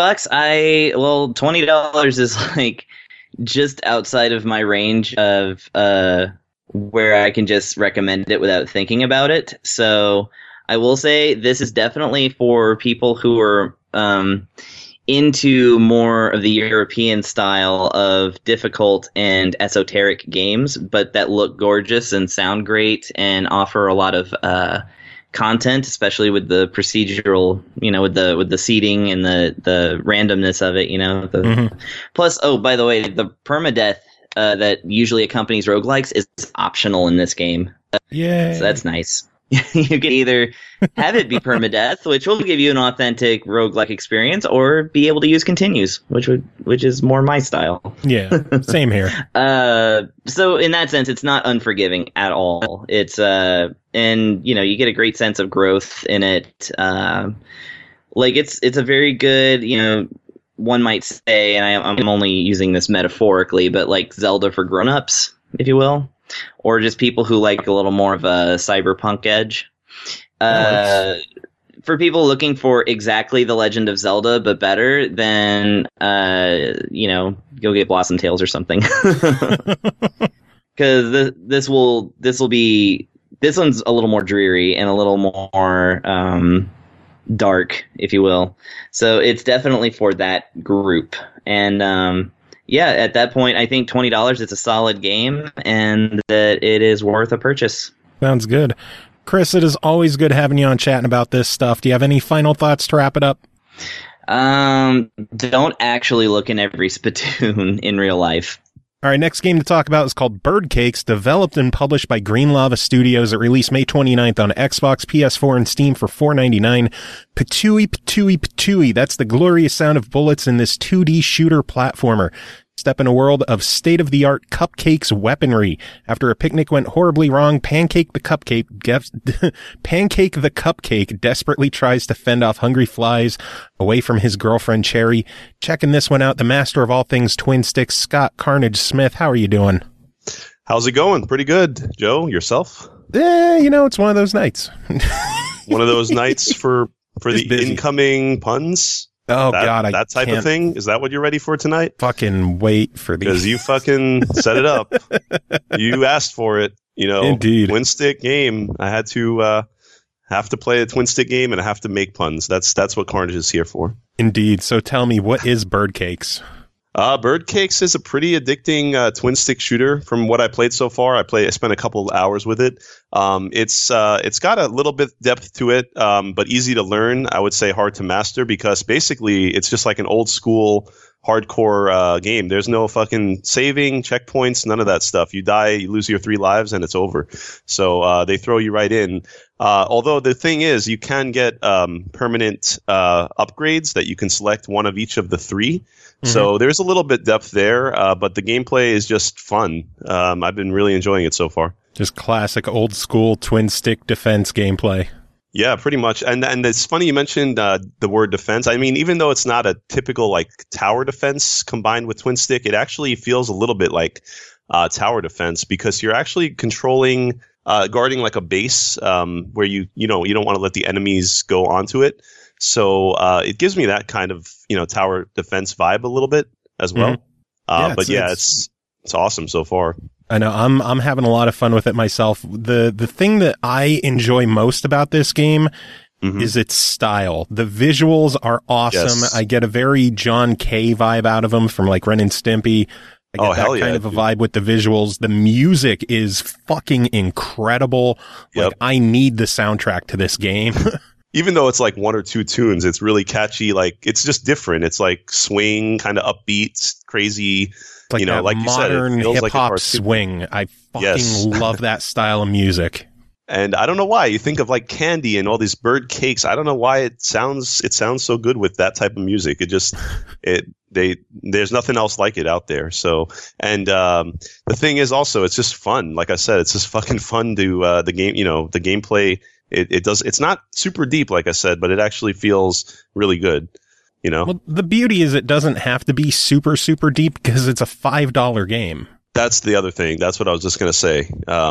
$20 is like just outside of my range of where I can just recommend it without thinking about it. So I will say this is definitely for people who are into more of the European style of difficult and esoteric games, but that look gorgeous and sound great and offer a lot of content, especially with the procedural, with the seating and the randomness of it, Plus, oh, by the way, the permadeath that usually accompanies roguelikes is optional in this game. Yeah. So that's nice. You can either have it be permadeath, which will give you an authentic roguelike experience, or be able to use continues, which is more my style. Yeah, same here. So in that sense, it's not unforgiving at all. It's and you get a great sense of growth in it. Like it's a very good, one might say, and I'm only using this metaphorically, but like Zelda for grown-ups, if you will. Or just people who like a little more of a cyberpunk edge. For people looking for exactly the Legend of Zelda, but better, then, go get Blossom Tales or something. Because this one's a little more dreary and a little more dark, if you will. So it's definitely for that group. And, at that point, I think $20, it's a solid game, and that it is worth a purchase. Sounds good. Chris, it is always good having you on chatting about this stuff. Do you have any final thoughts to wrap it up? Don't actually look in every spittoon in real life. All right, next game to talk about is called Bird Cakes, developed and published by Green Lava Studios. It released May 29th on Xbox, PS4, and Steam for $4.99. Patooey, patooey, patooey. That's the glorious sound of bullets in this 2D shooter platformer. Step in a world of state-of-the-art cupcakes weaponry. After a picnic went horribly wrong, Pancake the Cupcake desperately tries to fend off hungry flies away from his girlfriend Cherry. Checking this one out, the master of all things twin sticks, Scott Carnage Smith. How are you doing? How's it going? Pretty good. Joe, yourself? It's one of those nights. One of those nights for Just the busy. Incoming puns? Oh, God, that type of thing? Is that what you're ready for tonight? Fucking wait for these. Because you fucking set it up. You asked for it. Indeed. Twin stick game. I had to have to play a twin stick game and I have to make puns. That's what Carnage is here for. Indeed. So tell me, what is Bird Cakes? Bird Cakes is a pretty addicting twin stick shooter. From what I played so far, I spent a couple hours with it. It's got a little bit depth to it, but easy to learn. I would say hard to master because basically it's just like an old school hardcore game. There's no fucking saving, checkpoints, none of that stuff. You die, you lose your 3 lives, and it's over. So they throw you right in. Although the thing is, you can get permanent upgrades that you can select one of each of the 3. Mm-hmm. So there's a little bit depth there, but the gameplay is just fun. I've been really enjoying it so far. Just classic old school twin stick defense gameplay. Yeah, pretty much. And it's funny you mentioned the word defense. I mean, even though it's not a typical like tower defense combined with twin stick, it actually feels a little bit like tower defense because you're actually controlling, guarding like a base where you don't want to let the enemies go onto it. So it gives me that kind of tower defense vibe a little bit as well. Mm-hmm. It's awesome so far. I know I'm having a lot of fun with it myself. The thing that I enjoy most about this game is its style. The visuals are awesome. Yes. I get a very John K vibe out of them from like Ren and Stimpy. I get that kind of a vibe with the visuals. The music is fucking incredible. Yep. Like I need the soundtrack to this game. Even though it's like 1 or 2 tunes, it's really catchy. Like it's just different. It's like swing, kind of upbeat, crazy. Like like modern you said, hip hop swing. I fucking love that style of music. And I don't know why you think of like Candy and all these bird cakes. I don't know why it sounds so good with that type of music. It just there's nothing else like it out there. So and the thing is also it's just fun. Like I said, it's just fucking fun to the game. The gameplay. It's not super deep, like I said, but it actually feels really good. Well, the beauty is it doesn't have to be super, super deep because it's a $5 game. That's the other thing. That's what I was just going to say.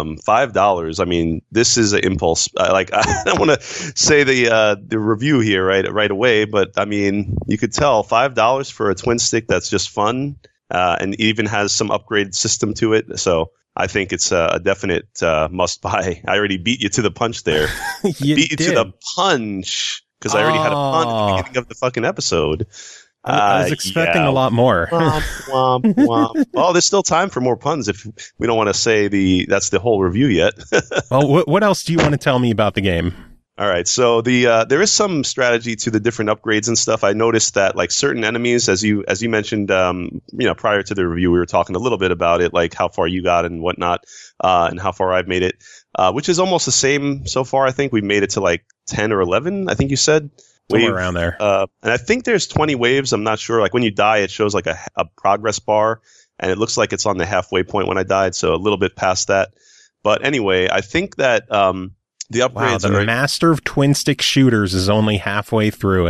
$5. I mean, this is an impulse. I don't want to say the review here right away, but I mean, you could tell $5 for a twin stick that's just fun and even has some upgrade system to it. So I think it's a definite must buy. I already beat you to the punch there. Beat you to the punch. Because I already had a pun at the beginning of the fucking episode. I was expecting a lot more. Womp, womp. Oh, there's still time for more puns if we don't want to say that's the whole review yet. Well, what else do you want to tell me about the game? All right, so there is some strategy to the different upgrades and stuff. I noticed that like certain enemies, as you mentioned, prior to the review, we were talking a little bit about it, like how far you got and whatnot, and how far I've made it, which is almost the same so far. I think we've made it to like 10 or 11. I think you said somewhere around there. And I think there's 20 waves. I'm not sure. Like when you die, it shows like a progress bar, and it looks like it's on the halfway point when I died, so a little bit past that. But anyway, I think that. The upgrades the master of twin stick shooters is only halfway through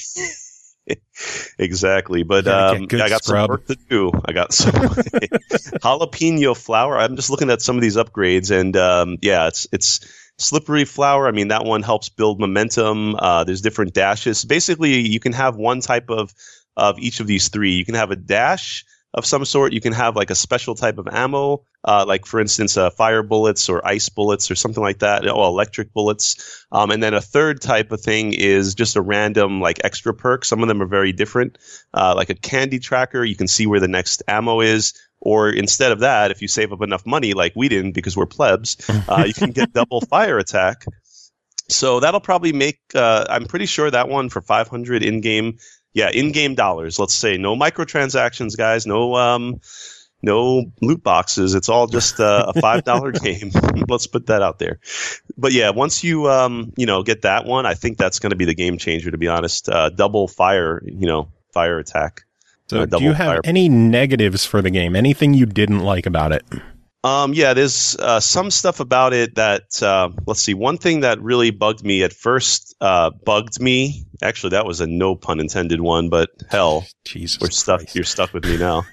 it. Exactly, but I got some work to do. I got some jalapeno flower. I'm just looking at some of these upgrades, and it's slippery flower. I mean, that one helps build momentum. There's different dashes. Basically, you can have one type of each of these 3. You can have a dash of some sort. You can have like a special type of ammo, like for instance, fire bullets or ice bullets or something like that, or electric bullets. And then a third type of thing is just a random like extra perk. Some of them are very different, like a candy tracker. You can see where the next ammo is. Or instead of that, if you save up enough money, like we didn't because we're plebs, you can get double fire attack. So that'll probably make, I'm pretty sure that one for 500 in-game. Yeah, in-game dollars. Let's say no microtransactions, guys. No loot boxes. It's all just a $5 game. Let's put that out there. But yeah, once you get that one, I think that's going to be the game changer. To be honest, double fire attack. So, do you have any negatives for the game? Anything you didn't like about it? Yeah, there's some stuff about it that, let's see, one thing that really bugged me at first, actually that was a no pun intended one, but hell, Jesus you're stuck with me now.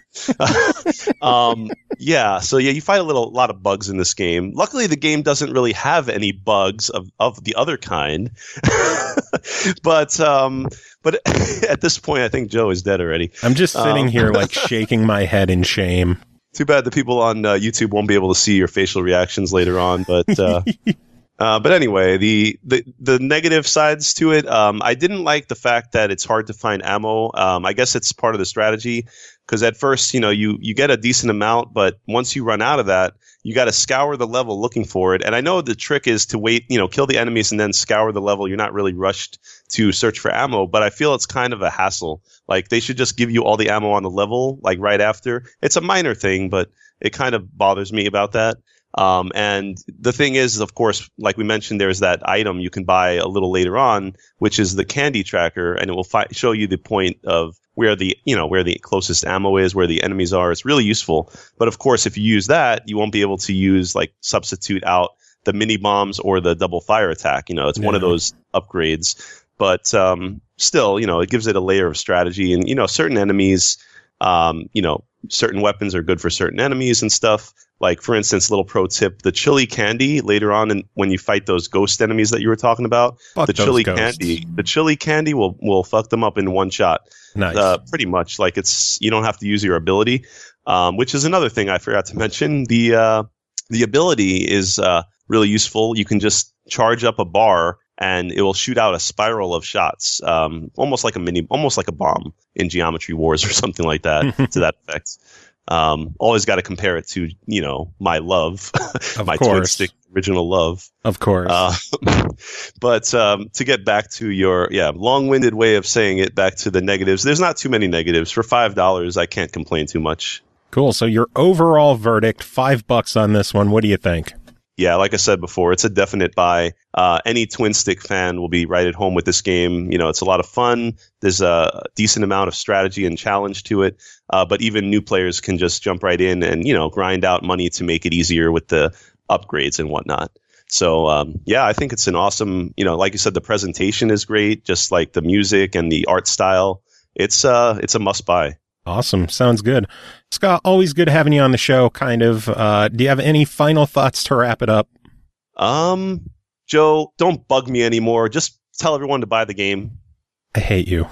So you fight a lot of bugs in this game. Luckily the game doesn't really have any bugs of the other kind. But at this point I think Joe is dead already. I'm just sitting here like shaking my head in shame. Too bad the people on YouTube won't be able to see your facial reactions later on, but But anyway, the negative sides to it, I didn't like the fact that it's hard to find ammo. I guess it's part of the strategy, because at first, you get a decent amount, but once you run out of that, you got to scour the level looking for it. And I know the trick is to wait, kill the enemies and then scour the level. You're not really rushed to search for ammo, but I feel it's kind of a hassle. Like, they should just give you all the ammo on the level, like right after. It's a minor thing, but it kind of bothers me about that. And the thing is, of course, like we mentioned, there's that item you can buy a little later on, which is the candy tracker, and it will show you the point of where the closest ammo is, where the enemies are. It's really useful. But of course, if you use that, you won't be able to use, like, substitute out the mini bombs or the double fire attack. It's one of those upgrades. But still, it gives it a layer of strategy. And, certain enemies, certain weapons are good for certain enemies and stuff. Like, for instance, little pro tip, the chili candy later on, when you fight those ghost enemies that you were talking about, the chili candy will fuck them up in one shot. Nice. Pretty much. Like, you don't have to use your ability, which is another thing I forgot to mention. The ability is really useful. You can just charge up a bar and it will shoot out a spiral of shots, almost like a bomb in Geometry Wars or something like that, to that effect. Always got to compare it to, my love, my twin stick original love. Of course. But to get back to your long-winded way of saying it, back to the negatives, there's not too many negatives. For $5, I can't complain too much. Cool. So your overall verdict, $5 on this one. What do you think? Yeah, like I said before, it's a definite buy. Any twin stick fan will be right at home with this game. It's a lot of fun. There's a decent amount of strategy and challenge to it. But even new players can just jump right in and, grind out money to make it easier with the upgrades and whatnot. So, I think it's an awesome, like you said, the presentation is great, just like the music and the art style. It's a must buy. Awesome. Sounds good. Scott, always good having you on the show, kind of. Do you have any final thoughts to wrap it up? Joe, don't bug me anymore. Just tell everyone to buy the game. I hate you.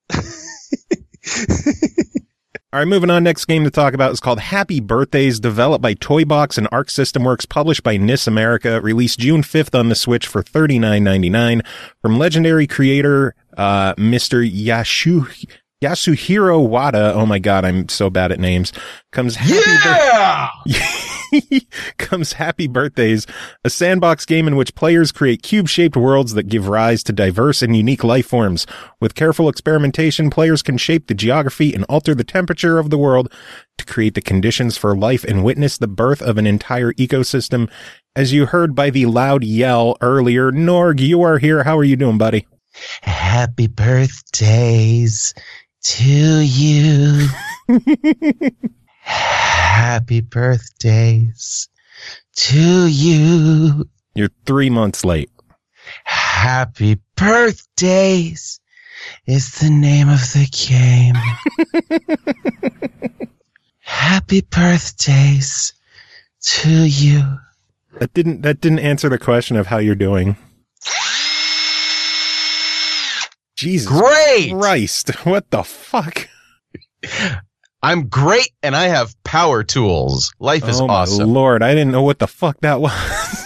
All right, moving on. Next game to talk about is called Happy Birthdays, developed by Toybox and Arc System Works, published by NIS America, released June 5th on the Switch for $39.99. From legendary creator Mr. Yasuhiro Wada, oh my god, I'm so bad at names, comes Happy Birthdays, a sandbox game in which players create cube-shaped worlds that give rise to diverse and unique life forms. With careful experimentation, players can shape the geography and alter the temperature of the world to create the conditions for life and witness the birth of an entire ecosystem. As you heard by the loud yell earlier, Norg, you are here. How are you doing, buddy? Happy birthdays to you. Happy birthdays to you. You're 3 months late. Happy birthdays is the name of the game. Happy birthdays to you. That didn't answer the question of how you're doing. Jesus Great! Christ, what the fuck? I'm great, and I have power tools. Life is awesome. Oh, my Lord, I didn't know what the fuck that was.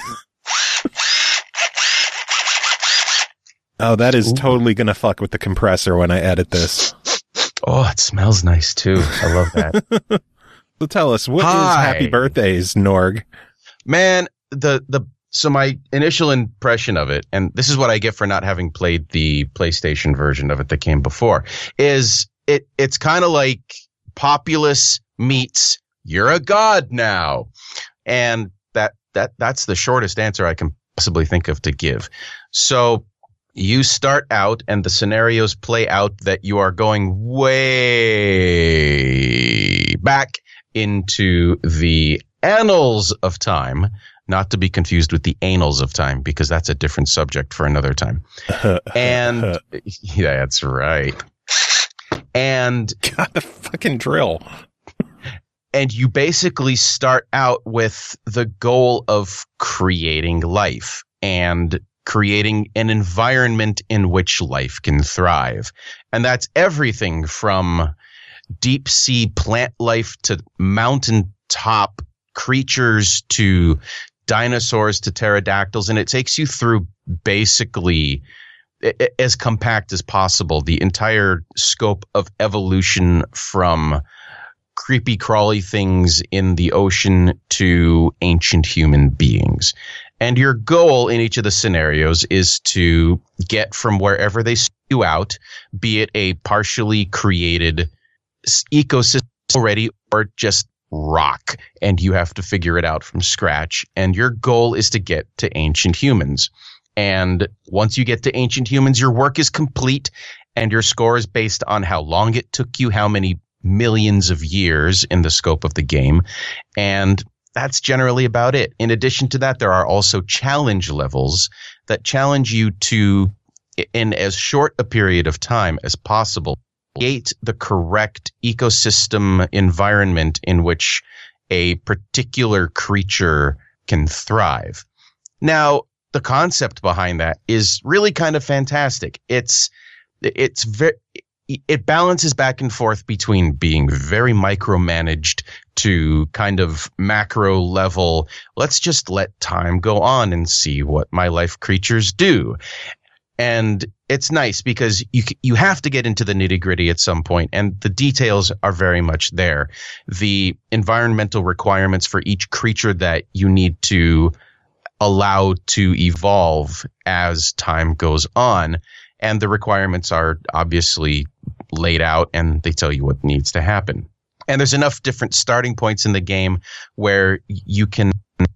Oh, that is totally going to fuck with the compressor when I edit this. Oh, it smells nice, too. I love that. So tell us, what is Happy Birthdays, Norg? Man, so my initial impression of it, and this is what I get for not having played the PlayStation version of it that came before, is it's kind of like Populous meets You're a God Now. And that's the shortest answer I can possibly think of to give. So you start out and the scenarios play out that you are going way back into the annals of time, not to be confused with the annals of time, because that's a different subject for another time. And yeah, that's right. And got the fucking drill. And you basically start out with the goal of creating life and creating an environment in which life can thrive. And that's everything from deep sea plant life to mountaintop creatures to dinosaurs to pterodactyls, and it takes you through basically as compact as possible the entire scope of evolution from creepy crawly things in the ocean to ancient human beings. And your goal in each of the scenarios is to get from wherever they spew out, be it a partially created ecosystem already or just rock, and you have to figure it out from scratch. And your goal is to get to ancient humans. And once you get to ancient humans, your work is complete, and your score is based on how long it took you, how many millions of years in the scope of the game. And that's generally about it. In addition to that, there are also challenge levels that challenge you to, in as short a period of time as possible, create the correct ecosystem environment in which a particular creature can thrive. Now, the concept behind that is really kind of fantastic. It balances back and forth between being very micromanaged to kind of macro level. Let's just let time go on and see what my life creatures do. And it's nice because you have to get into the nitty-gritty at some point, and the details are very much there. The environmental requirements for each creature that you need to allow to evolve as time goes on, and the requirements are obviously laid out, and they tell you what needs to happen. And there's enough different starting points in the game where you can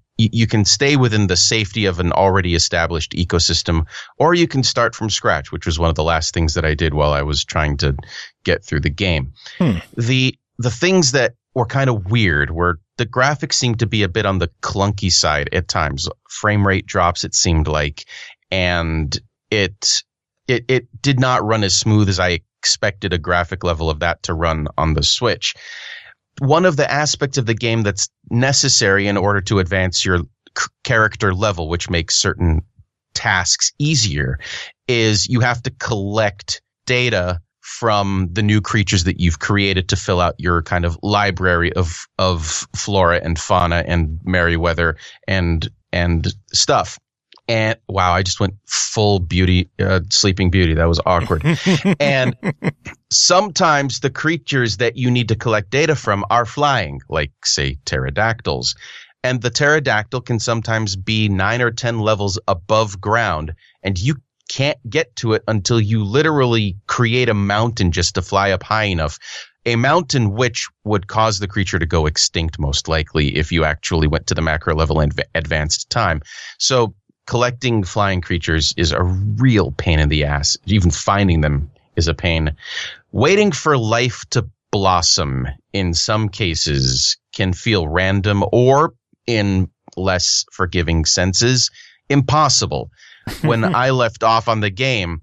stay within the safety of an already established ecosystem, or you can start from scratch, which was one of the last things that I did while I was trying to get through the game. The things that were kind of weird were the graphics seemed to be a bit on the clunky side at times. Frame rate drops, it seemed like, and it did not run as smooth as I expected a graphic level of that to run on the Switch. One of the aspects of the game that's necessary in order to advance your character level, which makes certain tasks easier, is you have to collect data from the new creatures that you've created to fill out your kind of library of flora and fauna and Merryweather and stuff. And wow, I just went full beauty, Sleeping Beauty. That was awkward. And sometimes the creatures that you need to collect data from are flying, like, say, pterodactyls. And the pterodactyl can sometimes be 9 or 10 levels above ground, and you can't get to it until you literally create a mountain just to fly up high enough. A mountain which would cause the creature to go extinct, most likely, if you actually went to the macro level and advanced time. So collecting flying creatures is a real pain in the ass. Even finding them is a pain. Waiting for life to blossom in some cases can feel random, or in less forgiving senses, impossible. When I left off on the game,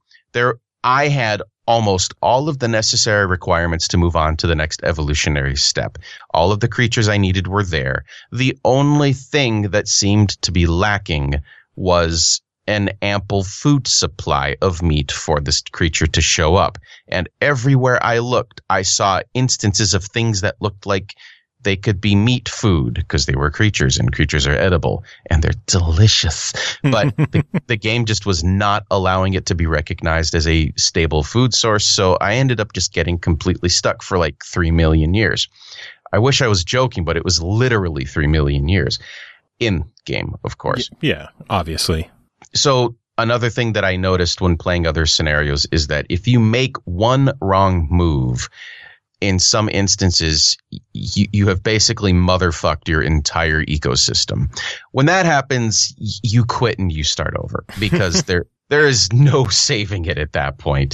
I had almost all of the necessary requirements to move on to the next evolutionary step. All of the creatures I needed were there. The only thing that seemed to be lacking was an ample food supply of meat for this creature to show up. And everywhere I looked, I saw instances of things that looked like they could be meat food because they were creatures, and creatures are edible and they're delicious. But the game just was not allowing it to be recognized as a stable food source. So I ended up just getting completely stuck for like 3 million years. I wish I was joking, but it was literally 3 million years in game, of course. Yeah, obviously. So another thing that I noticed when playing other scenarios is that if you make one wrong move, in some instances, you have basically motherfucked your entire ecosystem. When that happens, you quit and you start over because there is no saving it at that point.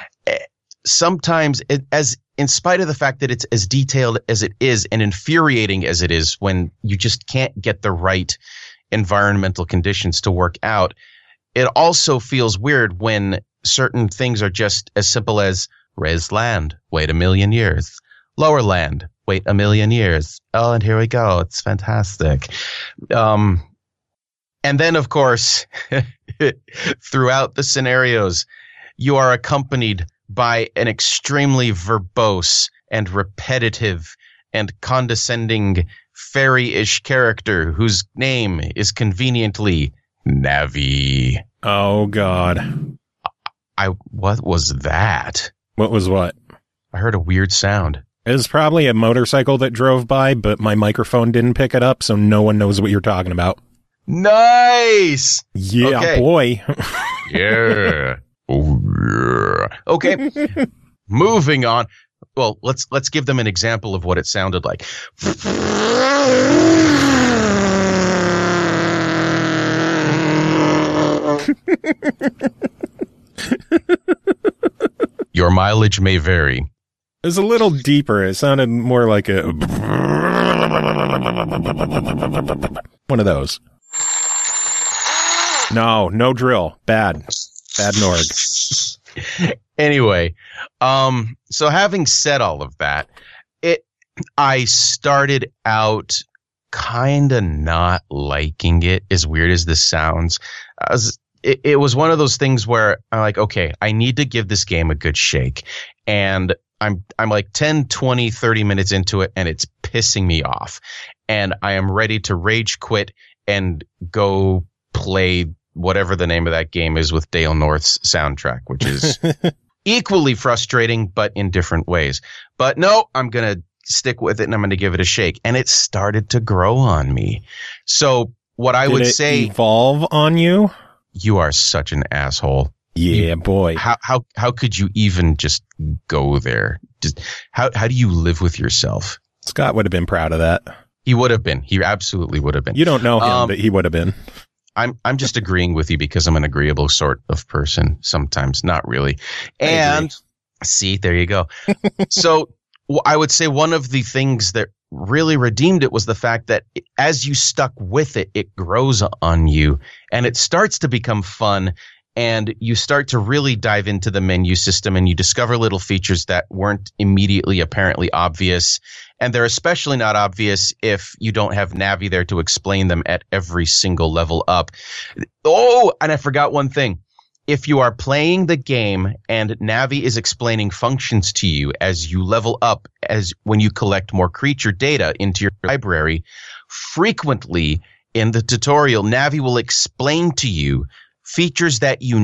Sometimes, in spite of the fact that it's as detailed as it is and infuriating as it is, when you just can't get the right environmental conditions to work out, it also feels weird when certain things are just as simple as raise land, wait 1 million years. Lower land, wait 1 million years. Oh, and here we go. It's fantastic. And then, of course, throughout the scenarios, you are accompanied by an extremely verbose and repetitive and condescending fairy-ish character whose name is conveniently Navi. Oh, God. What was that? What was what? I heard a weird sound. It was probably a motorcycle that drove by, but my microphone didn't pick it up, so no one knows what you're talking about. Nice! Yeah, okay. Boy. Yeah. Oh, yeah. Okay. Moving on. Well, let's give them an example of what it sounded like. Your mileage may vary. It was a little deeper. It sounded more like a... one of those. No drill. Bad Norg. Anyway, so having said all of that, I started out kind of not liking it, as weird as this sounds. It was one of those things where I'm like, okay, I need to give this game a good shake. And I'm like 10, 20, 30 minutes into it, and it's pissing me off. And I am ready to rage quit and go play whatever the name of that game is with Dale North's soundtrack, which is equally frustrating, but in different ways. But no, I'm going to stick with it, and I'm going to give it a shake. And it started to grow on me. So what I would say... evolve on you? You are such an asshole. Yeah, boy. How could you even just go there? How do you live with yourself? Scott would have been proud of that. He would have been. He absolutely would have been. You don't know him, but he would have been. I'm just agreeing with you because I'm an agreeable sort of person sometimes. Not really. And see, there you go. So I would say one of the things that really redeemed it was the fact that as you stuck with it, it grows on you and it starts to become fun. And you start to really dive into the menu system and you discover little features that weren't immediately apparently obvious. And they're especially not obvious if you don't have Navi there to explain them at every single level up. Oh, and I forgot one thing. If you are playing the game and Navi is explaining functions to you as you level up, as when you collect more creature data into your library, frequently in the tutorial, Navi will explain to you features that you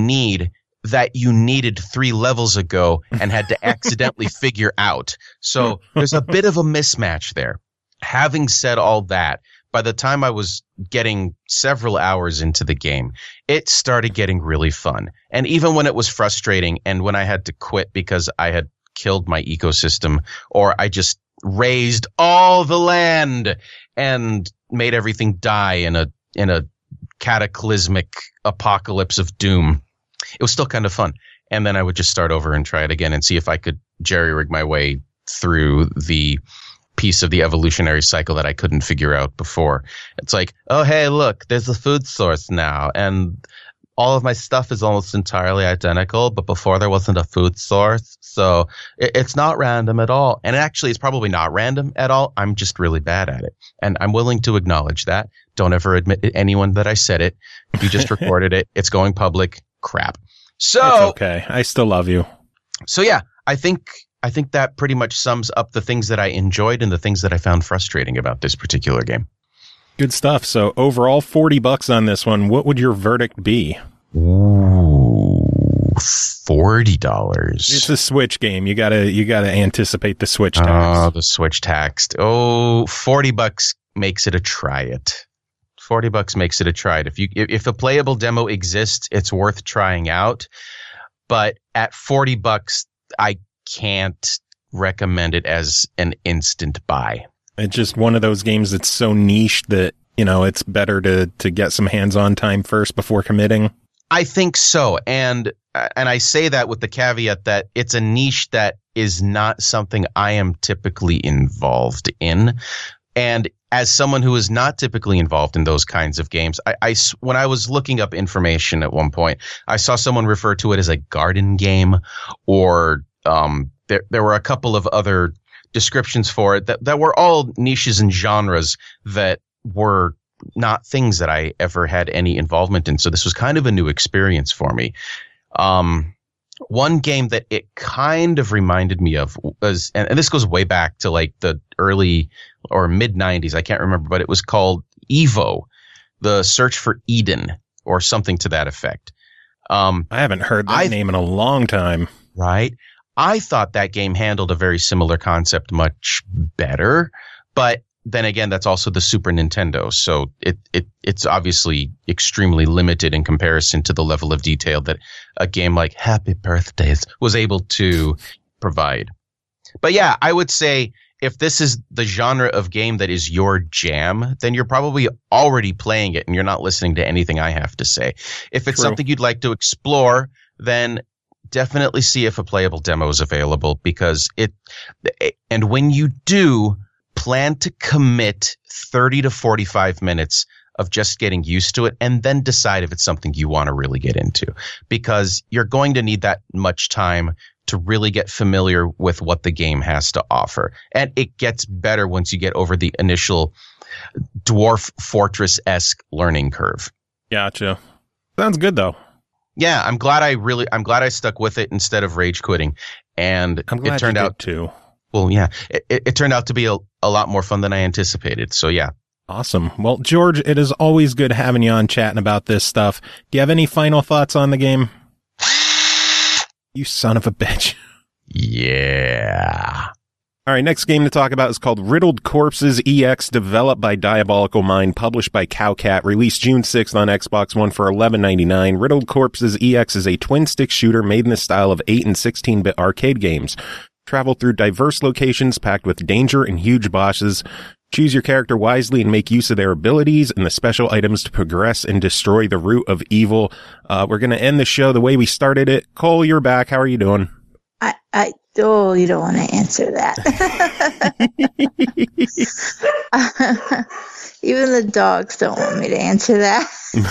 needed 3 levels ago and had to accidentally figure out. So there's a bit of a mismatch there. Having said all that, by the time I was getting several hours into the game, it started getting really fun. And even when it was frustrating and when I had to quit because I had killed my ecosystem or I just razed all the land and made everything die in a cataclysmic apocalypse of doom, it was still kind of fun. And then I would just start over and try it again and see if I could jerry-rig my way through the piece of the evolutionary cycle that I couldn't figure out before. It's like, oh, hey, look, there's a food source now. And all of my stuff is almost entirely identical, but before there wasn't a food source. So it's not random at all. And actually, it's probably not random at all. I'm just really bad at it. And I'm willing to acknowledge that. Don't ever admit to anyone that I said it. You just recorded it. It's going public. Crap. So it's okay. I still love you. So yeah, I think that pretty much sums up the things that I enjoyed and the things that I found frustrating about this particular game. Good stuff. So overall, $40 on this one. What would your verdict be? Ooh, $40. It's a Switch game. You gotta anticipate the Switch tax. Oh, the Switch tax. Oh, $40 makes it a try it. $40 makes it a try it. If a playable demo exists, it's worth trying out. But at $40, I can't recommend it as an instant buy. It's just one of those games that's so niche that, it's better to get some hands-on time first before committing. I think so. And I say that with the caveat that it's a niche that is not something I am typically involved in. And as someone who is not typically involved in those kinds of games, when I was looking up information at one point, I saw someone refer to it as a garden game, or there were a couple of other descriptions for it that were all niches and genres that were not things that I ever had any involvement in. So this was kind of a new experience for me. One game that it kind of reminded me of was, and this goes way back to like the early or mid 90s. I can't remember, but it was called Evo, The Search for Eden, or something to that effect. I haven't heard that name in a long time. Right. I thought that game handled a very similar concept much better, but then again, that's also the Super Nintendo, so it's obviously extremely limited in comparison to the level of detail that a game like Happy Birthdays was able to provide. But yeah, I would say if this is the genre of game that is your jam, then you're probably already playing it and you're not listening to anything I have to say. If it's something you'd like to explore, then definitely see if a playable demo is available, because and when you do, plan to commit 30 to 45 minutes of just getting used to it and then decide if it's something you want to really get into, because you're going to need that much time to really get familiar with what the game has to offer. And it gets better once you get over the initial Dwarf Fortress-esque learning curve. Gotcha. Sounds good though. Yeah, I'm glad I stuck with it instead of rage quitting. And it turned out too. Well, yeah, it turned out to be a lot more fun than I anticipated. So yeah. Awesome. Well, George, it is always good having you on chatting about this stuff. Do you have any final thoughts on the game? You son of a bitch. Yeah. All right, next game to talk about is called Riddled Corpses EX, developed by Diabolical Mind, published by Cowcat, released June 6th on Xbox One for $11.99. Riddled Corpses EX is a twin-stick shooter made in the style of 8 and 16-bit arcade games. Travel through diverse locations packed with danger and huge bosses. Choose your character wisely and make use of their abilities and the special items to progress and destroy the root of evil. We're going to end the show the way we started it. Cole, you're back. How are you doing? You don't want to answer that. Even the dogs don't want me to answer that.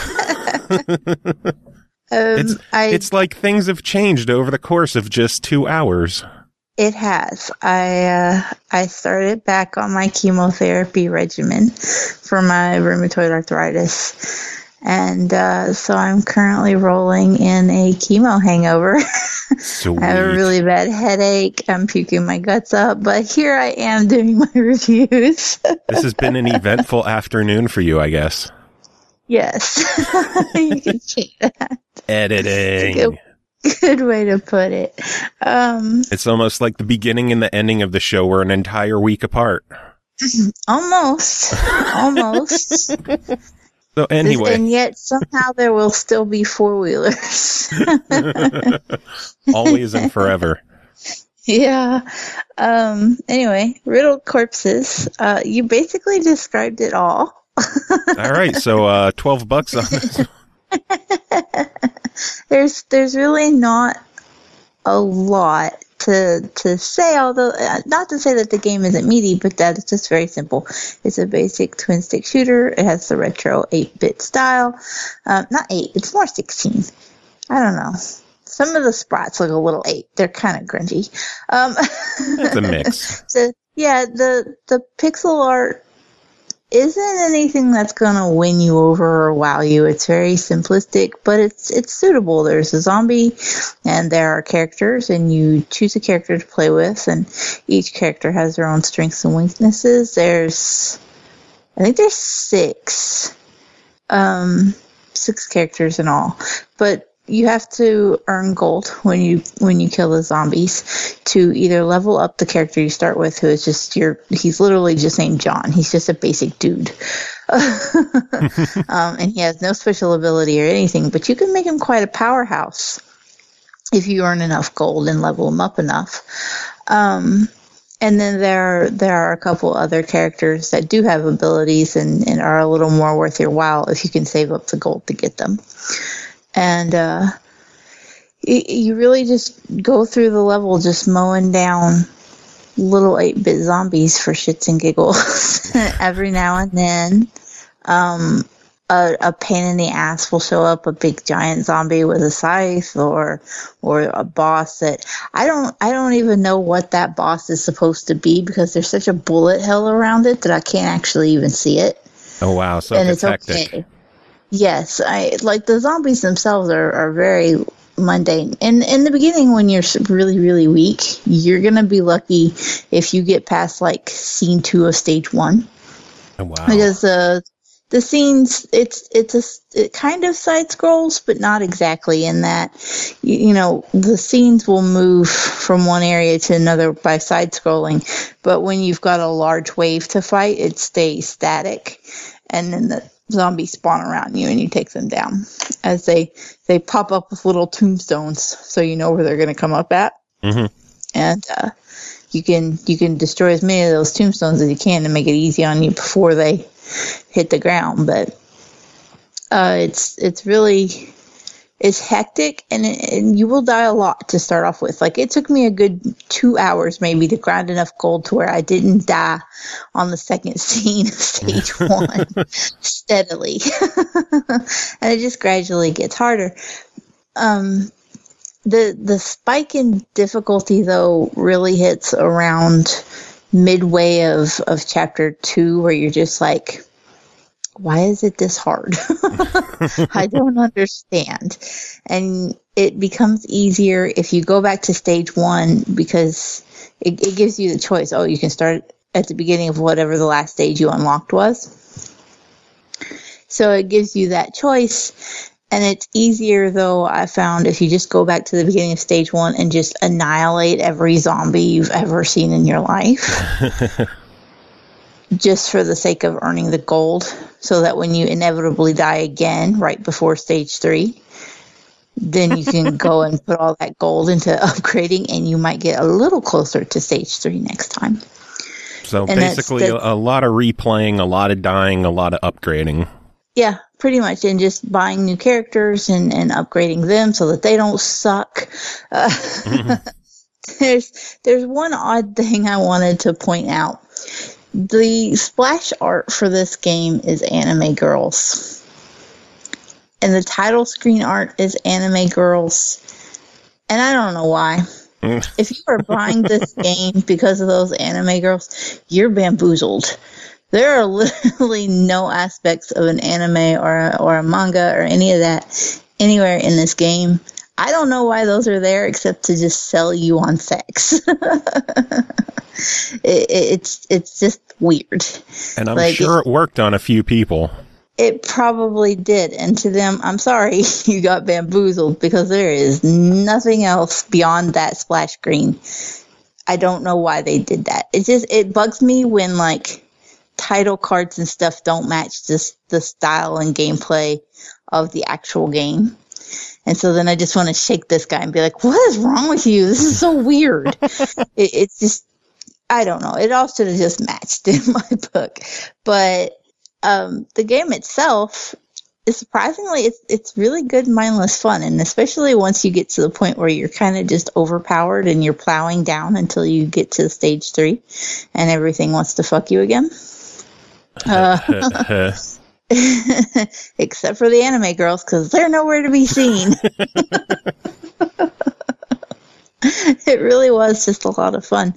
It's like things have changed over the course of just 2 hours. It has. I started back on my chemotherapy regimen for my rheumatoid arthritis. And so I'm currently rolling in a chemo hangover. Sweet. I have a really bad headache. I'm puking my guts up, but here I am doing my reviews. This has been an eventful afternoon for you, I guess. Yes. You can say that. Editing. Good way to put it. It's almost like the beginning and the ending of the show were an entire week apart. Almost. So anyway. And yet somehow there will still be four-wheelers. Always and forever. Yeah. Anyway, Riddled Corpses. You basically described it all. All right. So $12 on this. There's really not a lot to say, although not to say that the game isn't meaty, but that it's just very simple. It's a basic twin stick shooter. It has the retro 8-bit style. Not 8, it's more 16. I don't know. Some of the sprites look a little 8. They're kind of grungy. It's a mix. So yeah, the pixel art isn't anything that's going to win you over or wow you. It's very simplistic, but it's suitable. There's a zombie, and there are characters, and you choose a character to play with, and each character has their own strengths and weaknesses. I think there's 6 characters in all, but you have to earn gold when you kill the zombies to either level up the character you start with, who is just he's literally just named John. He's just a basic dude. And he has no special ability or anything, but you can make him quite a powerhouse if you earn enough gold and level him up enough. And then there are a couple other characters that do have abilities and are a little more worth your while if you can save up the gold to get them. And you really just go through the level just mowing down little 8-bit zombies for shits and giggles. Every now and then, a pain in the ass will show up, a big giant zombie with a scythe or a boss that I don't even know what that boss is supposed to be, because there's such a bullet hell around it that I can't actually even see it. Oh wow, so and it's hectic. okay. Yes, I like the zombies themselves are very mundane. And in the beginning, when you're really, really weak, you're going to be lucky if you get past like scene 2 of stage 1. Oh, wow. Because the scenes, it kind of side scrolls, but not exactly in that, the scenes will move from one area to another by side scrolling. But when you've got a large wave to fight, it stays static. And then the zombies spawn around you and you take them down as they pop up with little tombstones, so you know where they're going to come up at. Mm-hmm. And you can destroy as many of those tombstones as you can to make it easy on you before they hit the ground. But it's hectic, and you will die a lot to start off with. Like, it took me a good 2 hours maybe to grind enough gold to where I didn't die on the second scene of stage 1 steadily. And it just gradually gets harder. The spike in difficulty, though, really hits around midway of chapter 2, where you're just like, why is it this hard? I don't understand. And it becomes easier if you go back to stage 1, because it gives you the choice. Oh, you can start at the beginning of whatever the last stage you unlocked was. So it gives you that choice. And it's easier, though, I found, if you just go back to the beginning of stage 1 and just annihilate every zombie you've ever seen in your life. Just for the sake of earning the gold, so that when you inevitably die again right before stage 3, then you can go and put all that gold into upgrading, and you might get a little closer to stage 3 next time. So and basically a lot of replaying, a lot of dying, a lot of upgrading. Yeah, pretty much. And just buying new characters and upgrading them so that they don't suck. There's one odd thing I wanted to point out. The splash art for this game is anime girls. And the title screen art is anime girls. And I don't know why. If you are buying this game because of those anime girls, you're bamboozled. There are literally no aspects of an anime or a manga or any of that anywhere in this game. I don't know why those are there except to just sell you on sex. It's just weird. And I'm sure it worked on a few people. It probably did. And to them, I'm sorry you got bamboozled, because there is nothing else beyond that splash screen. I don't know why they did that. It bugs me when, like, title cards and stuff don't match the style and gameplay of the actual game. And so then I just want to shake this guy and be like, what is wrong with you? This is so weird. It's just, I don't know. It all should have just matched in my book. But the game itself is surprisingly, it's really good, mindless fun. And especially once you get to the point where you're kind of just overpowered and you're plowing down until you get to stage 3 and everything wants to fuck you again. Except for the anime girls, because they're nowhere to be seen. It really was just a lot of fun.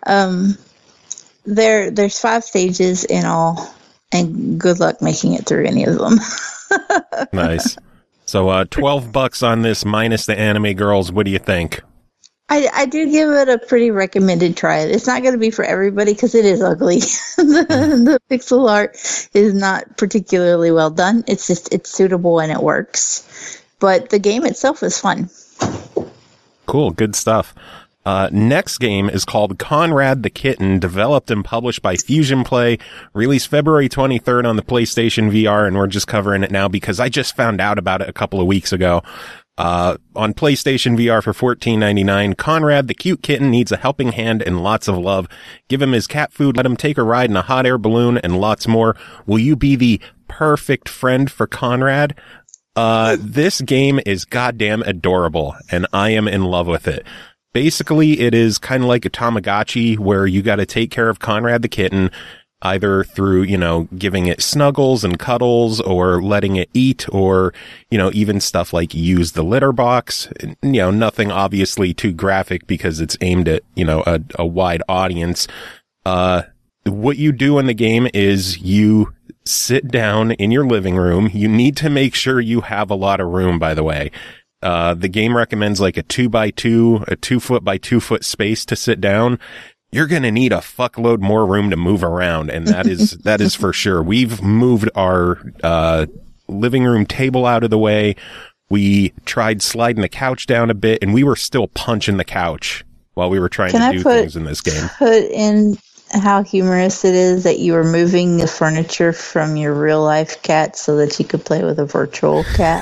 There's 5 stages in all, and good luck making it through any of them. Nice. So $12 on this minus the anime girls. What do you think? I do give it a pretty recommended try. It's not going to be for everybody because it is ugly. The pixel art is not particularly well done. It's suitable and it works. But the game itself is fun. Cool, good stuff. Next game is called Conrad the Kitten, developed and published by Fusion Play, released February 23rd on the PlayStation VR, and we're just covering it now because I just found out about it a couple of weeks ago. On PlayStation VR for $14.99, Conrad, the cute kitten, needs a helping hand and lots of love. Give him his cat food, let him take a ride in a hot air balloon, and lots more. Will you be the perfect friend for Conrad? This game is goddamn adorable, and I am in love with it. Basically, it is kind of like a Tamagotchi where you got to take care of Conrad the kitten, either through, giving it snuggles and cuddles or letting it eat or, even stuff like use the litter box. Nothing obviously too graphic because it's aimed at, a wide audience. What you do in the game is you sit down in your living room. You need to make sure you have a lot of room, by the way. the game recommends like a 2x2, a 2 foot by 2 foot space to sit down. You're going to need a fuckload more room to move around. And that is for sure. We've moved our, living room table out of the way. We tried sliding the couch down a bit, and we were still punching the couch while we were trying to do things in this game. Put in how humorous it is that you were moving the furniture from your real life cat so that you could play with a virtual cat.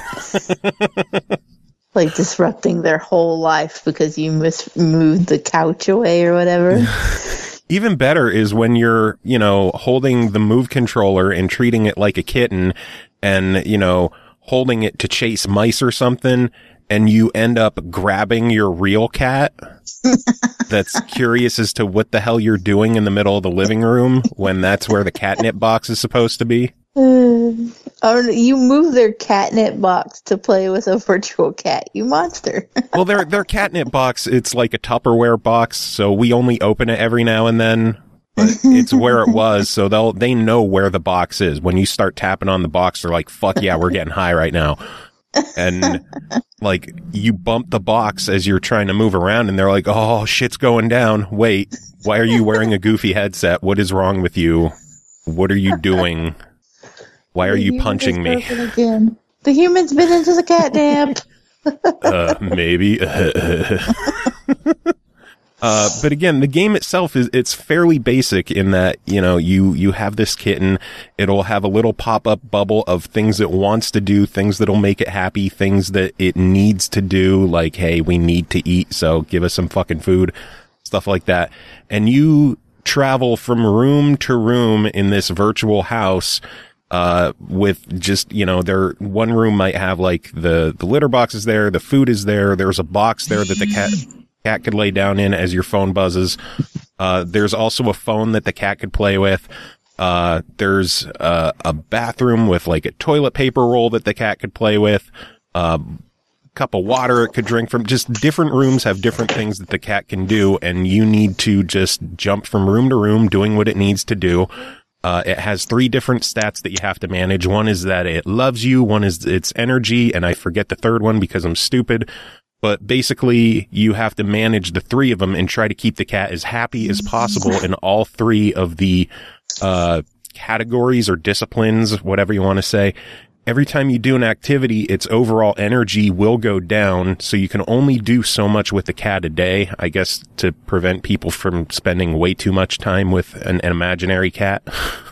Like disrupting their whole life because you moved the couch away or whatever. Even better is when you're, holding the Move controller and treating it like a kitten and, holding it to chase mice or something, and you end up grabbing your real cat that's curious as to what the hell you're doing in the middle of the living room when that's where the catnip box is supposed to be. You move their catnip box to play with a virtual cat, you monster. Well, their catnip box, it's like a Tupperware box, so we only open it every now and then. But it's where it was, so they know where the box is. When you start tapping on the box, they're like, fuck yeah, we're getting high right now. And like you bump the box as you're trying to move around, and they're like, oh, shit's going down. Wait, why are you wearing a goofy headset? What is wrong with you? What are you doing? Why are you punching me? Again. The human's been into the catnip. Maybe. But again, the game itself it's fairly basic in that, you have this kitten. It'll have a little pop-up bubble of things it wants to do, things that'll make it happy, things that it needs to do, like, hey, we need to eat, so give us some fucking food, stuff like that. And you travel from room to room in this virtual house, with just, one room might have like the litter box is there, the food is there, there's a box there that the cat could lay down in as your phone buzzes. There's also a phone that the cat could play with. There's a bathroom with like a toilet paper roll that the cat could play with. Cup of water it could drink from. Just different rooms have different things that the cat can do, and you need to just jump from room to room doing what it needs to do. It has 3 different stats that you have to manage. One is that it loves you, one is its energy, and I forget the third one because I'm stupid. But basically, you have to manage the 3 of them and try to keep the cat as happy as possible in all 3 of the categories or disciplines, whatever you want to say. Every time you do an activity, its overall energy will go down, so you can only do so much with the cat a day, I guess, to prevent people from spending way too much time with an imaginary cat.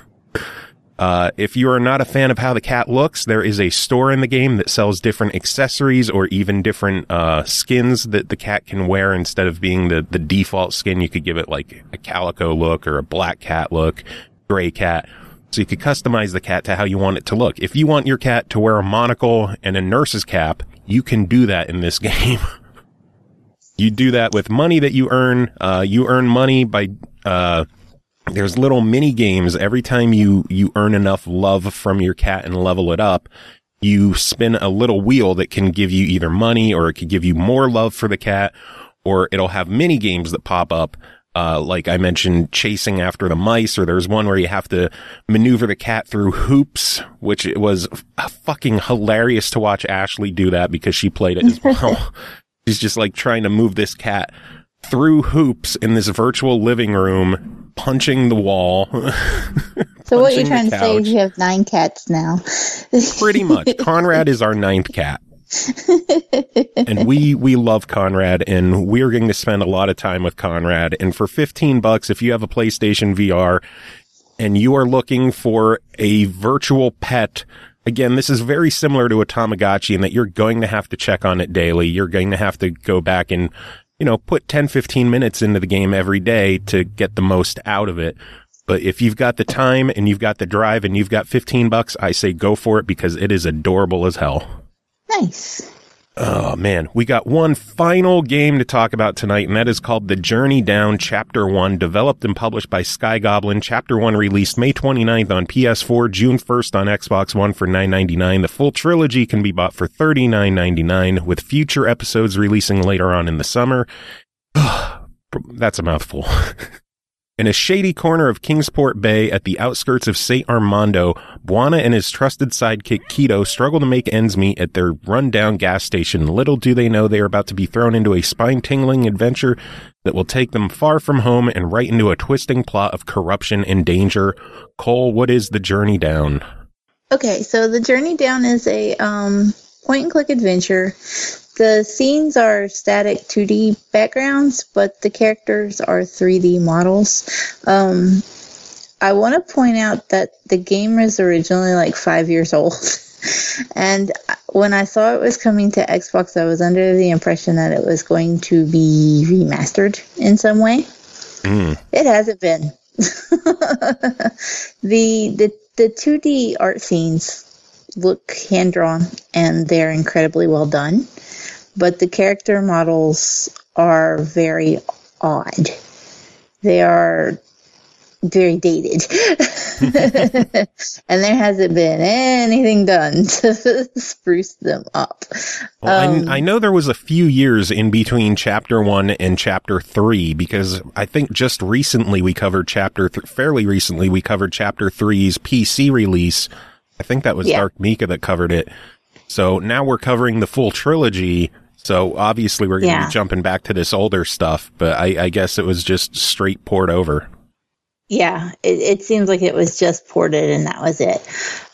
If you are not a fan of how the cat looks, there is a store in the game that sells different accessories or even different skins that the cat can wear instead of being the default skin. You could give it like a calico look or a black cat look, gray cat. So you could customize the cat to how you want it to look. If you want your cat to wear a monocle and a nurse's cap, you can do that in this game. You do that with money that you earn. You earn money by, there's little mini games. Every time you earn enough love from your cat and level it up, you spin a little wheel that can give you either money, or it could give you more love for the cat, or it'll have mini games that pop up. Like I mentioned, chasing after the mice, or there's one where you have to maneuver the cat through hoops, which it was fucking hilarious to watch Ashley do that because she played it as well. She's just like trying to move this cat through hoops in this virtual living room, punching the wall. So what you're trying to say is you have 9 cats now. Pretty much. Conrad is our 9th cat. And we love Conrad, and we're going to spend a lot of time with Conrad. And for $15, if you have a PlayStation VR and you are looking for a virtual pet, again, this is very similar to a Tamagotchi in that you're going to have to check on it daily. You're going to have to go back and, put 10, 15 minutes into the game every day to get the most out of it. But if you've got the time and you've got the drive and you've got $15, I say go for it because it is adorable as hell. Nice. Oh, man. We got one final game to talk about tonight, and that is called The Journey Down Chapter 1, developed and published by Sky Goblin. Chapter 1 released May 29th on PS4, June 1st on Xbox One for $9.99. The full trilogy can be bought for $39.99, with future episodes releasing later on in the summer. That's a mouthful. In a shady corner of Kingsport Bay at the outskirts of St. Armando, Bwana and his trusted sidekick Keto struggle to make ends meet at their run-down gas station. Little do they know they are about to be thrown into a spine-tingling adventure that will take them far from home and right into a twisting plot of corruption and danger. Cole, what is The Journey Down? Okay, so The Journey Down is a point-and-click adventure. The scenes are static 2D backgrounds, but the characters are 3D models. I want to point out that the game was originally like 5 years old. And when I saw it was coming to Xbox, I was under the impression that it was going to be remastered in some way. It hasn't been. The 2D art scenes look hand-drawn, and they're incredibly well done. But the character models are very odd. They are very dated. And there hasn't been anything done to spruce them up. Well, I know there was a few years in between Chapter 1 and Chapter 3, because I think just recently we covered fairly recently we covered Chapter 3's PC release. I think that was Dark Mika that covered it. So now we're covering the full trilogy. So obviously we're going to be jumping back to this older stuff, but I guess it was just straight poured over. Yeah, it seems like it was just ported and that was it.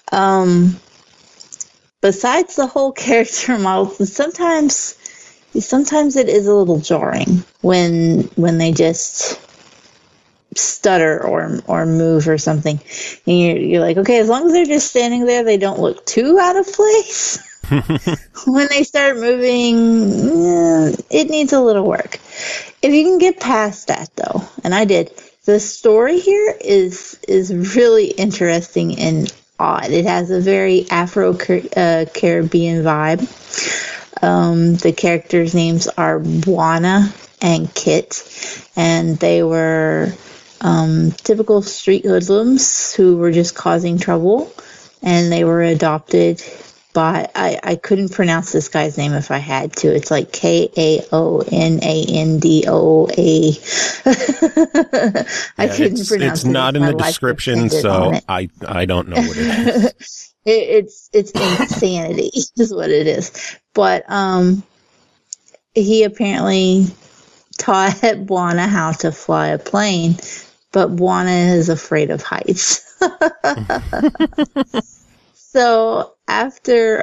Besides the whole character models, sometimes it is a little jarring when they just stutter or move or something. And you're like, okay, as long as they're just standing there, they don't look too out of place. When they start moving, it needs a little work. If you can get past that, though, and I did, the story here is really interesting and odd. It has a very Afro-Caribbean vibe. The characters' names are Bwana and Kit, and they were typical street hoodlums who were just causing trouble, and they were adopted by, I couldn't pronounce this guy's name if I had to. It's like Kaonandoa. I couldn't pronounce it. It's not in the description, so I don't know what it is. It's insanity is what it is. But he apparently taught Bwana how to fly a plane, but Bwana is afraid of heights. So after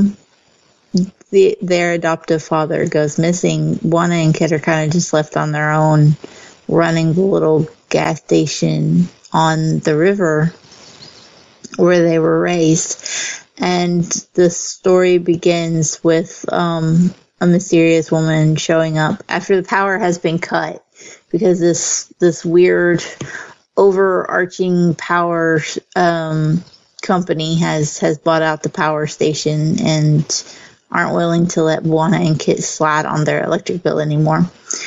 their adoptive father goes missing, Bwana and Kit are kind of just left on their own, running the little gas station on the river where they were raised. And the story begins with a mysterious woman showing up after the power has been cut, because this weird overarching power company has bought out the power station and aren't willing to let Bwana and Kit slide on their electric bill anymore.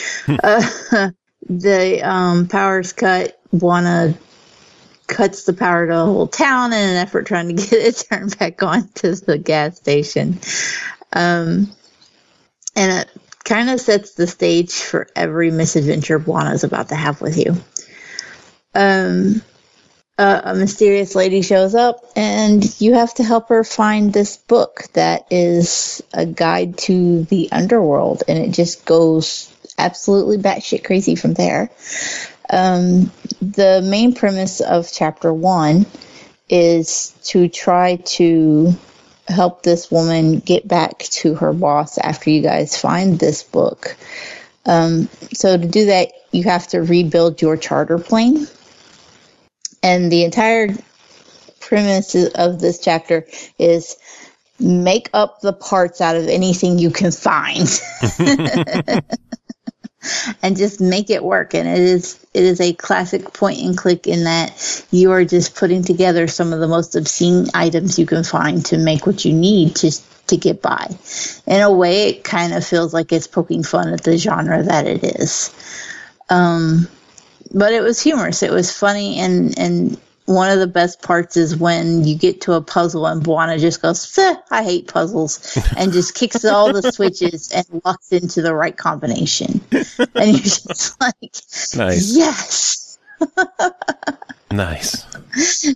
The power's cut. Bwana cuts the power to the whole town in an effort trying to get it turned back on to the gas station. And it kind of sets the stage for every misadventure Bwana's about to have with you. A mysterious lady shows up, and you have to help her find this book that is a guide to the underworld, and it just goes absolutely batshit crazy from there. The main premise of Chapter 1 is to try to help this woman get back to her boss after you guys find this book. So to do that, you have to rebuild your charter plane. And the entire premise of this chapter is make up the parts out of anything you can find. And just make it work. And it is a classic point and click in that you are just putting together some of the most obscene items you can find to make what you need to get by. In a way, it kind of feels like it's poking fun at the genre that it is. But it was humorous. It was funny, and one of the best parts is when you get to a puzzle and Bwana just goes, I hate puzzles, and just kicks all the switches and locks into the right combination. And you're just like, nice. Yes. Nice. So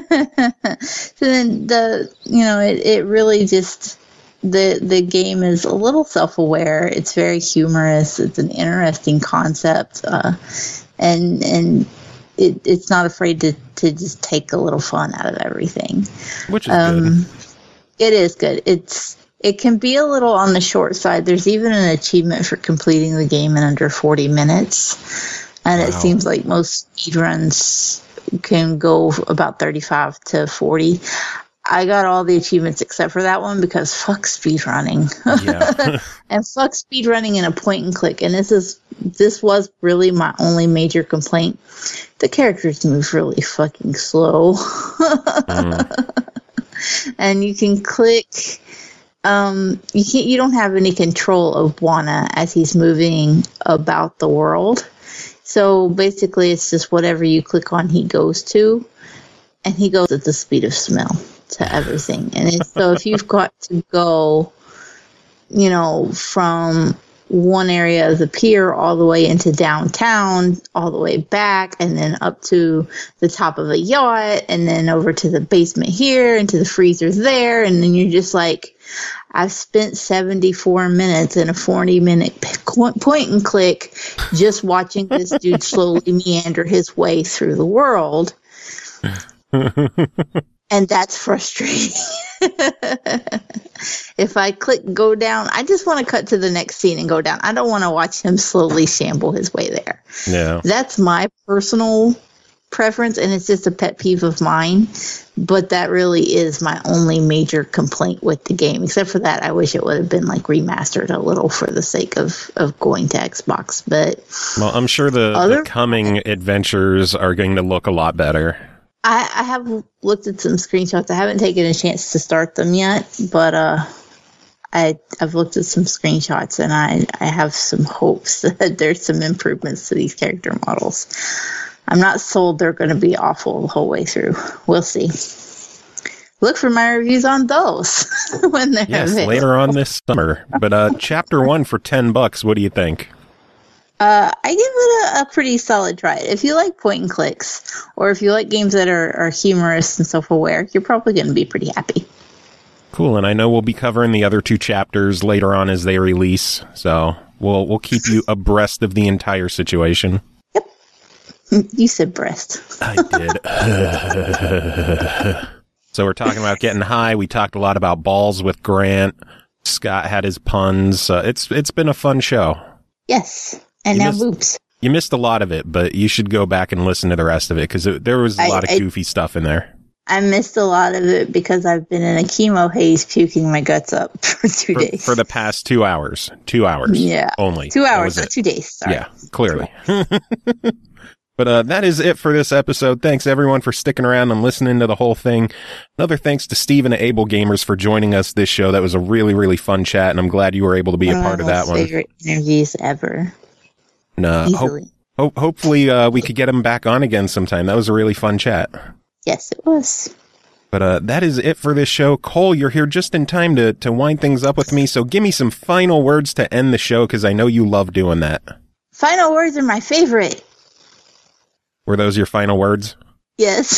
then it really just the game is a little self-aware. It's very humorous. It's an interesting concept, and it's not afraid to just take a little fun out of everything, which is good. It is good. It can be a little on the short side. There's even an achievement for completing the game in under 40 minutes, and It seems like most speedruns can go about 35 to 40. I got all the achievements except for that one because fuck speedrunning. Yeah. And fuck speedrunning in a point and click. And this was really my only major complaint. The characters move really fucking slow. And you can click you don't have any control of Bwana as he's moving about the world. So basically it's just whatever you click on he goes to, and he goes at the speed of smell to everything. And so if you've got to go, from one area of the pier all the way into downtown, all the way back, and then up to the top of a yacht, and then over to the basement here, and to the freezers there, and then you're just like, I've spent 74 minutes in a 40-minute point and click just watching this dude slowly meander his way through the world. And that's frustrating. If I click go down, I just want to cut to the next scene and go down. I don't want to watch him slowly shamble his way there. Yeah. That's my personal preference, and it's just a pet peeve of mine. But that really is my only major complaint with the game. Except for that, I wish it would have been like remastered a little for the sake of going to Xbox. But I'm sure the coming adventures are going to look a lot better. I have looked at some screenshots. I haven't taken a chance to start them yet, but I've looked at some screenshots, and I have some hopes that there's some improvements to these character models. I'm not sold they're going to be awful the whole way through. We'll see. Look for my reviews on those when they're available. Later on this summer. But Chapter 1 for $10, what do you think? I give it a pretty solid try. If you like point and clicks, or if you like games that are humorous and self-aware, you're probably going to be pretty happy. Cool, and I know we'll be covering the other 2 chapters later on as they release, so we'll keep you abreast of the entire situation. Yep. You said breast. I did. So we're talking about getting high. We talked a lot about balls with Grant. Scott had his puns. It's been a fun show. Yes. And now boobs. You missed a lot of it, but you should go back and listen to the rest of it because there was a lot of goofy stuff in there. I missed a lot of it because I've been in a chemo haze puking my guts up for 2 days. For the past 2 hours. 2 hours. Yeah. Only. 2 hours, not 2 days. Sorry. Yeah, clearly. But that is it for this episode. Thanks, everyone, for sticking around and listening to the whole thing. Another thanks to Steven at Able Gamers for joining us this show. That was a really, really fun chat, and I'm glad you were able to be a part of that one. Favorite interviews ever. Hopefully we could get him back on again sometime. That was a really fun chat. Yes, it was. But that is it for this show. Cole, you're here just in time to wind things up with me, so give me some final words to end the show, because I know you love doing that. Final words are my favorite. Were those your final words? Yes.